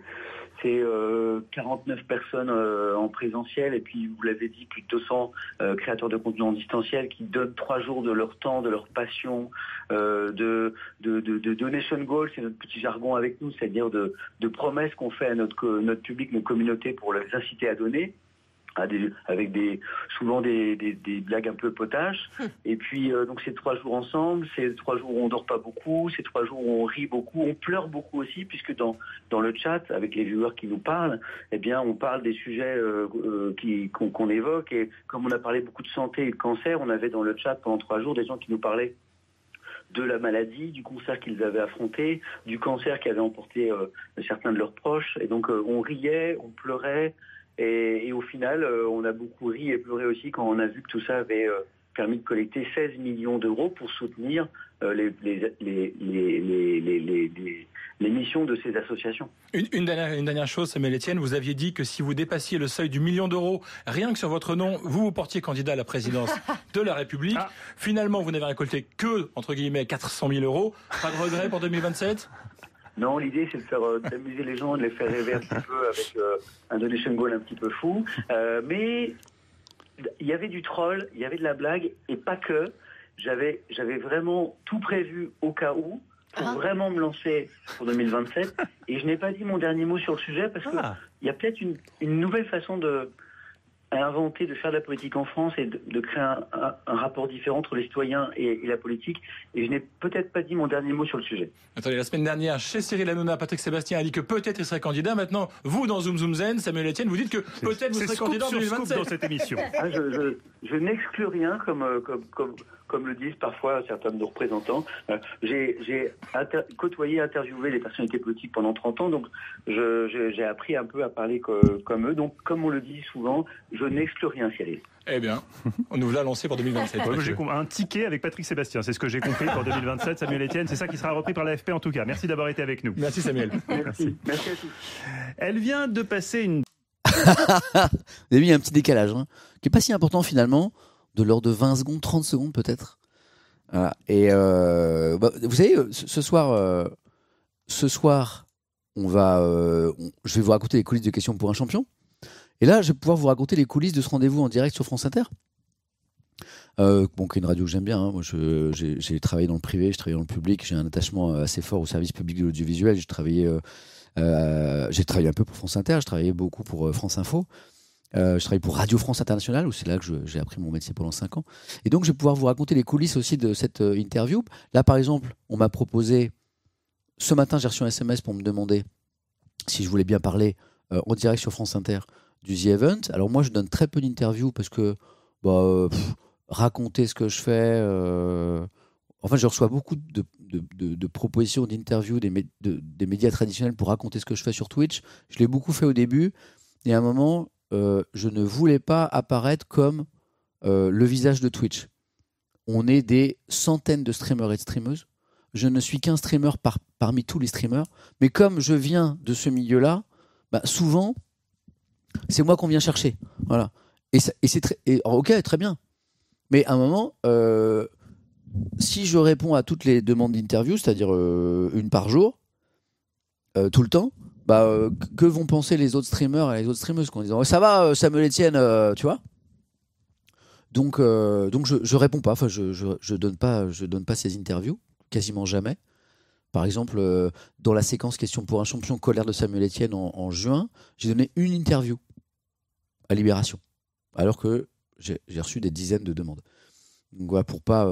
Speaker 9: 49 personnes en présentiel, et puis vous l'avez dit, plus de 200 créateurs de contenu en distanciel qui donnent 3 jours de leur temps, de leur passion, de donation goal, c'est notre petit jargon avec nous, c'est-à-dire de promesses qu'on fait à notre public, nos communautés pour les inciter à donner. Avec souvent des blagues un peu potaches. Et puis donc c'est 3 jours ensemble, c'est 3 jours où on dort pas beaucoup, c'est 3 jours où on rit beaucoup, on pleure beaucoup aussi, puisque dans le chat avec les viewers qui nous parlent, eh bien on parle des sujets qu'on évoque, et comme on a parlé beaucoup de santé et de cancer, on avait dans le chat pendant 3 jours des gens qui nous parlaient de la maladie, du cancer qu'ils avaient affronté, du cancer qui avait emporté certains de leurs proches, et donc on riait, on pleurait. Et au final, on a beaucoup ri et pleuré aussi quand on a vu que tout ça avait permis de collecter 16 millions d'euros pour soutenir les missions de ces associations.
Speaker 8: Une dernière chose, Samuel Etienne, vous aviez dit que si vous dépassiez le seuil du million d'euros, rien que sur votre nom, vous portiez candidat à la présidence de la République. Finalement, vous n'avez récolté que, entre guillemets, 400 000 euros. Pas de regret pour 2027 ?
Speaker 9: Non, l'idée c'est de faire d'amuser les gens, de les faire rêver un petit peu avec un donation goal un petit peu fou. Mais il y avait du troll, il y avait de la blague, et pas que. J'avais vraiment tout prévu au cas où, pour vraiment me lancer pour 2027. Et je n'ai pas dit mon dernier mot sur le sujet parce que il y a peut-être une nouvelle façon à inventer, de faire de la politique en France et de créer un rapport différent entre les citoyens et la politique. Et je n'ai peut-être pas dit mon dernier mot sur le sujet.
Speaker 8: Attendez, la semaine dernière, chez Cyril Hanouna, Patrick Sébastien a dit que peut-être il serait candidat. Maintenant, vous, dans Zoom Zoom Zen, Samuel Etienne, vous dites que peut-être vous serez candidat en 2027.
Speaker 7: Dans cette émission.
Speaker 9: Je n'exclus rien, comme le disent parfois certains de nos représentants. J'ai côtoyé, interviewé les personnalités politiques pendant 30 ans, donc j'ai appris un peu à parler comme eux. Donc, comme on le dit souvent, je n'exclus rien, Cyril.
Speaker 8: Eh bien, on nous l'a lancé pour 2027.
Speaker 7: J'ai un ticket avec Patrick Sébastien, c'est ce que j'ai compris pour 2027. Samuel Etienne, c'est ça qui sera repris par l'AFP en tout cas. Merci d'avoir été avec nous.
Speaker 8: Merci Samuel.
Speaker 9: Merci à tous.
Speaker 7: Elle vient de passer une...
Speaker 1: Vous avez mis un petit décalage, qui n'est pas si important finalement, de l'ordre de 20 secondes, 30 secondes peut-être. Voilà. Et vous savez, ce soir, je vais vous raconter les coulisses de Questions pour un champion. Et là, je vais pouvoir vous raconter les coulisses de ce rendez-vous en direct sur France Inter. Qui est une radio que j'aime bien. Hein. Moi, j'ai travaillé dans le privé, j'ai travaillé dans le public. J'ai un attachement assez fort au service public de l'audiovisuel. J'ai travaillé un peu pour France Inter. J'ai travaillé beaucoup pour France Info. Je travaille pour Radio France Internationale, où c'est là que j'ai appris mon métier pendant 5 ans. Et donc, je vais pouvoir vous raconter les coulisses aussi de cette interview. Là, par exemple, on m'a proposé... Ce matin, j'ai reçu un SMS pour me demander si je voulais bien parler en direct sur France Inter du The Event. Alors moi, je donne très peu d'interviews parce que raconter ce que je fais... Enfin, je reçois beaucoup de propositions d'interviews des médias traditionnels pour raconter ce que je fais sur Twitch. Je l'ai beaucoup fait au début. Et à un moment... je ne voulais pas apparaître comme le visage de Twitch. On est des centaines de streamers et de streameuses. Je ne suis qu'un streamer parmi tous les streamers. Mais comme je viens de ce milieu-là, souvent, c'est moi qu'on vient chercher. Voilà. Ok, très bien. Mais à un moment, si je réponds à toutes les demandes d'interview, c'est-à-dire une par jour, tout le temps, que vont penser les autres streamers et les autres streameuses en disant ça va Samuel Etienne, tu vois. Donc je réponds pas, enfin je donne pas ces interviews quasiment jamais. Par exemple, dans la séquence Question pour un champion colère de Samuel Etienne en juin, j'ai donné une interview à Libération, alors que j'ai reçu des dizaines de demandes. Donc voilà, pour pas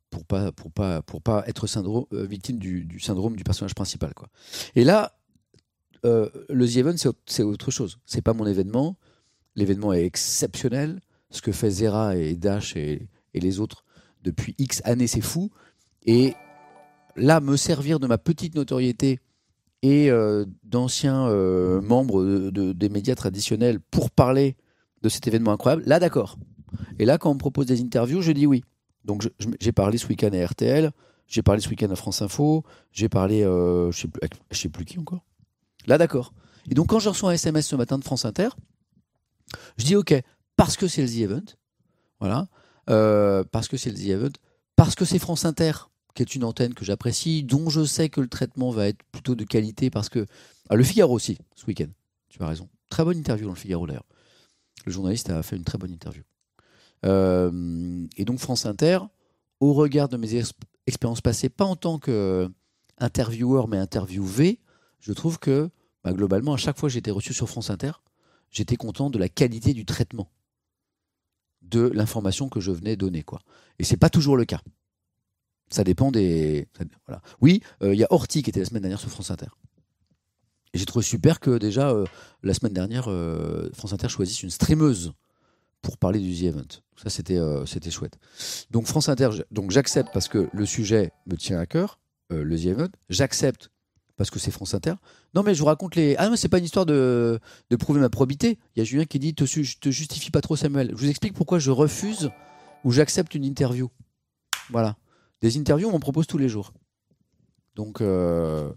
Speaker 1: être victime du syndrome du personnage principal, quoi. Et là, le The Event, c'est autre chose. C'est pas mon événement. L'événement est exceptionnel. Ce que fait Zera et Dash et les autres depuis X années, c'est fou. Et là, me servir de ma petite notoriété et d'anciens membres des médias traditionnels pour parler de cet événement incroyable, là, d'accord. Et là, quand on me propose des interviews, je dis oui. Donc, j'ai parlé ce week-end à RTL, j'ai parlé ce week-end à France Info, j'ai parlé, je sais plus qui encore. Là, d'accord. Et donc, quand je reçois un SMS ce matin de France Inter, je dis OK, parce que c'est le The Event, voilà, parce que c'est le The Event, parce que c'est France Inter, qui est une antenne que j'apprécie, dont je sais que le traitement va être plutôt de qualité, parce que... le Figaro aussi, ce week-end, tu as raison. Très bonne interview dans le Figaro, d'ailleurs. Le journaliste a fait une très bonne interview. Et donc, France Inter, au regard de mes expériences passées, pas en tant qu'intervieweur, mais interviewé, je trouve que, globalement, à chaque fois que j'ai été reçu sur France Inter, j'étais content de la qualité du traitement de l'information que je venais donner, quoi. Et c'est pas toujours le cas. Ça dépend des... Voilà. Oui, y a Horty qui était la semaine dernière sur France Inter. Et j'ai trouvé super que déjà, la semaine dernière, France Inter choisisse une streameuse pour parler du The Event. Ça, c'était chouette. Donc France Inter, j'accepte parce que le sujet me tient à cœur, le The Event. J'accepte parce que c'est France Inter. Non, mais je vous raconte les... Ah non, c'est pas une histoire de prouver ma probité. Il y a Julien qui dit te justifie pas trop, Samuel. Je vous explique pourquoi je refuse ou j'accepte une interview. Voilà. Des interviews, on m'en propose tous les jours. Donc, je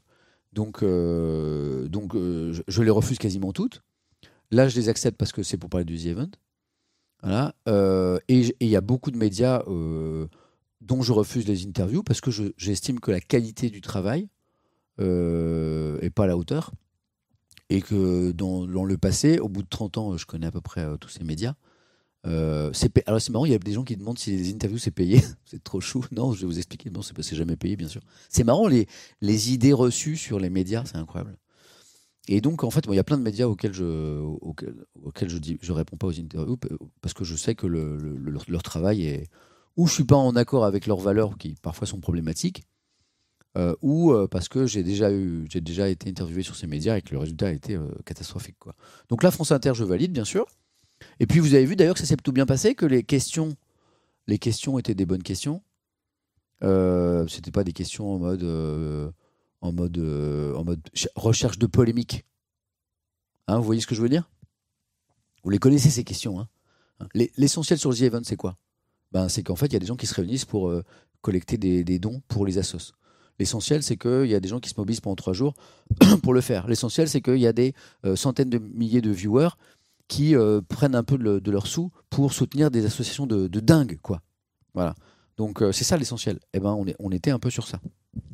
Speaker 1: les refuse quasiment toutes. Là, je les accepte parce que c'est pour parler du The Event. Voilà. Et il y a beaucoup de médias dont je refuse les interviews parce que j'estime que la qualité du travail est pas à la hauteur. Et que dans le passé, au bout de 30 ans, je connais à peu près tous ces médias. Alors c'est marrant, il y a des gens qui demandent si les interviews c'est payé. C'est trop chou. Non, je vais vous expliquer. Non, c'est jamais payé, bien sûr. C'est marrant, les idées reçues sur les médias, c'est incroyable. Et donc, en fait, il y a plein de médias auxquels je réponds pas aux interviews parce que je sais que leur travail est... Ou je suis pas en accord avec leurs valeurs qui parfois sont problématiques, ou parce que j'ai déjà été interviewé sur ces médias et que le résultat a été catastrophique, quoi. Donc là, France Inter, je valide, bien sûr. Et puis vous avez vu d'ailleurs que ça s'est plutôt bien passé, que les questions étaient des bonnes questions. C'était pas des questions en mode recherche de polémique. Hein, vous voyez ce que je veux dire ? Vous les connaissez ces questions. Hein. L'essentiel sur le The Event, c'est quoi ? C'est qu'en fait, il y a des gens qui se réunissent pour collecter des dons pour les assos. L'essentiel, c'est qu'il y a des gens qui se mobilisent pendant 3 jours pour le faire. L'essentiel, c'est qu'il y a des centaines de milliers de viewers qui prennent un peu de leurs sous pour soutenir des associations de dingues, quoi. Voilà. Donc c'est ça l'essentiel. Eh ben on était un peu sur ça.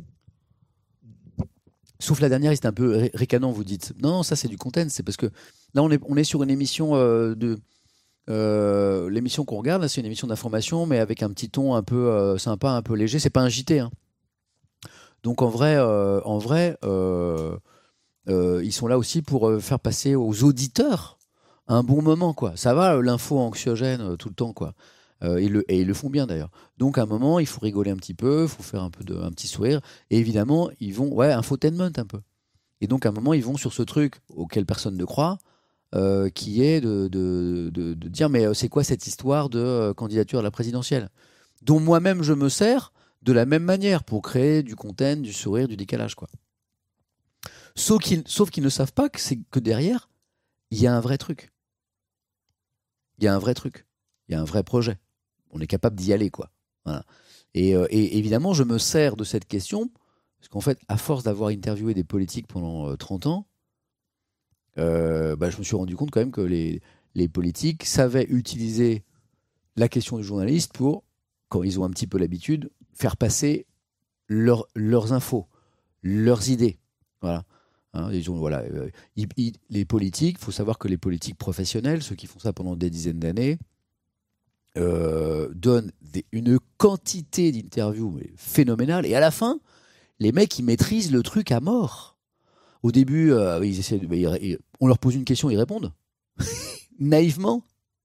Speaker 1: Sauf la dernière, c'était un peu ricanant, vous dites. Non, ça c'est du content, c'est parce que là on est sur une émission l'émission qu'on regarde, là, c'est une émission d'information, mais avec un petit ton un peu sympa, un peu léger. C'est pas un JT. Hein. Donc en vrai, ils sont là aussi pour faire passer aux auditeurs un bon moment, quoi. Ça va, l'info anxiogène tout le temps, quoi. Ils le font bien d'ailleurs. Donc à un moment, il faut rigoler un petit peu, il faut faire un petit sourire. Et évidemment, ils vont, infotainment un peu. Et donc à un moment, ils vont sur ce truc auquel personne ne croit, qui est de dire mais c'est quoi cette histoire de candidature à la présidentielle, dont moi-même je me sers de la même manière pour créer du content, du sourire, du décalage, quoi. Sauf qu'ils ne savent pas que derrière, il y a un vrai truc. Il y a un vrai truc. Il y a un vrai projet. On est capable d'y aller, quoi. Voilà. Et évidemment, je me sers de cette question, parce qu'en fait, à force d'avoir interviewé des politiques pendant 30 ans, je me suis rendu compte quand même que les politiques savaient utiliser la question du journaliste pour, quand ils ont un petit peu l'habitude, faire passer leurs infos, leurs idées. Voilà. Hein, les politiques, il faut savoir que les politiques professionnels, ceux qui font ça pendant des dizaines d'années, donnent une quantité d'interviews phénoménale. Et à la fin, les mecs, ils maîtrisent le truc à mort. Au début, on leur pose une question, ils répondent. Naïvement.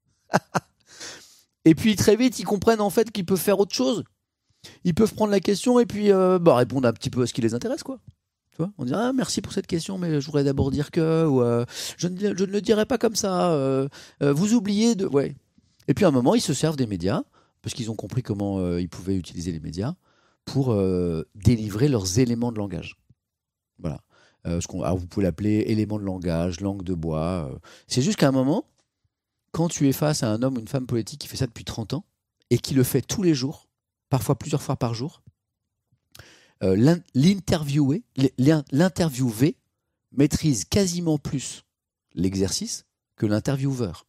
Speaker 1: Et puis très vite, ils comprennent en fait qu'ils peuvent faire autre chose. Ils peuvent prendre la question et puis répondre un petit peu à ce qui les intéresse, quoi. Tu vois, on dit merci pour cette question, mais je voudrais d'abord dire que je ne le dirai pas comme ça. Vous oubliez de Et puis à un moment, ils se servent des médias parce qu'ils ont compris comment ils pouvaient utiliser les médias pour délivrer leurs éléments de langage. Voilà. Alors vous pouvez l'appeler élément de langage, langue de bois. C'est juste qu'à un moment, quand tu es face à un homme ou une femme politique qui fait ça depuis 30 ans et qui le fait tous les jours, parfois plusieurs fois par jour, l'interviewé maîtrise quasiment plus l'exercice que l'intervieweur.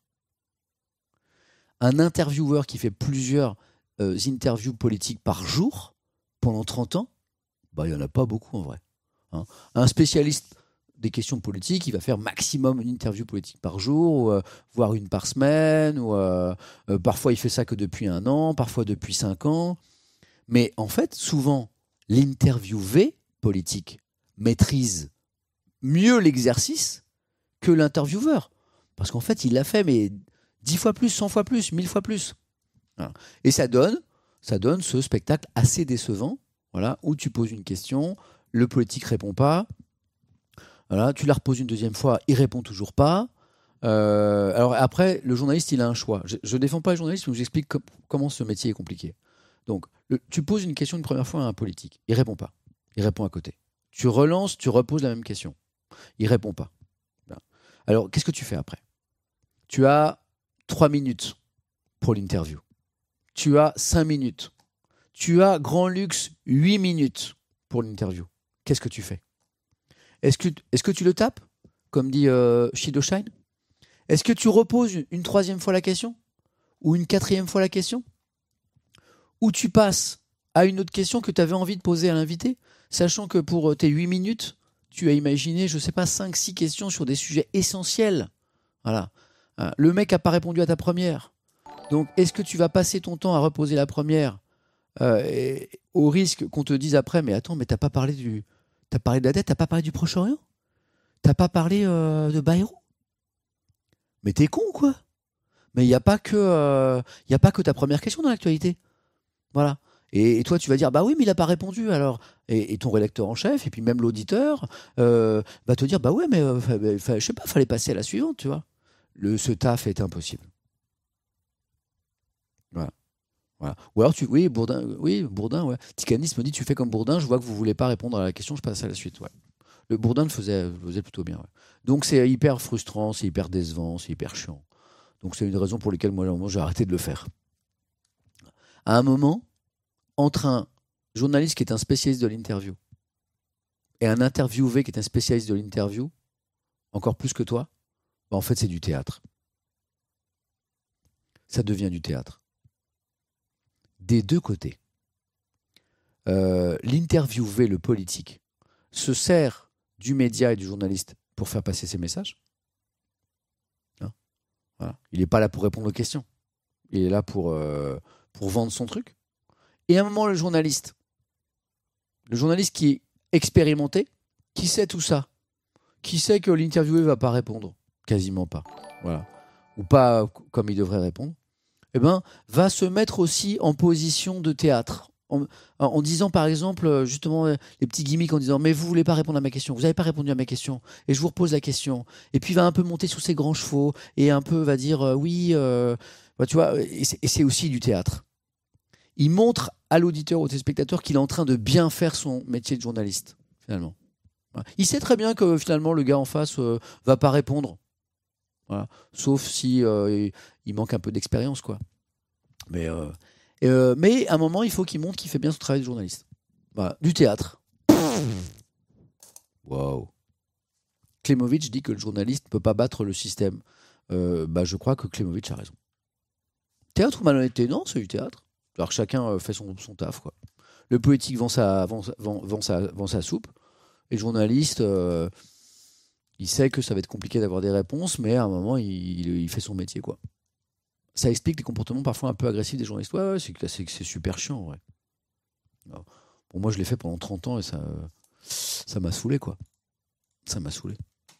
Speaker 1: Un intervieweur qui fait plusieurs interviews politiques par jour pendant 30 ans, il n'y en a pas beaucoup en vrai. Hein. Un spécialiste des questions politiques, il va faire maximum une interview politique par jour, voire une par semaine, ou parfois il fait ça que depuis 1 an, parfois depuis 5 ans. Mais en fait, souvent, l'interviewé politique maîtrise mieux l'exercice que l'intervieweur. Parce qu'en fait, il l'a fait, mais 10 fois plus, 100 fois plus, 1000 fois plus. Voilà. Et ça donne ce spectacle assez décevant, voilà, où tu poses une question, le politique répond pas, voilà, tu la reposes une deuxième fois, il répond toujours pas. Alors après, le journaliste, il a un choix. Je défends pas le journaliste, mais j'explique comment ce métier est compliqué. Donc, tu poses une question une première fois à un politique, il répond pas, il répond à côté. Tu relances, tu reposes la même question, il répond pas. Alors, qu'est-ce que tu fais après ? Tu as 3 minutes pour l'interview. Tu as 5 minutes. Tu as grand luxe 8 minutes pour l'interview. Qu'est-ce que tu fais ? Est-ce que tu le tapes, comme dit Shido Shine ? Est-ce que tu reposes une 3e fois la question ? Ou une 4e fois la question ? Ou tu passes à une autre question que tu avais envie de poser à l'invité, sachant que pour tes 8 minutes, tu as imaginé, 5-6 questions sur des sujets essentiels. Voilà. Le mec n'a pas répondu à ta première. Donc, est-ce que tu vas passer ton temps à reposer la première au risque qu'on te dise après, mais attends, mais t'as parlé de la dette, t'as pas parlé du Proche-Orient ? T'as pas parlé de Bayrou ? Mais t'es con, quoi. Mais il n'y a pas que ta première question dans l'actualité. Voilà. Et toi, tu vas dire, bah oui, mais il n'a pas répondu, alors. Et ton rédacteur en chef, et puis même l'auditeur, va te dire, bah ouais, mais je sais pas, fallait passer à la suivante, tu vois. Ce taf est impossible. Voilà. Ou alors, Bourdin, ouais. Ticanis me dit, tu fais comme Bourdin, je vois que vous voulez pas répondre à la question, je passe à la suite, ouais. Le Bourdin le faisait plutôt bien, ouais. Donc c'est hyper frustrant, c'est hyper décevant, c'est hyper chiant. Donc c'est une raison pour laquelle moi, j'ai arrêté de le faire. À un moment, entre un journaliste qui est un spécialiste de l'interview et un interviewé qui est un spécialiste de l'interview, encore plus que toi, en fait, c'est du théâtre. Ça devient du théâtre. des deux côtés. L'interviewé, le politique, se sert du média et du journaliste pour faire passer ses messages. Hein, voilà. Il n'est pas là pour répondre aux questions. Il est là pour vendre son truc. Et à un moment, le journaliste qui est expérimenté, qui sait tout ça, qui sait que l'interviewé ne va pas répondre, quasiment pas, voilà, ou pas comme il devrait répondre, eh ben, va se mettre aussi en position de théâtre, en disant par exemple, justement, les petits gimmicks, en disant « mais vous ne voulez pas répondre à ma question, vous n'avez pas répondu à ma question, et je vous repose la question », et puis il va un peu monter sur ses grands chevaux, et un peu va dire « oui, bah, tu vois », et c'est aussi du théâtre. Il montre à l'auditeur, au téléspectateur qu'il est en train de bien faire son métier de journaliste, finalement. Il sait très bien que finalement le gars en face va pas répondre, voilà. Sauf si il manque un peu d'expérience, quoi. Mais à un moment, il faut qu'il montre qu'il fait bien son travail de journaliste. Voilà. Du théâtre. Waouh. Klimovitch dit que le journaliste ne peut pas battre le système. Je crois que Klimovitch a raison. Théâtre ou malhonnêteté? Non, c'est du théâtre. Alors que chacun fait son taf, quoi. Le politique vend sa soupe. Et le journaliste, il sait que ça va être compliqué d'avoir des réponses, mais à un moment, il fait son métier, quoi. Ça explique les comportements parfois un peu agressifs des journalistes. Ouais, c'est super chiant, ouais. Alors, bon, moi, je l'ai fait pendant 30 ans et ça m'a saoulé, quoi. Ça m'a saoulé.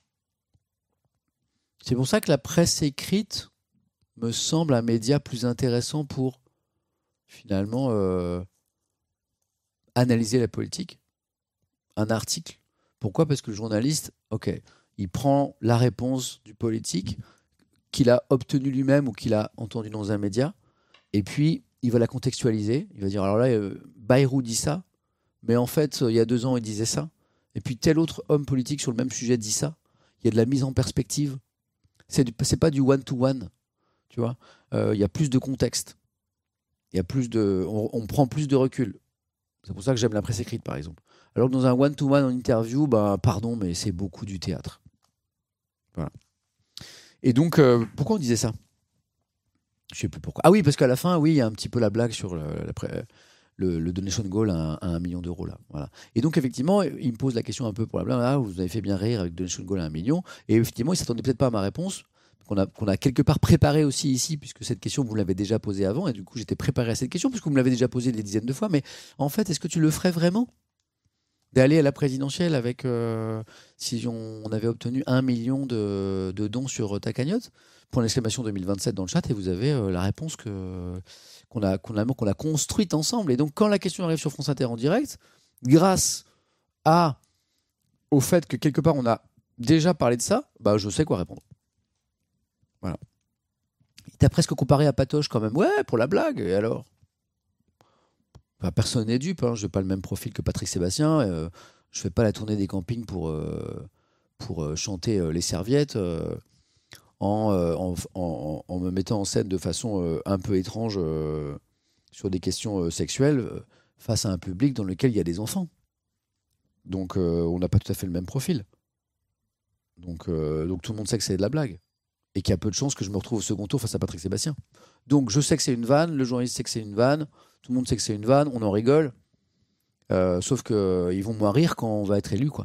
Speaker 1: C'est pour ça que la presse écrite me semble un média plus intéressant pour, finalement, analyser la politique. Un article. Pourquoi ? Parce que le journaliste, il prend la réponse du politique qu'il a obtenue lui-même ou qu'il a entendue dans un média, et puis il va la contextualiser. Il va dire, alors là, Bayrou dit ça, mais en fait, il y a 2 ans, il disait ça. Et puis tel autre homme politique sur le même sujet dit ça. Il y a de la mise en perspective. C'est pas du one-to-one, tu vois. Il y a plus de contexte. Il y a on prend plus de recul. C'est pour ça que j'aime la presse écrite, par exemple. Alors que dans un one-to-one en interview, pardon, mais c'est beaucoup du théâtre. Voilà. Et donc, pourquoi on disait ça ? Je ne sais plus pourquoi. Ah oui, parce qu'à la fin, oui, il y a un petit peu la blague sur le donation goal à 1 million d'euros. Là. Voilà. Et donc, effectivement, il me pose la question un peu pour la blague. Vous avez fait bien rire avec donation goal à 1 million. Et effectivement, il ne s'attendait peut-être pas à ma réponse, qu'on a quelque part préparé aussi ici, puisque cette question, vous l'avez déjà posée avant. Et du coup, j'étais préparé à cette question, puisque vous me l'avez déjà posée des dizaines de fois. Mais en fait, est-ce que tu le ferais vraiment ? D'aller à la présidentielle avec, si on avait obtenu 1 million de dons sur ta cagnotte, point d'exclamation 2027 dans le chat, et vous avez la réponse qu'on a construite ensemble. Et donc, quand la question arrive sur France Inter en direct, grâce au fait que quelque part on a déjà parlé de ça, je sais quoi répondre. Voilà. Il t'a presque comparé à Patoche quand même. Ouais, pour la blague, et alors ? Personne n'est dupe, hein. Je n'ai pas le même profil que Patrick Sébastien. Je ne fais pas la tournée des campings pour chanter les serviettes en me mettant en scène de façon un peu étrange sur des questions sexuelles face à un public dans lequel il y a des enfants. Donc on n'a pas tout à fait le même profil. Donc tout le monde sait que c'est de la blague. Et qu'il y a peu de chances que je me retrouve au second tour face à Patrick Sébastien. Donc je sais que c'est une vanne, le journaliste sait que c'est une vanne, tout le monde sait que c'est une vanne, on en rigole. Sauf qu'ils vont moins rire quand on va être élu, quoi.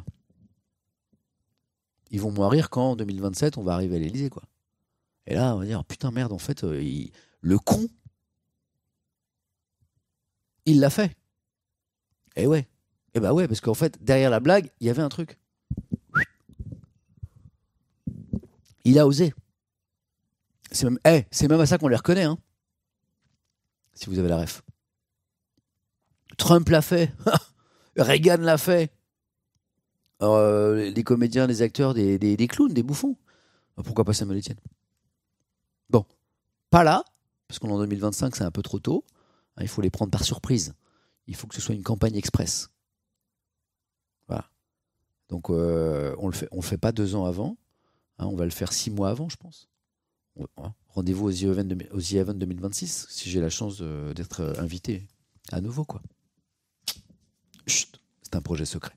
Speaker 1: Ils vont moins rire quand en 2027 on va arriver à l'Élysée, quoi. Et là on va dire putain merde, en fait le con il l'a fait. Et ouais. Et ouais, parce qu'en fait derrière la blague il y avait un truc. Il a osé. C'est même à ça qu'on les reconnaît, hein. Si vous avez la ref. Trump l'a fait. Reagan l'a fait. Les comédiens, les acteurs, des clowns, des bouffons. Pourquoi pas Samuel Etienne ? Bon. Pas là, parce qu'on est en 2025, c'est un peu trop tôt. Il faut les prendre par surprise. Il faut que ce soit une campagne express. Voilà. Donc, on le fait pas 2 ans avant. On va le faire 6 mois avant, je pense. Rendez-vous aux The Event 2026, si j'ai la chance d'être invité à nouveau, quoi. Chut, c'est un projet secret.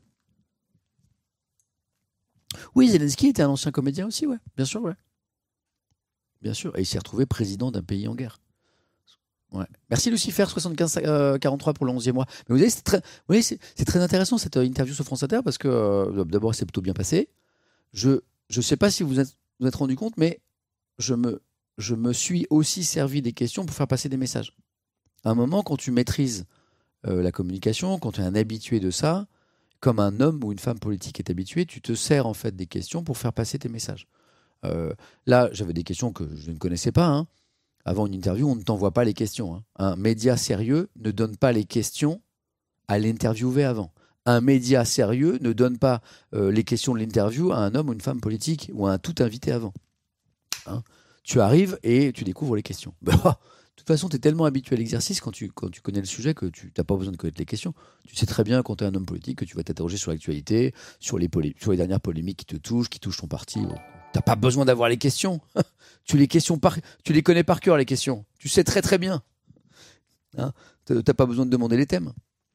Speaker 1: Oui, Zelensky était un ancien comédien aussi, ouais. Bien sûr, ouais. Bien sûr. Et il s'est retrouvé président d'un pays en guerre. Ouais. Merci Lucifer 7543 pour le 11e mois. Mais vous voyez, c'est très intéressant cette interview sur France Inter parce que d'abord c'est plutôt bien passé. Je sais pas si vous êtes rendu compte, mais je me suis aussi servi des questions pour faire passer des messages. À un moment, quand tu maîtrises la communication, quand tu es un habitué de ça, comme un homme ou une femme politique est habitué, tu te sers en fait des questions pour faire passer tes messages. Là, j'avais des questions que je ne connaissais pas. Hein. Avant une interview, on ne t'envoie pas les questions. Hein. Un média sérieux ne donne pas les questions à l'interviewé avant. Un média sérieux ne donne pas les questions de l'interview à un homme ou une femme politique ou à un tout invité avant. Hein. Tu arrives et tu découvres les questions. De toute façon, tu es tellement habitué à l'exercice quand tu connais le sujet que tu n'as pas besoin de connaître les questions. Tu sais très bien quand tu es un homme politique que tu vas t'interroger sur l'actualité, sur les dernières polémiques qui touchent ton parti. T'as pas besoin d'avoir les questions. Tu les connais par cœur, les questions. Tu sais très très bien. Hein, t'as pas besoin de demander les thèmes.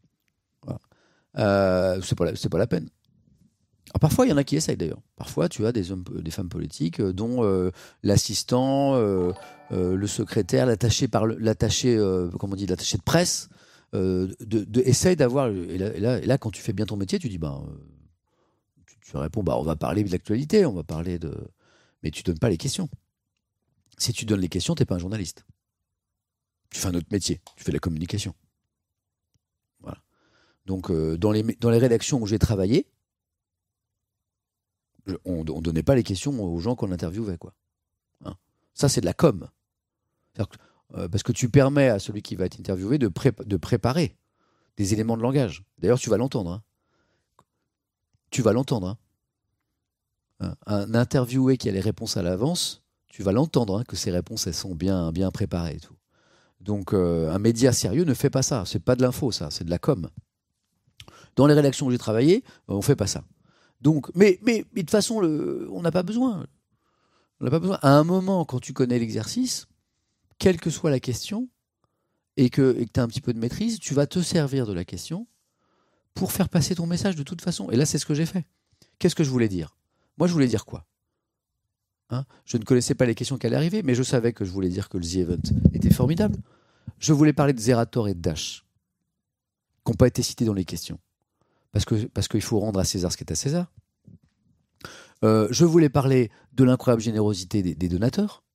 Speaker 1: Voilà. C'est pas la peine. Alors, parfois, il y en a qui essayent d'ailleurs. Parfois, tu as des femmes politiques dont l'assistant, le secrétaire, l'attaché de presse, essaye d'avoir. Et là, quand tu fais bien ton métier, tu dis tu réponds, on va parler de l'actualité, on va parler de... Mais tu donnes pas les questions. Si tu donnes les questions, t'es pas un journaliste. Tu fais un autre métier, tu fais de la communication. Voilà. Donc, dans les rédactions où j'ai travaillé, on donnait pas les questions aux gens qu'on interviewait, quoi. Hein. Ça, c'est de la com. Parce que tu permets à celui qui va être interviewé de préparer des éléments de langage. D'ailleurs, tu vas l'entendre, hein. Tu vas l'entendre. Hein. Un interviewé qui a les réponses à l'avance, tu vas l'entendre, hein, que ses réponses elles sont bien préparées et tout. Donc un média sérieux ne fait pas ça. C'est pas de l'info, ça, c'est de la com. Dans les rédactions où j'ai travaillé, on fait pas ça. Donc, mais de toute façon, on n'a pas besoin. On n'a pas besoin. À un moment, quand tu connais l'exercice, quelle que soit la question, et que tu as un petit peu de maîtrise, tu vas te servir de la question pour faire passer ton message de toute façon. Et là, c'est ce que j'ai fait. Qu'est-ce que je voulais dire ? Moi, je voulais dire quoi ? Hein ? Je ne connaissais pas les questions qui allaient arriver, mais je savais que je voulais dire que le The Event était formidable. Je voulais parler de Zerator et de Dash, qui n'ont pas été cités dans les questions. Parce qu'il faut rendre à César ce qui est à César. Je voulais parler de l'incroyable générosité des donateurs.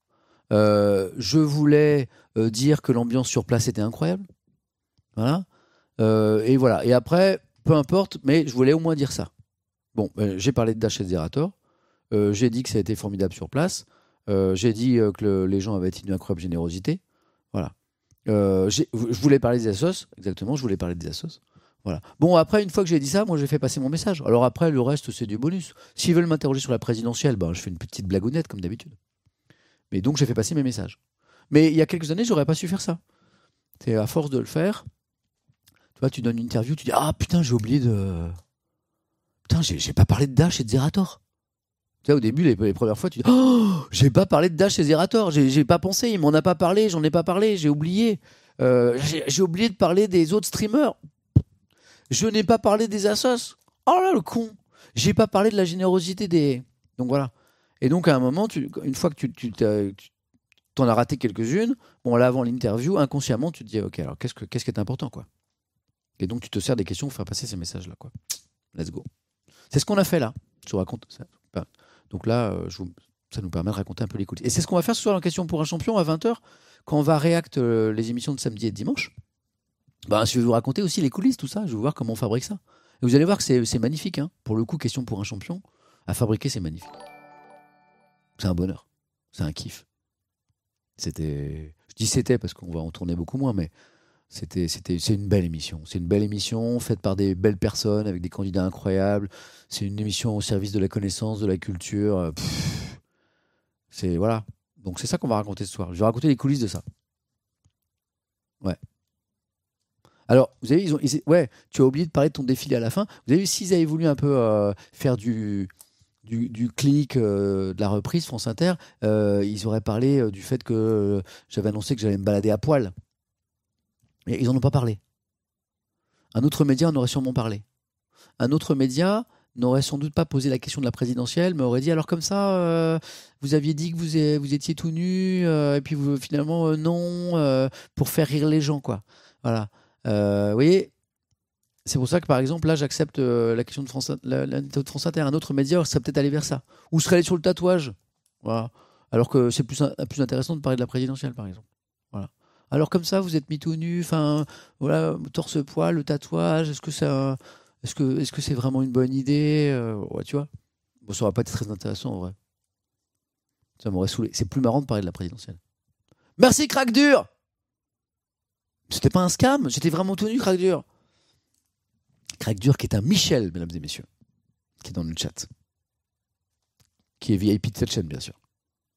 Speaker 1: Je voulais dire que l'ambiance sur place était incroyable. Voilà. Et voilà. Et après... peu importe, mais je voulais au moins dire ça. Bon, j'ai parlé de Dash et de Zerator. J'ai dit que ça a été formidable sur place. J'ai dit que les gens avaient une incroyable générosité. Voilà. Je voulais parler des assos. Exactement, je voulais parler des assos. Voilà. Bon, après, une fois que j'ai dit ça, moi, j'ai fait passer mon message. Alors après, le reste, c'est du bonus. S'ils veulent m'interroger sur la présidentielle, je fais une petite blagounette, comme d'habitude. Mais donc, j'ai fait passer mes messages. Mais il y a quelques années, j'aurais pas su faire ça. C'est à force de le faire... Tu vois, tu donnes une interview, tu dis « Ah, putain, j'ai oublié de... Putain, j'ai pas parlé de Dash et de Zerator. » Tu vois, au début, les premières fois, tu dis « Oh, j'ai pas parlé de Dash et Zerator. J'ai pas pensé, il m'en a pas parlé, j'en ai pas parlé, j'ai oublié. J'ai oublié de parler des autres streamers. Je n'ai pas parlé des assos. Oh là, le con. J'ai pas parlé de la générosité des... » Donc voilà. Et donc, à un moment, une fois que tu t'en as raté quelques-unes, là, avant l'interview, inconsciemment, tu te dis « Ok, alors qu'est-ce qui est important, quoi ?» Et donc, tu te sers des questions pour faire passer ces messages-là, quoi. Let's go. C'est ce qu'on a fait là. Je vous raconte ça. Donc là, ça nous permet de raconter un peu les coulisses. Et c'est ce qu'on va faire ce soir en question pour un champion à 20h, quand on va réacte les émissions de samedi et de dimanche. Je vais vous raconter aussi les coulisses, tout ça. Je vais vous voir comment on fabrique ça. Et vous allez voir que c'est magnifique. Hein. Pour le coup, question pour un champion, à fabriquer, c'est magnifique. C'est un bonheur. C'est un kiff. Je dis c'était parce qu'on va en tourner beaucoup moins, mais... C'est une belle émission. C'est une belle émission faite par des belles personnes avec des candidats incroyables. C'est une émission au service de la connaissance, de la culture. Voilà. Donc c'est ça qu'on va raconter ce soir. Je vais raconter les coulisses de ça. Ouais. Alors, vous avez vu, tu as oublié de parler de ton défilé à la fin. Vous avez vu, s'ils avaient voulu un peu faire du clic de la reprise France Inter, ils auraient parlé du fait que j'avais annoncé que j'allais me balader à poil. Et ils n'en ont pas parlé. Un autre média en aurait sûrement parlé. Un autre média n'aurait sans doute pas posé la question de la présidentielle, mais aurait dit alors comme ça, vous aviez dit que vous étiez tout nu, et puis finalement non, pour faire rire les gens, quoi. Voilà. Vous voyez, c'est pour ça que par exemple là, j'accepte la question de l'interview de France Inter. Un autre média serait peut-être allé vers ça, ou serait allé sur le tatouage. Voilà. Alors que c'est plus intéressant de parler de la présidentielle, par exemple. Voilà. Alors comme ça, vous êtes mis tout nu, enfin voilà, torse-poil, le tatouage. Est-ce que c'est vraiment une bonne idée, ouais, tu vois. Bon, ça aurait pas été très intéressant en vrai. Ça m'aurait saoulé. C'est plus marrant de parler de la présidentielle. Merci Crack Dur. C'était pas un scam, j'étais vraiment tout nu, Crack Dur. Crack Dur qui est un Michel, mesdames et messieurs, qui est dans le chat, qui est VIP de cette chaîne, bien sûr.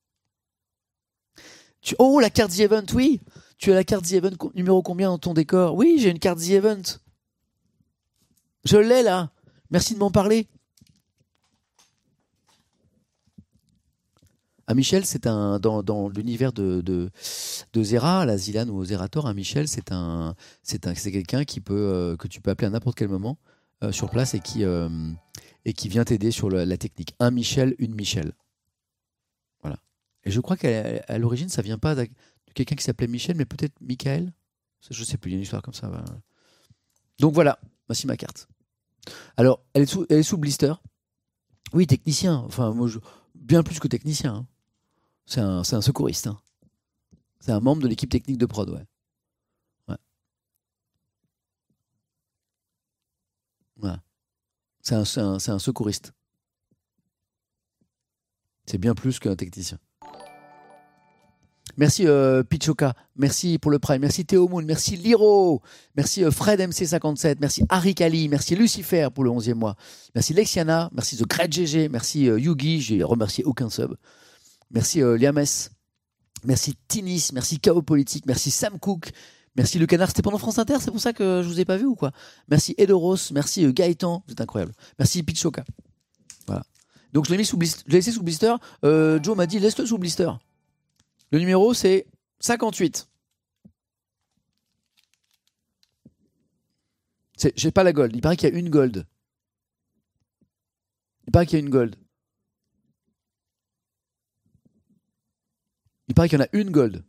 Speaker 1: Oh, la carte The Event, oui. Tu as la carte The Event numéro combien dans ton décor? Oui, j'ai une carte The Event. Je l'ai là. Merci de m'en parler. Ah, Michel, c'est un dans l'univers de Zera, la Zilan ou Zerator. Un Michel, c'est quelqu'un que tu peux appeler à n'importe quel moment sur place et qui vient t'aider sur la technique. Un Michel, une Michel. Voilà. Et je crois qu'à l'origine, ça vient pas de quelqu'un qui s'appelait Michel, mais peut-être Michael. Je sais plus. Il y a une histoire comme ça. Bah. Donc voilà. Voici ma carte. Alors, elle est sous blister. Oui, technicien. Enfin, moi, bien plus que technicien. Hein. C'est un secouriste. Hein. C'est un membre de l'équipe technique de prod, ouais. Voilà. C'est un secouriste. C'est bien plus qu'un technicien. Merci Pichoka, merci pour le Prime, merci Théo Moon, merci Liro, merci Fred MC57, merci Harry Kali, merci Lucifer pour le 11e mois, merci Lexiana, merci The Great GG, merci Yugi, j'ai remercié aucun sub, merci Liames, merci Tinis, merci Chaos Politique, merci Sam Cook, merci Le Canard, c'était pendant France Inter, c'est pour ça que je vous ai pas vu ou quoi? Merci Edoros, merci Gaëtan, vous êtes incroyable, merci Pichoka. Voilà. Donc je l'ai laissé sous blister, Joe m'a dit laisse-le sous blister. Le numéro, c'est 58. J'ai pas la gold. Il paraît qu'il y a une gold. Il paraît qu'il y a une gold. Il paraît qu'il y en a une gold.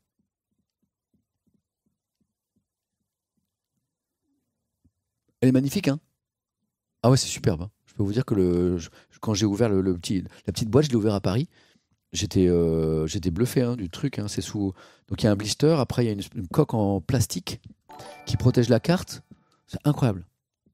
Speaker 1: Elle est magnifique, hein? Ah ouais, c'est superbe. Hein. Je peux vous dire que quand j'ai ouvert la petite boîte, je l'ai ouvert à Paris. J'étais bluffé hein, du truc. Hein. C'est sous. Donc il y a un blister. Après il y a une coque en plastique qui protège la carte. C'est incroyable.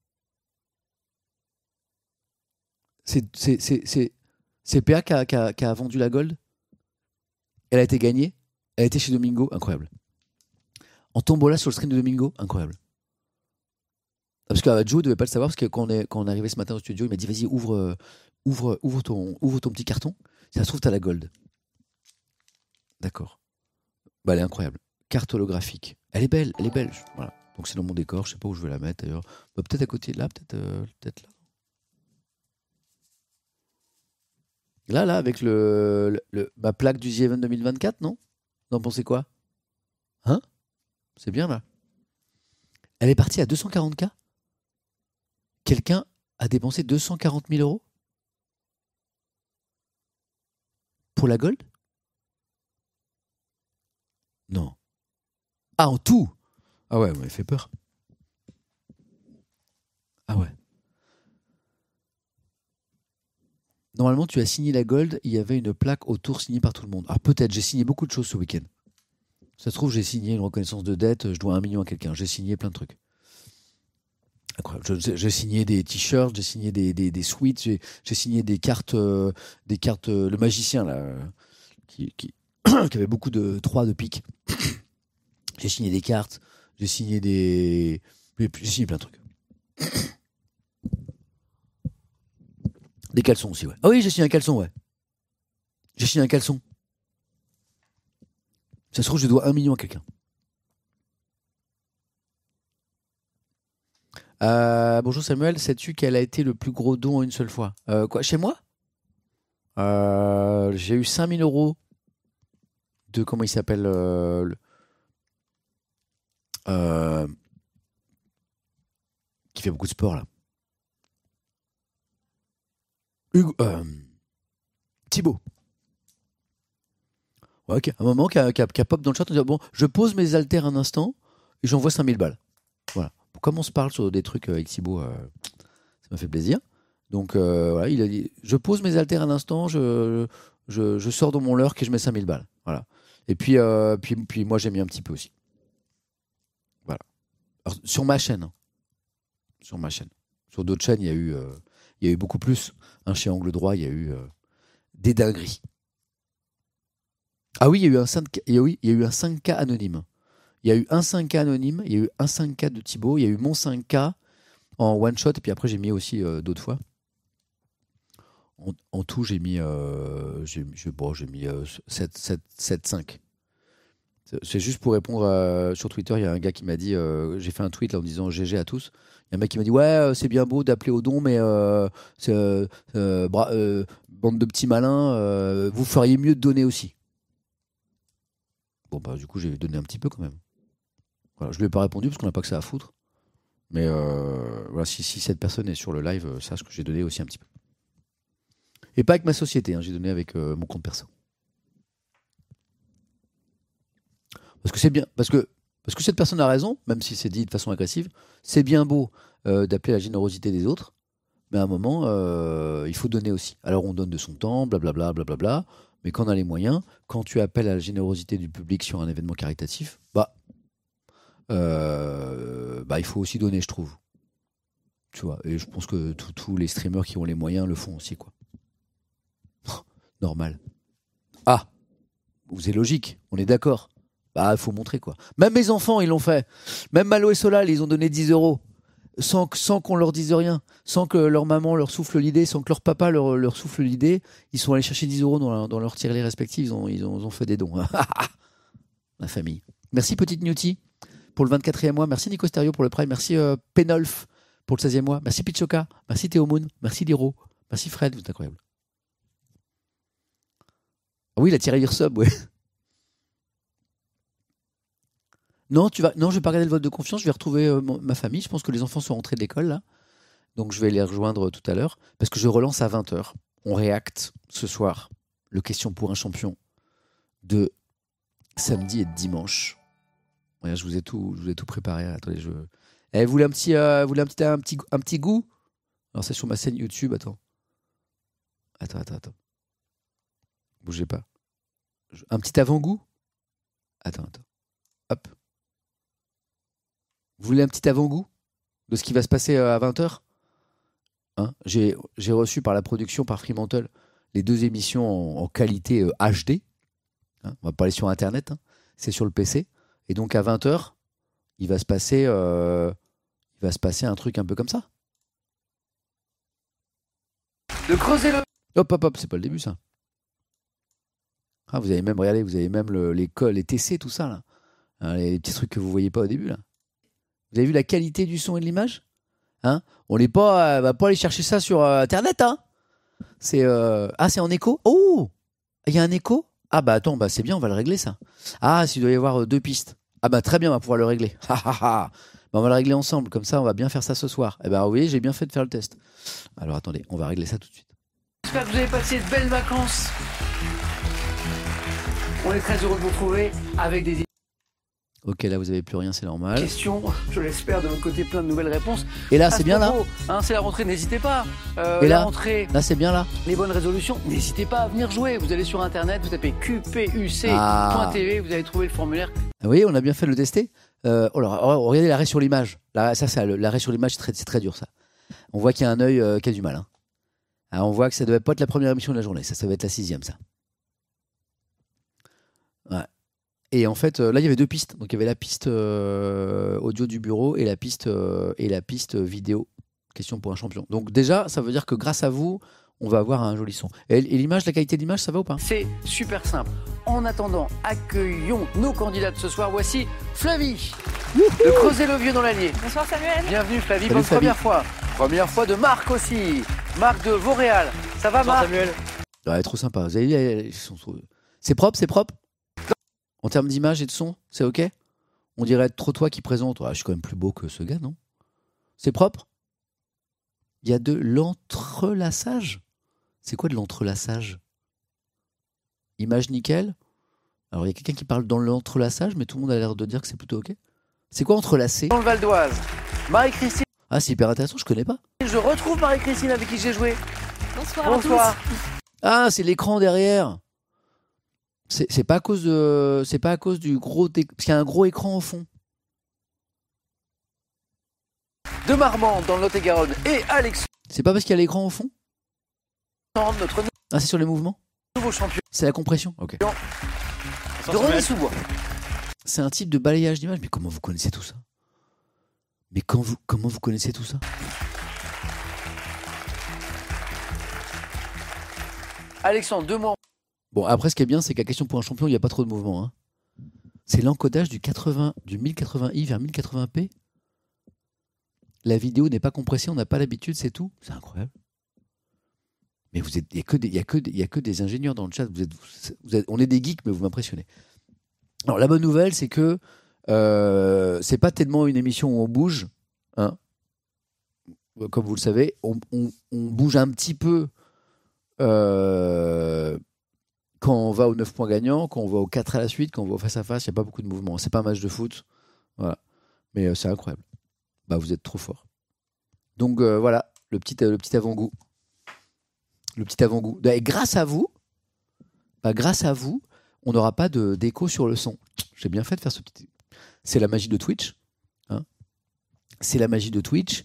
Speaker 1: C'est PA qui a vendu la gold. Elle a été gagnée. Elle a été chez Domingo. Incroyable. En tombola sur le stream de Domingo. Incroyable. Parce que Joe devait pas le savoir parce que quand on est arrivé ce matin au studio, il m'a dit vas-y ouvre ton petit carton. Si ça se trouve, t'as la gold. D'accord. Bah, elle est incroyable. Carte holographique. Elle est belle. Voilà. Donc c'est dans mon décor. Je sais pas où je veux la mettre d'ailleurs. Bah, peut-être à côté de là, peut-être là. Là, avec ma plaque du The Event 2024, non? Vous en pensez quoi? Hein? C'est bien là. Elle est partie à 240K. Quelqu'un a dépensé 240 000 euros pour la gold? Non. Ah, en tout? Ah ouais, il fait peur. Ah ouais. Normalement, tu as signé la gold, il y avait une plaque autour signée par tout le monde. Alors peut-être, j'ai signé beaucoup de choses ce week-end. Ça se trouve, j'ai signé une reconnaissance de dette, je dois 1 million à quelqu'un. J'ai signé plein de trucs. Incroyable. J'ai signé des t-shirts, j'ai signé des sweats, j'ai signé des cartes, le magicien là, qui avait beaucoup de 3 de pique. J'ai signé des cartes, j'ai signé plein de trucs. Des caleçons aussi, ouais. Ah oui, j'ai signé un caleçon, ouais. J'ai signé un caleçon. Ça se trouve, je dois 1 million à quelqu'un. Bonjour Samuel, sais-tu quel a été le plus gros don en une seule fois? Quoi, chez moi? J'ai eu 5 000 euros de, comment il s'appelle, qui fait beaucoup de sport là. Thibaut. Ouais, à un moment, qui a pop dans le chat, on dit bon, je pose mes haltères un instant et j'envoie 5000 balles. Voilà. Comme on se parle sur des trucs avec Thibaut, ça m'a fait plaisir. Donc voilà, il a dit je pose mes haltères un instant, je sors dans mon lurk et je mets 5000 balles. Voilà. Et puis moi j'ai mis un petit peu aussi. Voilà. Alors, sur ma chaîne. Sur d'autres chaînes, il y a eu beaucoup plus. Chez Angle Droit, il y a eu des dingueries. Ah oui, il y a eu un 5K anonyme. Il y a eu un 5K anonyme, il y a eu un 5K de Thibaut, il y a eu mon 5K en one shot, et puis après j'ai mis aussi d'autres fois. En tout, j'ai mis 7-5. C'est juste pour répondre sur Twitter, il y a un gars qui m'a dit, j'ai fait un tweet là, en disant GG à tous. Il y a un mec qui m'a dit ouais, c'est bien beau d'appeler au don, mais bande de petits malins, vous feriez mieux de donner aussi. Bon bah du coup j'ai donné un petit peu quand même. Voilà, je lui ai pas répondu parce qu'on n'a pas que ça à foutre. Mais voilà, si cette personne est sur le live, sache que j'ai donné aussi un petit peu. Et pas avec ma société, j'ai donné avec mon compte perso. Parce que c'est bien, parce que cette personne a raison, même si c'est dit de façon agressive, c'est bien beau d'appeler la générosité des autres, mais à un moment, il faut donner aussi. Alors on donne de son temps, blablabla, blablabla, mais quand on a les moyens, quand tu appelles à la générosité du public sur un événement caritatif, il faut aussi donner, je trouve. Tu vois, et je pense que tous les streamers qui ont les moyens le font aussi, quoi. Normal. Ah, c'est logique, on est d'accord. Bah, il faut montrer, quoi. Même mes enfants, ils l'ont fait. Même Malo et Solal, ils ont donné 10 € sans qu'on leur dise rien, sans que leur maman leur souffle l'idée, sans que leur papa leur souffle l'idée. Ils sont allés chercher 10 € dans leur tirelire respectif. Ils ont fait des dons. La famille. Merci, petite Newty, pour le 24e mois. Merci, Nico Stereo, pour le Prime. Merci, Penolf, pour le 16e mois. Merci, Pichoka. Merci, Théo Moon. Merci, Liro. Merci, Fred. Vous êtes incroyable. Ah oui, la tirelire sub, ouais. Non, je vais pas regarder le vote de confiance, je vais retrouver ma famille. Je pense que les enfants sont rentrés de l'école, là. Donc, je vais les rejoindre tout à l'heure. Parce que je relance à 20h. On réacte ce soir le question pour un champion de samedi et de dimanche. Ouais, je vous ai tout préparé. Attendez, vous voulez un petit goût? Alors, c'est sur ma scène YouTube. Attends. Bougez pas. Un petit avant-goût? Attends. Hop. Vous voulez un petit avant-goût de ce qui va se passer à 20h? J'ai reçu par la production, par Fremantle, les 2 émissions en qualité HD. On va pas aller sur Internet. C'est sur le PC. Et donc à 20h, il va se passer un truc un peu comme ça. De creuser le... Hop, c'est pas le début, ça. Vous avez même, regardez, les TC, tout ça, là. Les petits trucs que vous voyez pas au début, là. Vous avez vu la qualité du son et de l'image? On n'est pas, va pas aller chercher ça sur Internet, C'est c'est en écho. Oh, il y a un écho. Ah bah attends, c'est bien, on va le régler ça. Ah, s'il doit y avoir 2 pistes. Ah bah très bien, on va pouvoir le régler. On va le régler ensemble, comme ça on va bien faire ça ce soir. Vous voyez, j'ai bien fait de faire le test. Alors attendez, on va régler ça tout de suite. J'espère que vous avez passé de belles vacances. On est très heureux de vous retrouver avec des... Ok, là vous n'avez plus rien, c'est normal. Question, je l'espère, de votre côté, plein de nouvelles réponses. Et là, c'est bien là. C'est la rentrée, n'hésitez pas. Et là, là c'est bien là. Les bonnes résolutions, n'hésitez pas à venir jouer. Vous allez sur internet, vous tapez qpuc.tv, vous allez trouver le formulaire. Oui, on a bien fait de le tester. Regardez l'arrêt sur l'image. L'arrêt sur l'image, c'est très dur ça. On voit qu'il y a un œil qui a du mal. Alors, on voit que ça ne devait pas être la première émission de la journée, ça va être la 6e ça. Ouais. Et en fait, là, il y avait 2 pistes. Donc, il y avait la piste audio du bureau et la piste vidéo. Question pour un champion. Donc, déjà, ça veut dire que grâce à vous, on va avoir un joli son. Et l'image, la qualité de l'image, ça va ou pas? C'est super simple. En attendant, accueillons nos candidats de ce soir. Voici Flavie de Creuser-le-Vieux dans l'Allier. Bonsoir Samuel. Bienvenue Flavie. Salut, bonne Flavie. Première fois. Première fois de Marc aussi. Marc de Vauréal. Ça va, Marc? Samuel. Ouais, trop sympa. Vous avez vu, c'est propre, En termes d'image et de son, c'est ok? On dirait être trop toi qui présente. Je suis quand même plus beau que ce gars, non? C'est propre? Il y a de l'entrelaçage? C'est quoi de l'entrelaçage? Image nickel. Alors, il y a quelqu'un qui parle dans l'entrelaçage, mais tout le monde a l'air de dire que c'est plutôt OK. C'est quoi entrelacer?
Speaker 10: Dans le Val d'Oise, Marie-Christine.
Speaker 1: Ah, c'est hyper intéressant, je connais pas.
Speaker 10: Je retrouve Marie-Christine avec qui j'ai joué.
Speaker 2: Bonsoir.
Speaker 10: Bonsoir.
Speaker 1: Ah, c'est l'écran derrière. C'est pas à cause de, c'est pas à cause du gros, parce qu'il y a un gros écran au fond.
Speaker 10: De Marmande dans le Lot-et-Garonne et Alexandre,
Speaker 1: C'est pas parce qu'il y a l'écran au fond?
Speaker 10: notre
Speaker 1: Ah, c'est sur les mouvements?
Speaker 10: nouveau champion.
Speaker 1: C'est la compression? Ok.
Speaker 10: De René Sous-Bois.
Speaker 1: C'est un type de balayage d'image, mais comment vous connaissez tout ça? Mais comment vous connaissez tout ça?
Speaker 10: Alexandre Demont.
Speaker 1: Bon, après, ce qui est bien, c'est qu'à question pour un champion, il n'y a pas trop de mouvement. Hein. C'est l'encodage du 1080i vers 1080p. La vidéo n'est pas compressée, on n'a pas l'habitude, c'est tout. C'est incroyable. Mais il n'y a que des ingénieurs dans le chat. On est des geeks, mais vous m'impressionnez. Alors, la bonne nouvelle, c'est que c'est pas tellement une émission où on bouge. Hein. Comme vous le savez, on bouge un petit peu quand on va aux 9 points gagnants, quand on va aux 4 à la suite, quand on va au face-à-face, il n'y a pas beaucoup de mouvements. C'est pas un match de foot. Voilà. Mais c'est incroyable. Bah, vous êtes trop fort. Donc voilà, le petit avant-goût. Le petit avant-goût. Et grâce à vous, on n'aura pas d'écho sur le son. J'ai bien fait de faire ce petit... C'est la magie de Twitch. Hein. C'est la magie de Twitch.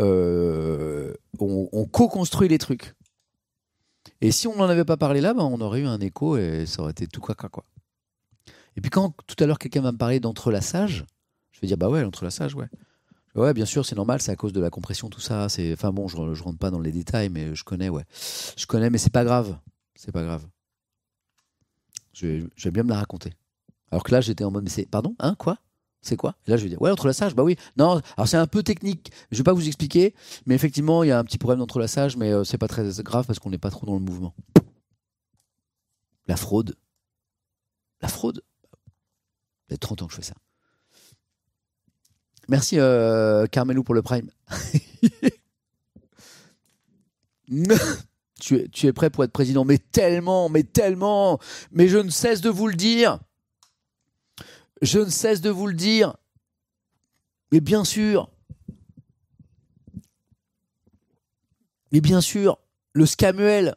Speaker 1: On co-construit les trucs. Et si on n'en avait pas parlé là, on aurait eu un écho et ça aurait été tout caca, quoi. Et puis quand tout à l'heure quelqu'un va me parler d'entrelaçage, je vais dire bah ouais, l'entrelaçage, ouais. Ouais, bien sûr, c'est normal, c'est à cause de la compression, tout ça. Enfin bon, je rentre pas dans les détails, mais je connais, ouais. Je connais, mais c'est pas grave. C'est pas grave. Je vais bien me la raconter. Alors que là, j'étais en mode, mais c'est... Pardon? Hein? Quoi? C'est quoi? Et là, je vais dire, ouais, entrelaçage, bah oui. Non, alors c'est un peu technique. Je vais pas vous expliquer, mais effectivement, il y a un petit problème d'entrelaçage, mais c'est pas très grave parce qu'on n'est pas trop dans le mouvement. La fraude. La fraude. Ça fait 30 ans que je fais ça. Merci Carmelou pour le Prime. Tu es prêt pour être président? Mais tellement, mais je ne cesse de vous le dire. Je ne cesse de vous le dire. Mais bien sûr. Le Scamuel.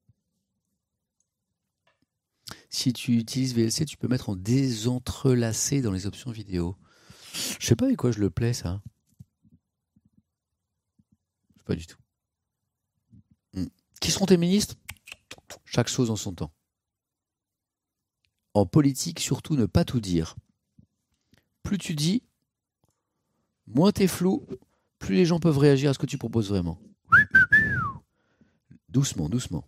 Speaker 1: Si tu utilises VLC, tu peux mettre en désentrelacé dans les options vidéo. Je sais pas avec quoi je le plais, ça. Je sais pas du tout. Qui seront tes ministres? Chaque chose en son temps. En politique, surtout ne pas tout dire. Plus tu dis, moins t'es flou, plus les gens peuvent réagir à ce que tu proposes vraiment. Doucement.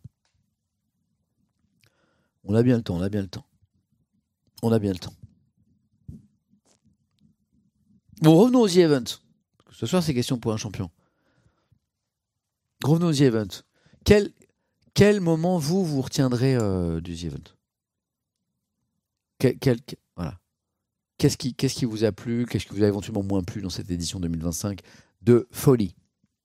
Speaker 1: On a bien le temps. Bon, revenons aux The Event. Ce soir, c'est question pour un champion. Revenons aux The Event. Quel moment vous retiendrez du The Event? Voilà. Qu'est-ce qui vous a plu? Qu'est-ce qui vous a éventuellement moins plu dans cette édition 2025 de folie?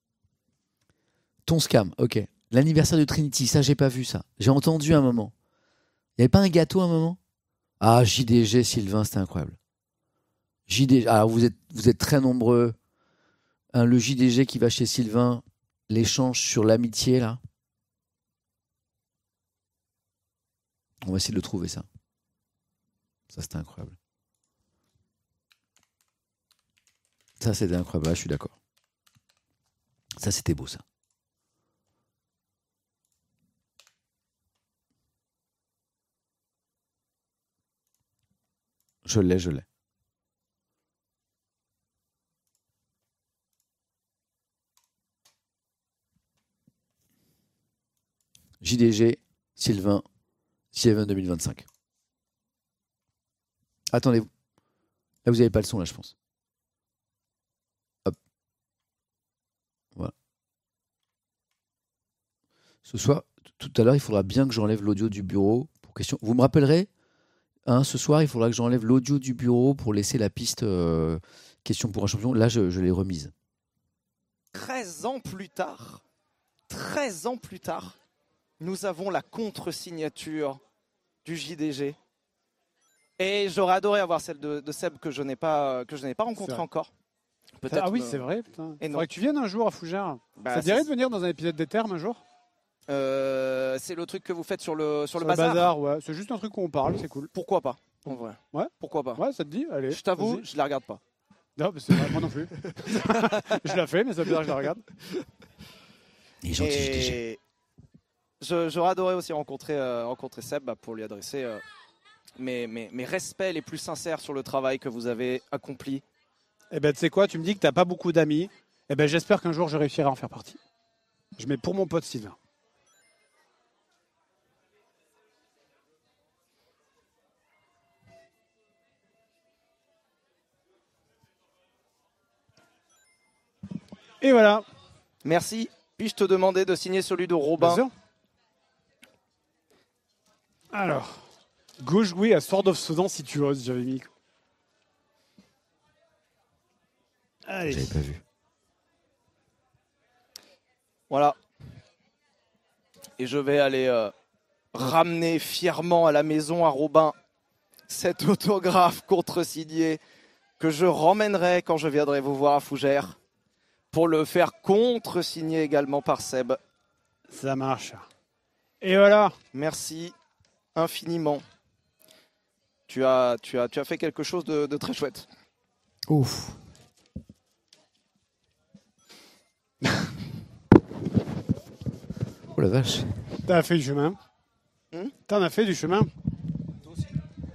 Speaker 1: Ton scam, ok. L'anniversaire de Trinity, ça, j'ai pas vu ça. J'ai entendu un moment. Il n'y avait pas un gâteau à un moment? Ah, JDG, Sylvain, c'était incroyable. JDG, alors vous êtes très nombreux. Hein, le JDG qui va chez Sylvain, l'échange sur l'amitié, là. On va essayer de le trouver, ça. Ça, c'était incroyable. Ça, c'était incroyable. Là, je suis d'accord. Ça, c'était beau, ça. Je l'ai. JDG, Sylvain, Sylvain 2025. Attendez, là vous n'avez pas le son là, je pense. Hop. Voilà. Ce soir, tout à l'heure, il faudra bien que j'enlève l'audio du bureau pour question. Vous me rappellerez, hein, ce soir, il faudra que j'enlève l'audio du bureau pour laisser la piste question pour un champion. Là, je l'ai remise.
Speaker 10: 13 ans plus tard,
Speaker 11: nous avons la contre-signature du JDG. Et j'aurais adoré avoir celle de Seb que je n'ai pas rencontré encore.
Speaker 12: Ah oui, c'est vrai. Il faudrait que tu viennes un jour à Fougères. Ça te dirait de venir dans un épisode des Termes un jour?
Speaker 11: C'est le truc que vous faites sur le bazar.
Speaker 12: Le bazar, ouais. C'est juste un truc où on parle, c'est cool.
Speaker 11: Pourquoi pas, en vrai.
Speaker 12: Ouais.
Speaker 11: Pourquoi pas.
Speaker 12: Ouais, ça te dit? Allez.
Speaker 11: Je t'avoue, je la regarde pas.
Speaker 12: Non, mais c'est vrai, moi non plus. Je la fais, mais ça veut dire que je la regarde.
Speaker 1: Il est gentil, JDG.
Speaker 11: J'aurais adoré aussi rencontrer Seb pour lui adresser mes respects les plus sincères sur le travail que vous avez accompli.
Speaker 12: Eh ben, tu sais quoi, tu me dis que t'as pas beaucoup d'amis. Eh ben, j'espère qu'un jour je réussirai à en faire partie. Je mets pour mon pote Sylvain. Et voilà.
Speaker 11: Merci. Puis-je te demander de signer celui de Robin?
Speaker 12: Bien sûr. Alors, go jouer à Sword of Sedan si tu oses, j'avais mis. Allez.
Speaker 1: J'avais pas vu.
Speaker 11: Voilà. Et je vais aller ramener fièrement à la maison à Robin cet autographe contresigné que je ramènerai quand je viendrai vous voir à Fougères pour le faire contresigner également par Seb.
Speaker 12: Ça marche. Et voilà.
Speaker 11: Merci infiniment. Tu as fait quelque chose de très chouette.
Speaker 1: Ouf. Oh la vache.
Speaker 12: T'as fait du chemin. T'en as fait du chemin.
Speaker 11: Toi aussi.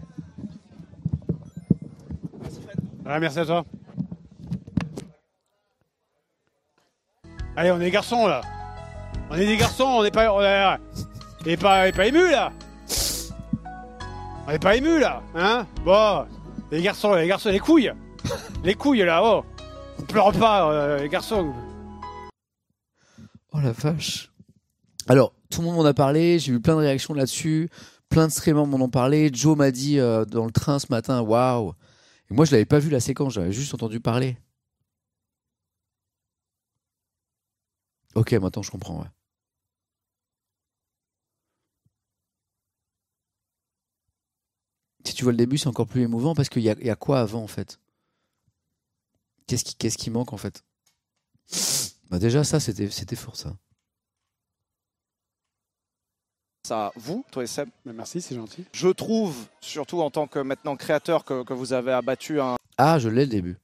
Speaker 11: Merci Fred.
Speaker 12: Ouais, merci à toi. Allez, on est des garçons là. On est des garçons, on n'est pas. On est pas émus là. On n'est pas émus là. Hein? Bon. Les garçons, les couilles. Les couilles là, oh. On pleure pas, les garçons.
Speaker 1: Oh la vache. Alors, tout le monde m'en a parlé, j'ai eu plein de réactions là-dessus, plein de streamers m'en ont parlé. Joe m'a dit dans le train ce matin, waouh. Et moi, je l'avais pas vu la séquence, j'avais juste entendu parler. Ok, maintenant je comprends, ouais. Si tu vois le début, c'est encore plus émouvant parce qu'il y a quoi avant en fait? Qu'est-ce qui manque en fait? Bah déjà ça, c'était fort ça.
Speaker 11: Ça, vous, toi et Seb.
Speaker 12: Merci, c'est gentil.
Speaker 11: Je trouve, surtout en tant que maintenant créateur, que vous avez abattu un...
Speaker 1: Ah, je l'ai le début.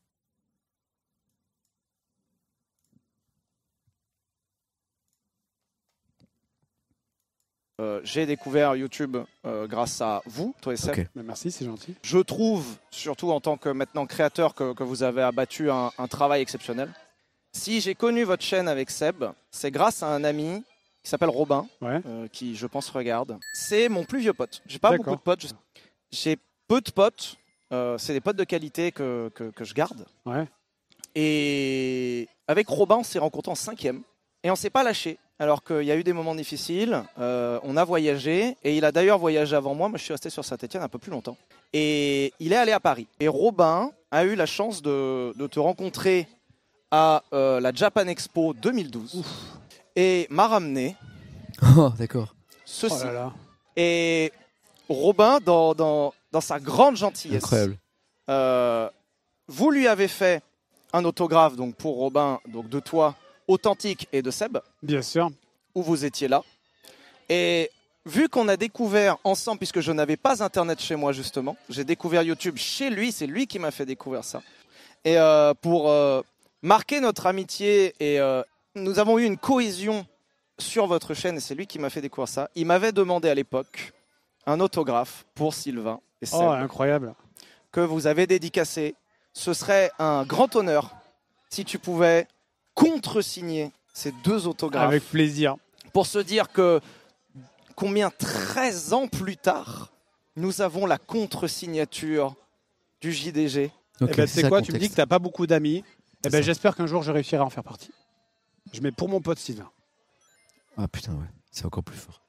Speaker 11: J'ai découvert YouTube grâce à vous, toi et Seb.
Speaker 1: Okay.
Speaker 12: Merci, c'est gentil.
Speaker 11: Je trouve, surtout en tant que maintenant créateur, que vous avez abattu un travail exceptionnel. Si j'ai connu votre chaîne avec Seb, c'est grâce à un ami qui s'appelle Robin,
Speaker 12: ouais.
Speaker 11: Qui, je pense, regarde. C'est mon plus vieux pote. J'ai pas beaucoup de potes. J'ai peu de potes. C'est des potes de qualité que je garde.
Speaker 12: Ouais.
Speaker 11: Et avec Robin, on s'est rencontrés en 5e. Et on s'est pas lâché. Alors qu'il y a eu des moments difficiles. On a voyagé. Et il a d'ailleurs voyagé avant moi. Moi, je suis resté sur Saint-Etienne un peu plus longtemps. Et il est allé à Paris. Et Robin a eu la chance de te rencontrer à la Japan Expo 2012. Ouf. Et m'a ramené.
Speaker 1: Oh, d'accord.
Speaker 11: Ceci.
Speaker 12: Oh là là.
Speaker 11: Et Robin, dans sa grande gentillesse.
Speaker 1: Incroyable.
Speaker 11: Vous lui avez fait un autographe donc pour Robin, donc de toi, authentique et de Seb.
Speaker 12: Bien sûr.
Speaker 11: Où vous étiez là. Et vu qu'on a découvert ensemble, puisque je n'avais pas Internet chez moi justement, j'ai découvert YouTube chez lui, c'est lui qui m'a fait découvrir ça. Et pour marquer notre amitié, et nous avons eu une cohésion sur votre chaîne, et c'est lui qui m'a fait découvrir ça. Il m'avait demandé à l'époque un autographe pour Sylvain et Seb.
Speaker 12: Oh, incroyable.
Speaker 11: Que vous avez dédicacé. Ce serait un grand honneur si tu pouvais contresigner ces deux autographes.
Speaker 12: Avec plaisir.
Speaker 11: Pour se dire que combien 13 ans plus tard, nous avons la contre-signature du JDG.
Speaker 12: Okay, eh ben, c'est quoi, tu me dis que tu n'as pas beaucoup d'amis. Eh ben, j'espère qu'un jour je réussirai à en faire partie. Je mets pour mon pote Sylvain.
Speaker 1: Ah putain, ouais, c'est encore plus fort.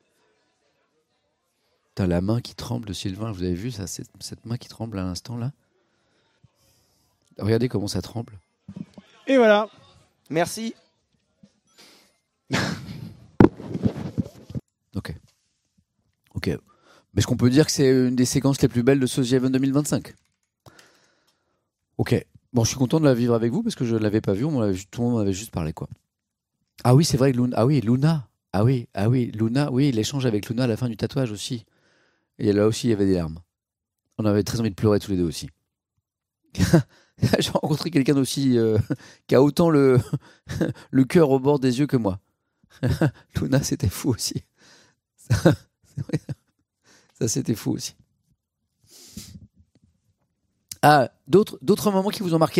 Speaker 1: T'as la main qui tremble de Sylvain, vous avez vu ça, cette main qui tremble à l'instant là? Regardez comment ça tremble.
Speaker 12: Et voilà.
Speaker 11: Merci.
Speaker 1: Ok. Mais est-ce qu'on peut dire que c'est une des séquences les plus belles de ce The Event 2025 ? Ok. Bon, je suis content de la vivre avec vous parce que je ne l'avais pas vue. Tout le monde m'avait juste parlé, quoi. Ah oui, c'est vrai que Luna. Ah oui, Luna. Ah oui, Luna. Oui, l'échange avec Luna à la fin du tatouage aussi. Et là aussi, il y avait des larmes. On avait très envie de pleurer tous les deux aussi. J'ai rencontré quelqu'un aussi qui a autant le cœur au bord des yeux que moi. Luna, c'était fou aussi. Ça, c'était fou aussi. Ah, d'autres moments qui vous ont marqué ?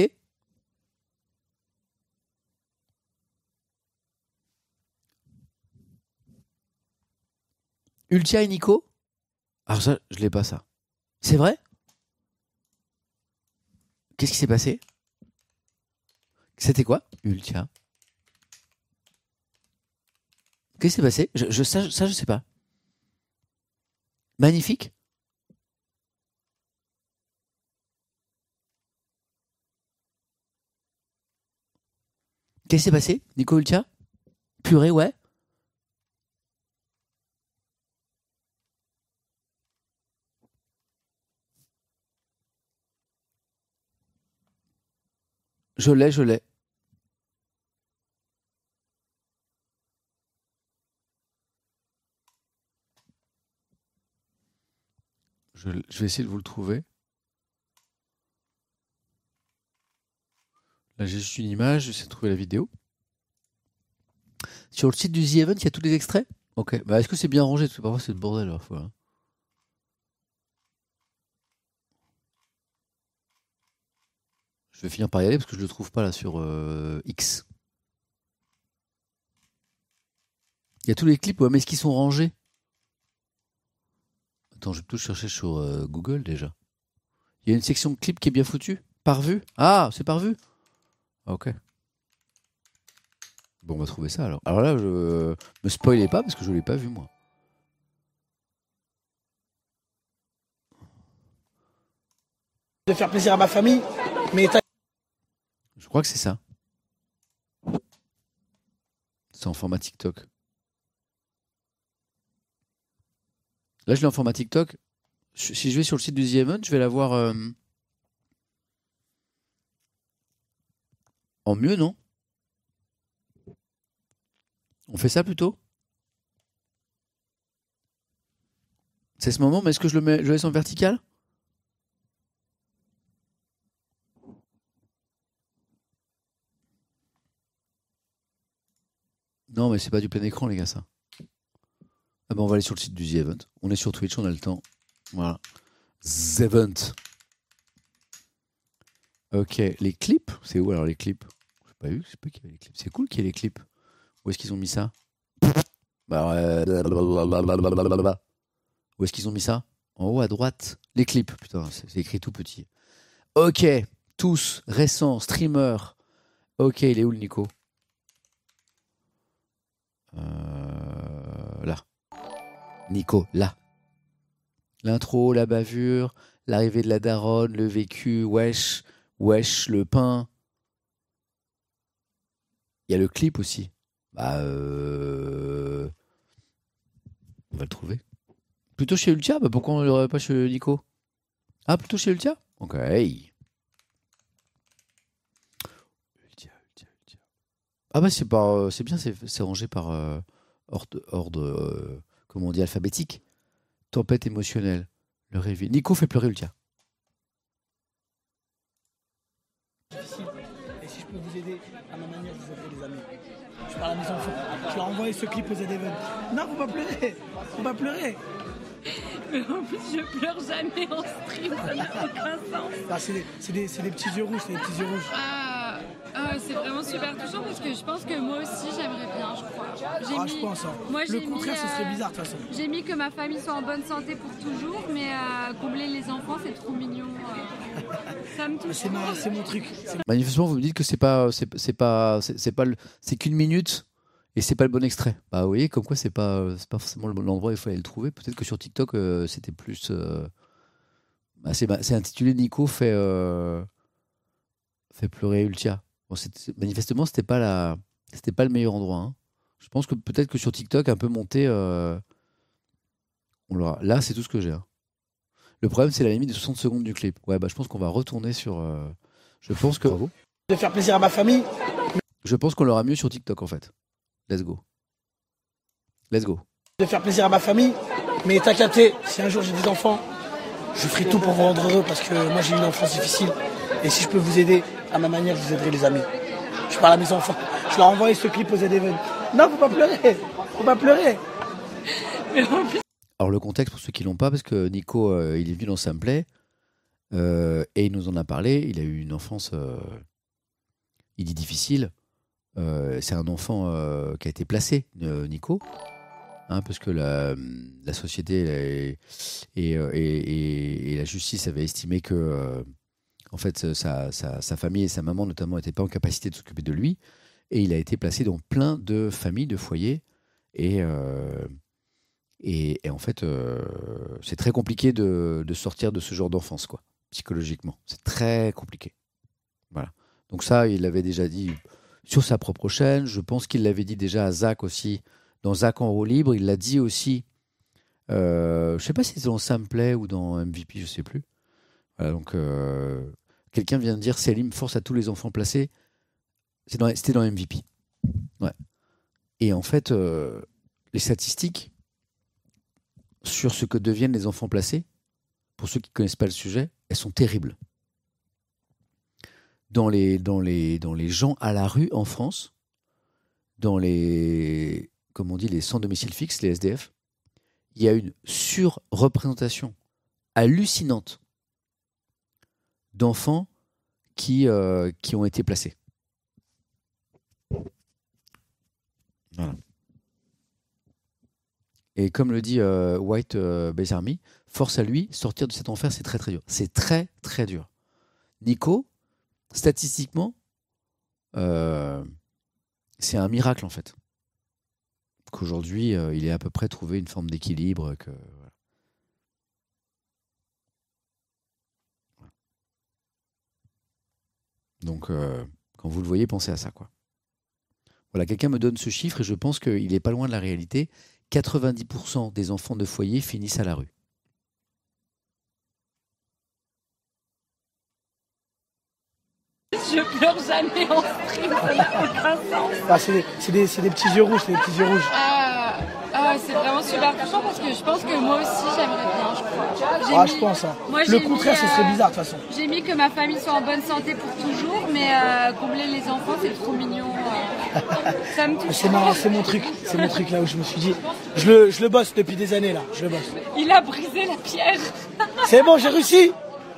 Speaker 1: Ultia et Nico ? Alors ça, je l'ai pas ça. C'est vrai ? Qu'est-ce qui s'est passé ? C'était quoi ? Ultia. Qu'est-ce qui s'est passé ? Ça, je sais pas. Magnifique ? Qu'est-ce qui s'est passé, Nico Ultia ? Purée, ouais. Je l'ai. Je vais essayer de vous le trouver. Là, j'ai juste une image, j'essaie de trouver la vidéo. Sur le site du The Event, il y a tous les extraits ? Ok. Bah, est-ce que c'est bien rangé ? Parce que parfois, c'est le bordel à la fois. Je vais finir par y aller parce que je le trouve pas là sur X. Il y a tous les clips, ouais, mais est-ce qu'ils sont rangés ? Attends, je vais plutôt chercher sur Google déjà. Il y a une section clip qui est bien foutue. Par vue ? Ah, c'est par vue ? Ok. Bon, on va trouver ça alors. Alors là, me spoilez pas parce que je l'ai pas vu moi.
Speaker 13: De faire plaisir à ma famille, mais
Speaker 1: je crois que c'est ça. C'est en format TikTok. Là, je l'ai en format TikTok. Si je vais sur le site du The Event, je vais la voir en mieux, non ? On fait ça plutôt ? C'est ce moment, mais est-ce que je le laisse en vertical ? Non, mais c'est pas du plein écran, les gars, ça. Ah ben, on va aller sur le site du The Event. On est sur Twitch, on a le temps. Voilà. The Event. Ok, les clips. C'est où alors les clips ? Je sais pas vu, je sais pas qu'il y avait les clips. C'est cool qu'il y ait les clips. Où est-ce qu'ils ont mis ça ? Où est-ce qu'ils ont mis ça ? En haut à droite. Les clips, putain, c'est écrit tout petit. Ok, tous, récents, streamers. Ok, il est où le Nico ? Là. Nico, là. L'intro, la bavure, l'arrivée de la daronne, le vécu, wesh, le pain. Il y a le clip aussi. Bah, on va le trouver. Plutôt chez Ultia ? Bah, pourquoi on ne l'aurait pas chez Nico ? Ah, plutôt chez Ultia ? Ok. Ultia. Ah bah c'est bien, c'est rangé par ordre, comment on dit, alphabétique. Tempête émotionnelle. Le réveil. Nico fait pleurer Ultia.
Speaker 13: et si je peux vous aider à ma manière, je vous aiderai les amis. Je parle à mes enfants. Je leur envoie ce clip aux Z-Event. Non, faut pas pleurer. Faut pas pleurer.
Speaker 14: Mais en plus, je pleure jamais en stream, ça n'a aucun sens.
Speaker 13: Ah, c'est des petits yeux rouges, c'est des petits yeux rouges.
Speaker 14: C'est vraiment super touchant parce que je pense que moi aussi j'aimerais bien, je crois.
Speaker 13: Je pense. Hein. Le contraire, ce serait bizarre de toute façon.
Speaker 14: J'ai mis que ma famille soit en bonne santé pour toujours, mais combler les enfants, c'est trop mignon. Ça me touche.
Speaker 13: C'est mon truc.
Speaker 1: Manifestement, vous me dites que c'est qu'une minute. Et c'est pas le bon extrait. Bah, vous voyez, comme quoi c'est pas forcément l'endroit où il fallait le trouver. Peut-être que sur TikTok, c'était plus. C'est intitulé Nico fait pleurer Ultia. Bon, manifestement, c'était pas le meilleur endroit. Hein. Je pense que peut-être que sur TikTok, un peu monté, On l'aura. Là, c'est tout ce que j'ai. Hein. Le problème, c'est la limite de 60 secondes du clip. Ouais, je pense qu'on va retourner sur. Je pense que.
Speaker 13: Bravo. De faire plaisir à ma famille.
Speaker 1: Je pense qu'on l'aura mieux sur TikTok en fait. Let's go. Let's go.
Speaker 13: De faire plaisir à ma famille. Mais t'as capté, si un jour j'ai des enfants, je ferai tout pour vous rendre heureux parce que moi j'ai eu une enfance difficile. Et si je peux vous aider à ma manière, je vous aiderai les amis. Je parle à mes enfants. Je leur ai envoyé ce clip aux Z-Even. Non, faut pas pleurer. Faut pas pleurer.
Speaker 1: Alors le contexte pour ceux qui l'ont pas, parce que Nico, il est venu dans Sameplay et il nous en a parlé. Il a eu une enfance, il dit difficile. C'est un enfant qui a été placé, Nico, hein, parce que la société et la justice avaient estimé que en fait sa famille et sa maman notamment n'étaient pas en capacité de s'occuper de lui, et il a été placé dans plein de familles, de foyers, et en fait, c'est très compliqué de sortir de ce genre d'enfance, quoi, psychologiquement. C'est très compliqué. Voilà. Donc ça, il l'avait déjà dit sur sa propre chaîne. Je pense qu'il l'avait dit déjà à Zach aussi, dans Zach en roue libre. Il l'a dit aussi, je ne sais pas si c'est dans Sameplay ou dans MVP, je ne sais plus. Voilà, donc, quelqu'un vient de dire Selim force à tous les enfants placés. C'était dans MVP. Ouais. Et en fait, les statistiques sur ce que deviennent les enfants placés, pour ceux qui ne connaissent pas le sujet, elles sont terribles. Dans les gens à la rue en France, dans les, comme on dit, les sans domicile fixe, les SDF, il y a une surreprésentation hallucinante d'enfants qui ont été placés. Voilà. Et comme le dit White Base Army, force à lui, sortir de cet enfer, c'est très très dur. C'est très très dur. Nico, statistiquement, c'est un miracle en fait. Qu'aujourd'hui, il ait à peu près trouvé une forme d'équilibre. Voilà. Donc, quand vous le voyez, pensez à ça, quoi. Voilà, quelqu'un me donne ce chiffre et je pense qu'il n'est pas loin de la réalité. 90% des enfants de foyer finissent à la rue.
Speaker 14: Je pleure jamais en stream, ça n'a aucun sens.
Speaker 13: Ah, c'est des petits yeux rouges, c'est des petits yeux rouges.
Speaker 14: C'est vraiment super touchant parce que je pense que moi aussi j'aimerais bien, je crois.
Speaker 13: Je pense. Hein.
Speaker 14: Moi,
Speaker 13: le contraire, ce serait bizarre de toute façon.
Speaker 14: J'ai mis que ma famille soit en bonne santé pour toujours, mais combler les enfants, c'est trop mignon. Ça me touche.
Speaker 13: C'est mon truc là où je me suis dit, je le bosse depuis des années là, je le bosse.
Speaker 14: Il a brisé la pierre.
Speaker 13: C'est bon, j'ai réussi.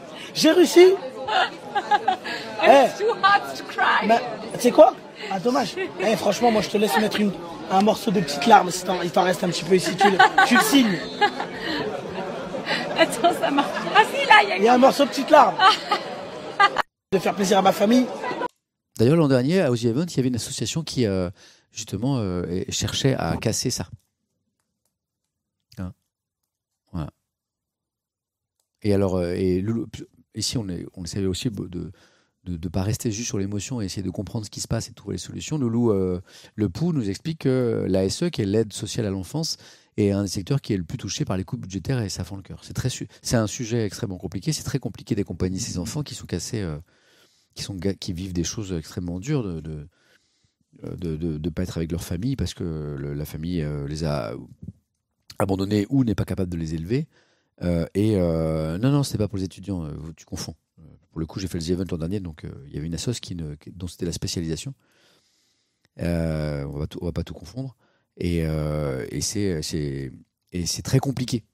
Speaker 14: It's too hot to cry.
Speaker 13: Tu sais quoi? Ah dommage. Franchement, moi je te laisse mettre un morceau de petite larme, si il t'en reste un petit peu ici, tu le signes.
Speaker 14: Attends, ça marche. Ah si, là,
Speaker 13: il y a un morceau de petite larme. De faire plaisir à ma famille.
Speaker 1: D'ailleurs, l'an dernier, à Ozzy Event, il y avait une association qui, justement, cherchait à casser ça. Hein, voilà. Et alors, ici, on essaie aussi de ne pas rester juste sur l'émotion et essayer de comprendre ce qui se passe et de trouver les solutions. Loulou Le Pou nous explique que l'ASE, qui est l'aide sociale à l'enfance, est un des secteurs qui est le plus touché par les coupes budgétaires et ça fend le cœur. C'est un sujet extrêmement compliqué. C'est très compliqué d'accompagner ces enfants qui sont cassés, qui vivent des choses extrêmement dures, de ne pas être avec leur famille parce que la famille les a abandonnés ou n'est pas capable de les élever. Non, c'était pas pour les étudiants, tu confonds. Pour le coup, j'ai fait le The Event l'an dernier, donc il y avait une assoce dont c'était la spécialisation. On va pas tout confondre. Et c'est très compliqué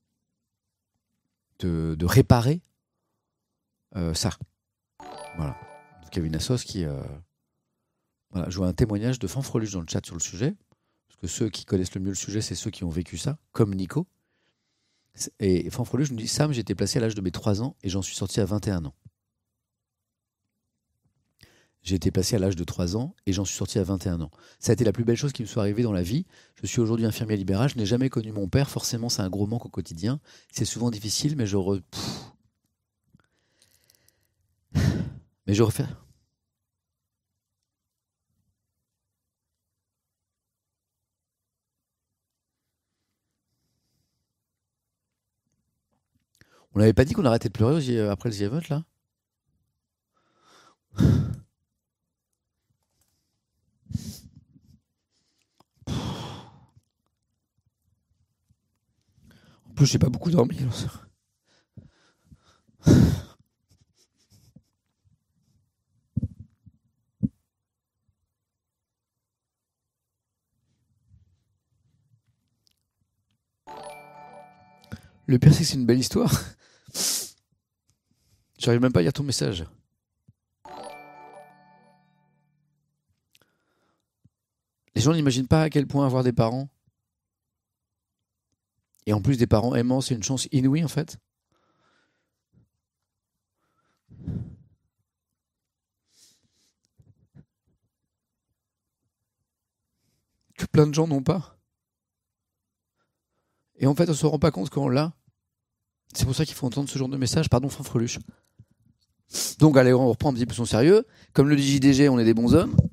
Speaker 1: de réparer ça. Voilà. Donc il y avait une assoce qui... Voilà, je vois un témoignage de Fanfreluche dans le chat sur le sujet, parce que ceux qui connaissent le mieux le sujet, c'est ceux qui ont vécu ça, comme Nico. Et Fanfreluche nous dit, Sam, j'ai été placé à l'âge de mes 3 ans et j'en suis sorti à 21 ans. J'ai été placé à l'âge de 3 ans et j'en suis sorti à 21 ans. Ça a été la plus belle chose qui me soit arrivée dans la vie. Je suis aujourd'hui infirmier libéral, je n'ai jamais connu mon père, forcément c'est un gros manque au quotidien. C'est souvent difficile, mais je refais... On n'avait pas dit qu'on arrêtait de pleurer après le The Event, là? En plus, j'ai pas beaucoup dormi. Le pire, c'est que c'est une belle histoire. J'arrive même pas à lire ton message. Les gens n'imaginent pas à quel point avoir des parents, et en plus des parents aimants, c'est une chance inouïe en fait. Que plein de gens n'ont pas. Et en fait, on se rend pas compte quand on l'a. C'est pour ça qu'il faut entendre ce genre de message. Pardon, Fanfreluche. Donc, allez, on reprend un petit peu son sérieux. Comme le dit JDG, on est des bons hommes.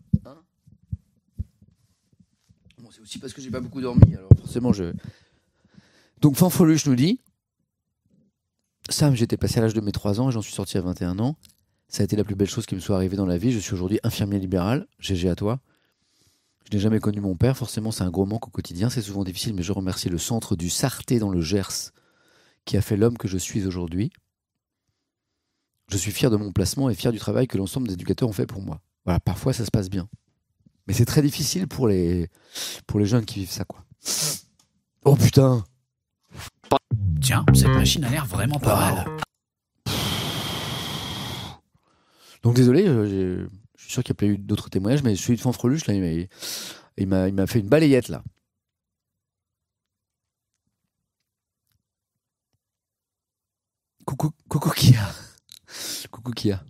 Speaker 1: Bon, c'est aussi parce que j'ai pas beaucoup dormi. Alors, forcément, Donc, Fanfreluche nous dit Sam, j'étais passé à l'âge de mes 3 ans et j'en suis sorti à 21 ans. Ça a été la plus belle chose qui me soit arrivée dans la vie. Je suis aujourd'hui infirmier libéral. GG à toi. Je n'ai jamais connu mon père. Forcément, c'est un gros manque au quotidien. C'est souvent difficile, mais je remercie le centre du Sarté dans le Gers qui a fait l'homme que je suis aujourd'hui. Je suis fier de mon placement et fier du travail que l'ensemble des éducateurs ont fait pour moi. Voilà, parfois ça se passe bien. Mais c'est très difficile pour les jeunes qui vivent ça, quoi. Oh putain!
Speaker 15: Tiens, cette machine a l'air vraiment pas mal.
Speaker 1: Donc désolé, je suis sûr qu'il n'y a pas eu d'autres témoignages, mais celui de Fanfreluche, là, il m'a fait une balayette, là. Coucou Kia. Coucou Kia.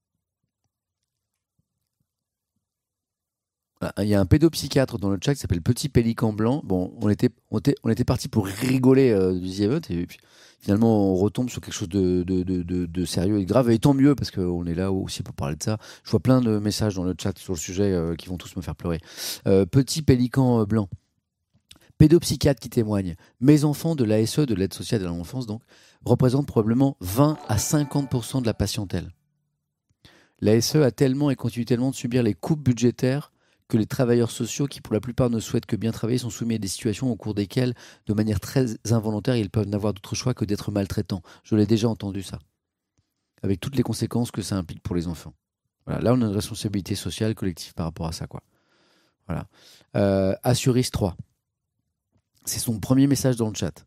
Speaker 1: Il y a un pédopsychiatre dans le chat qui s'appelle Petit Pélican Blanc. Bon, on était parti pour rigoler du The Event et puis finalement on retombe sur quelque chose de sérieux et de grave. Et tant mieux parce qu'on est là aussi pour parler de ça. Je vois plein de messages dans le chat sur le sujet qui vont tous me faire pleurer. Petit Pélican Blanc. Pédopsychiatre qui témoigne. Mes enfants de l'ASE, de l'aide sociale à l'enfance, donc, représentent probablement 20 à 50% de la patientèle. L'ASE a tellement et continue tellement de subir les coupes budgétaires que les travailleurs sociaux, qui pour la plupart ne souhaitent que bien travailler, sont soumis à des situations au cours desquelles, de manière très involontaire, ils peuvent n'avoir d'autre choix que d'être maltraitants. Je l'ai déjà entendu ça, avec toutes les conséquences que ça implique pour les enfants. Voilà, là on a une responsabilité sociale collective par rapport à ça, quoi. Voilà. Assuris 3. C'est son premier message dans le chat.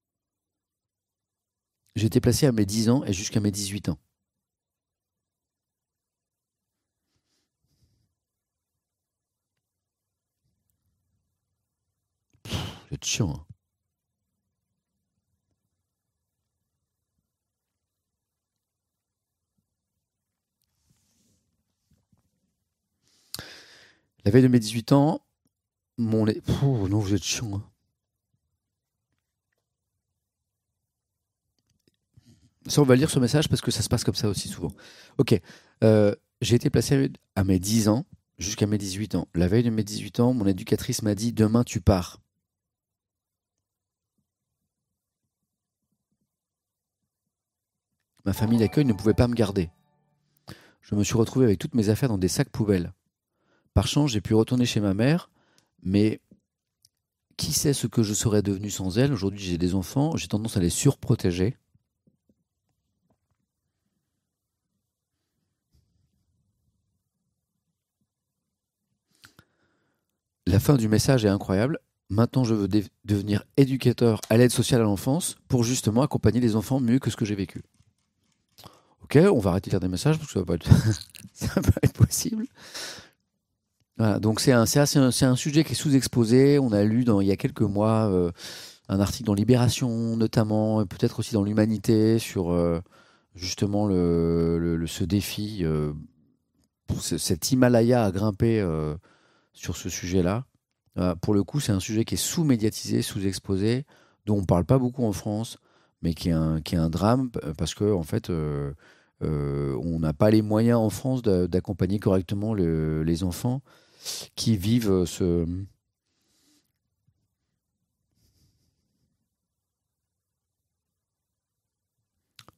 Speaker 1: J'ai été placé à mes 10 ans et jusqu'à mes 18 ans. C'est chiant. Hein. La veille de mes 18 ans, non, vous êtes chiant. Hein. Ça, on va lire ce message parce que ça se passe comme ça aussi souvent. Ok. J'ai été placé à mes 10 ans jusqu'à mes 18 ans. La veille de mes 18 ans, mon éducatrice m'a dit « Demain, tu pars ». Ma famille d'accueil ne pouvait pas me garder. Je me suis retrouvé avec toutes mes affaires dans des sacs poubelles. Par chance, j'ai pu retourner chez ma mère, mais qui sait ce que je serais devenu sans elle? Aujourd'hui, j'ai des enfants, j'ai tendance à les surprotéger. La fin du message est incroyable. Maintenant, je veux devenir éducateur à l'aide sociale à l'enfance pour justement accompagner les enfants mieux que ce que j'ai vécu. Ok, on va arrêter de lire des messages parce que ça va pas être possible. Voilà, donc c'est un sujet qui est sous-exposé. On a lu il y a quelques mois un article dans Libération notamment, et peut-être aussi dans l'Humanité sur justement ce défi, cet Himalaya à grimper sur ce sujet-là. Pour le coup, c'est un sujet qui est sous-médiatisé, sous-exposé, dont on ne parle pas beaucoup en France, mais qui est un drame parce que en fait, on n'a pas les moyens en France d'accompagner correctement les enfants qui vivent ce...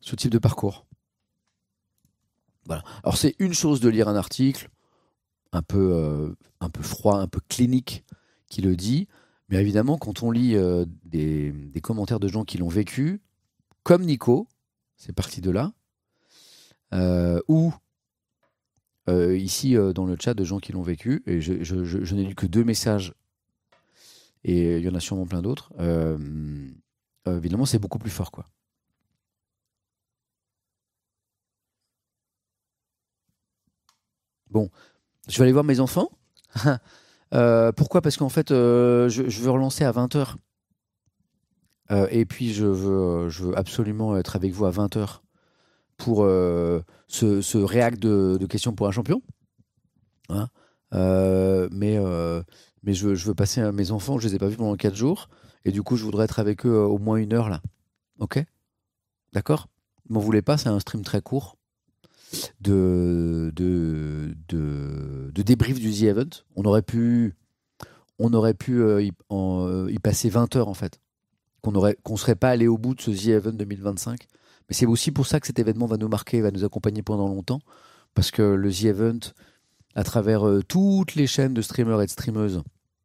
Speaker 1: ce type de parcours. Voilà. Alors c'est une chose de lire un article un peu froid, un peu clinique qui le dit, mais évidemment quand on lit des commentaires de gens qui l'ont vécu, comme Nico, c'est parti de là, ou ici dans le chat de gens qui l'ont vécu, et je n'ai lu que 2 messages, et il y en a sûrement plein d'autres, évidemment c'est beaucoup plus fort, quoi. Bon, je vais aller voir mes enfants. Pourquoi ? Parce qu'en fait, je veux relancer à 20h. Et puis, je veux absolument être avec vous à 20h pour ce réact de questions pour un champion. Hein, mais je veux passer à mes enfants, je ne les ai pas vus pendant 4 jours. Et du coup, je voudrais être avec eux au moins 1 heure, là. Ok ? D'accord ? M'en voulez pas, c'est un stream très court de débrief du The Event. On aurait pu y passer 20 heures, en fait. Qu'on serait pas allé au bout de ce The Event 2025. Mais c'est aussi pour ça que cet événement va nous marquer, va nous accompagner pendant longtemps. Parce que le The Event, à travers toutes les chaînes de streamers et de streameuses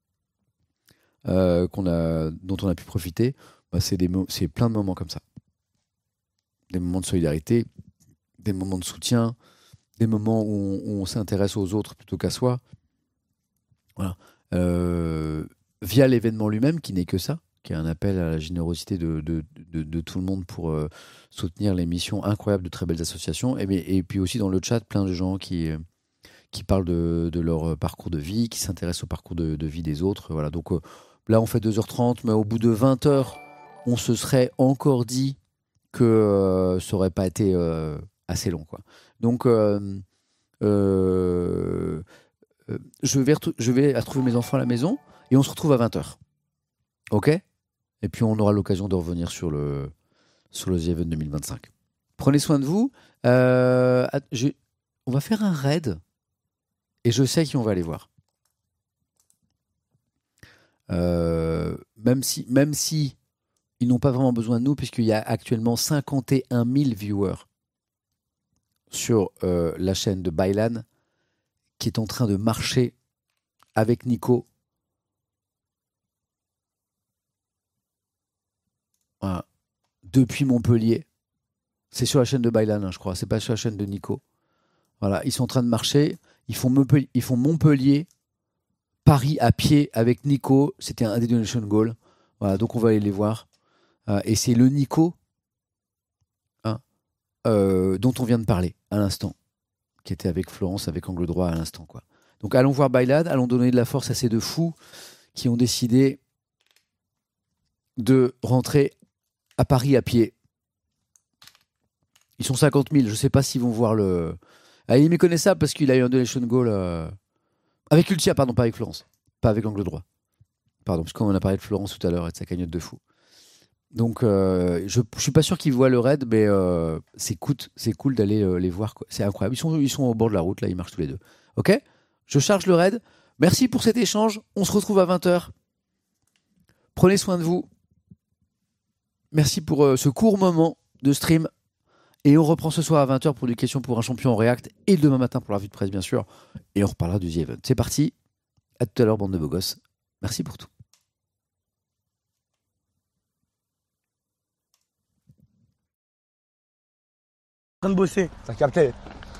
Speaker 1: dont on a pu profiter, c'est plein de moments comme ça. Des moments de solidarité, des moments de soutien, des moments où on s'intéresse aux autres plutôt qu'à soi. Voilà. Via l'événement lui-même, qui n'est que ça, qui est un appel à la générosité de tout le monde pour soutenir les missions incroyables de très belles associations. Et puis aussi dans le chat, plein de gens qui parlent de leur parcours de vie, qui s'intéressent au parcours de vie des autres. Voilà. Donc là, on fait 2h30, mais au bout de 20 heures, on se serait encore dit que ça n'aurait pas été assez long, quoi. Donc, je vais retrouver mes enfants à la maison et on se retrouve à 20h. Ok ? Et puis, on aura l'occasion de revenir sur le The Event 2025. Prenez soin de vous. On va faire un raid et je sais qui on va aller voir. Même si ils n'ont pas vraiment besoin de nous, puisqu'il y a actuellement 51 000 viewers sur la chaîne de Baylan, qui est en train de marcher avec Nico. Voilà. Depuis Montpellier. C'est sur la chaîne de Baylan, hein, je crois. C'est pas sur la chaîne de Nico. Voilà, ils sont en train de marcher. Ils font Montpellier, Paris à pied avec Nico. C'était un des donation goals. Voilà, donc on va aller les voir. Et c'est le Nico dont on vient de parler à l'instant, qui était avec Florence, avec Angle Droit à l'instant, quoi. Donc allons voir Bailad, allons donner de la force à ces 2 fous qui ont décidé de rentrer à Paris à pied. Ils sont 50 000, je ne sais pas s'ils vont voir le... Ah, il est méconnaissable parce qu'il a eu un donation goal avec Ultia, pardon, pas avec Florence, pas avec Angle Droit. Pardon, parce qu'on a parlé de Florence tout à l'heure et de sa cagnotte de fou. Donc, je suis pas sûr qu'ils voient le raid, mais c'est cool d'aller les voir, quoi. C'est incroyable. Ils sont au bord de la route, là, ils marchent tous les 2. Ok ? Je charge le raid. Merci pour cet échange. On se retrouve à 20h. Prenez soin de vous. Merci pour ce court moment de stream. Et on reprend ce soir à 20h pour des questions pour un champion en React. Et demain matin pour la revue de presse, bien sûr. Et on reparlera du The Event. C'est parti. À tout à l'heure, bande de beaux gosses. Merci pour tout.
Speaker 13: En train de bosser.
Speaker 16: T'as capté?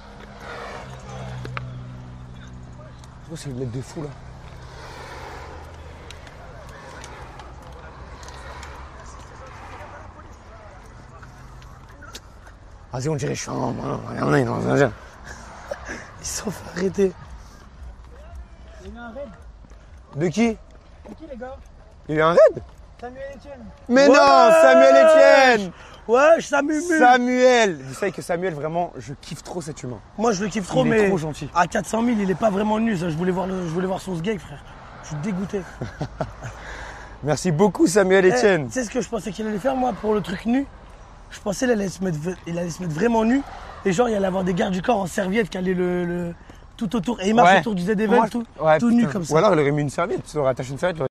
Speaker 16: Oh, c'est le mec de fou là. Vas-y, on dirait que je suis en Ils
Speaker 13: sont fait arrêter.
Speaker 16: Il y a eu un raid. De qui?
Speaker 13: De qui, les gars?
Speaker 16: Il y a eu un raid?
Speaker 13: Samuel Etienne.
Speaker 16: Mais ouais, non, Samuel Etienne.
Speaker 13: Ouais, Samuel.
Speaker 16: Vous savez que Samuel, vraiment, je kiffe trop cet humain.
Speaker 13: Moi, je le kiffe trop,
Speaker 16: il
Speaker 13: mais
Speaker 16: est trop gentil.
Speaker 13: À 400 000, il est pas vraiment nu. Ça. Je voulais voir son sgeg, frère. Je suis dégoûté.
Speaker 16: Merci beaucoup, Samuel Etienne.
Speaker 13: Tu sais ce que je pensais qu'il allait faire, moi, pour le truc nu? Je pensais qu'il allait se mettre vraiment nu. Et genre, il allait avoir des gardes du corps en serviette qui allaient le tout autour. Et il marche autour du Z-Event, tout nu comme ça.
Speaker 16: Ou alors, il aurait mis une serviette. Il aurait attaché une serviette.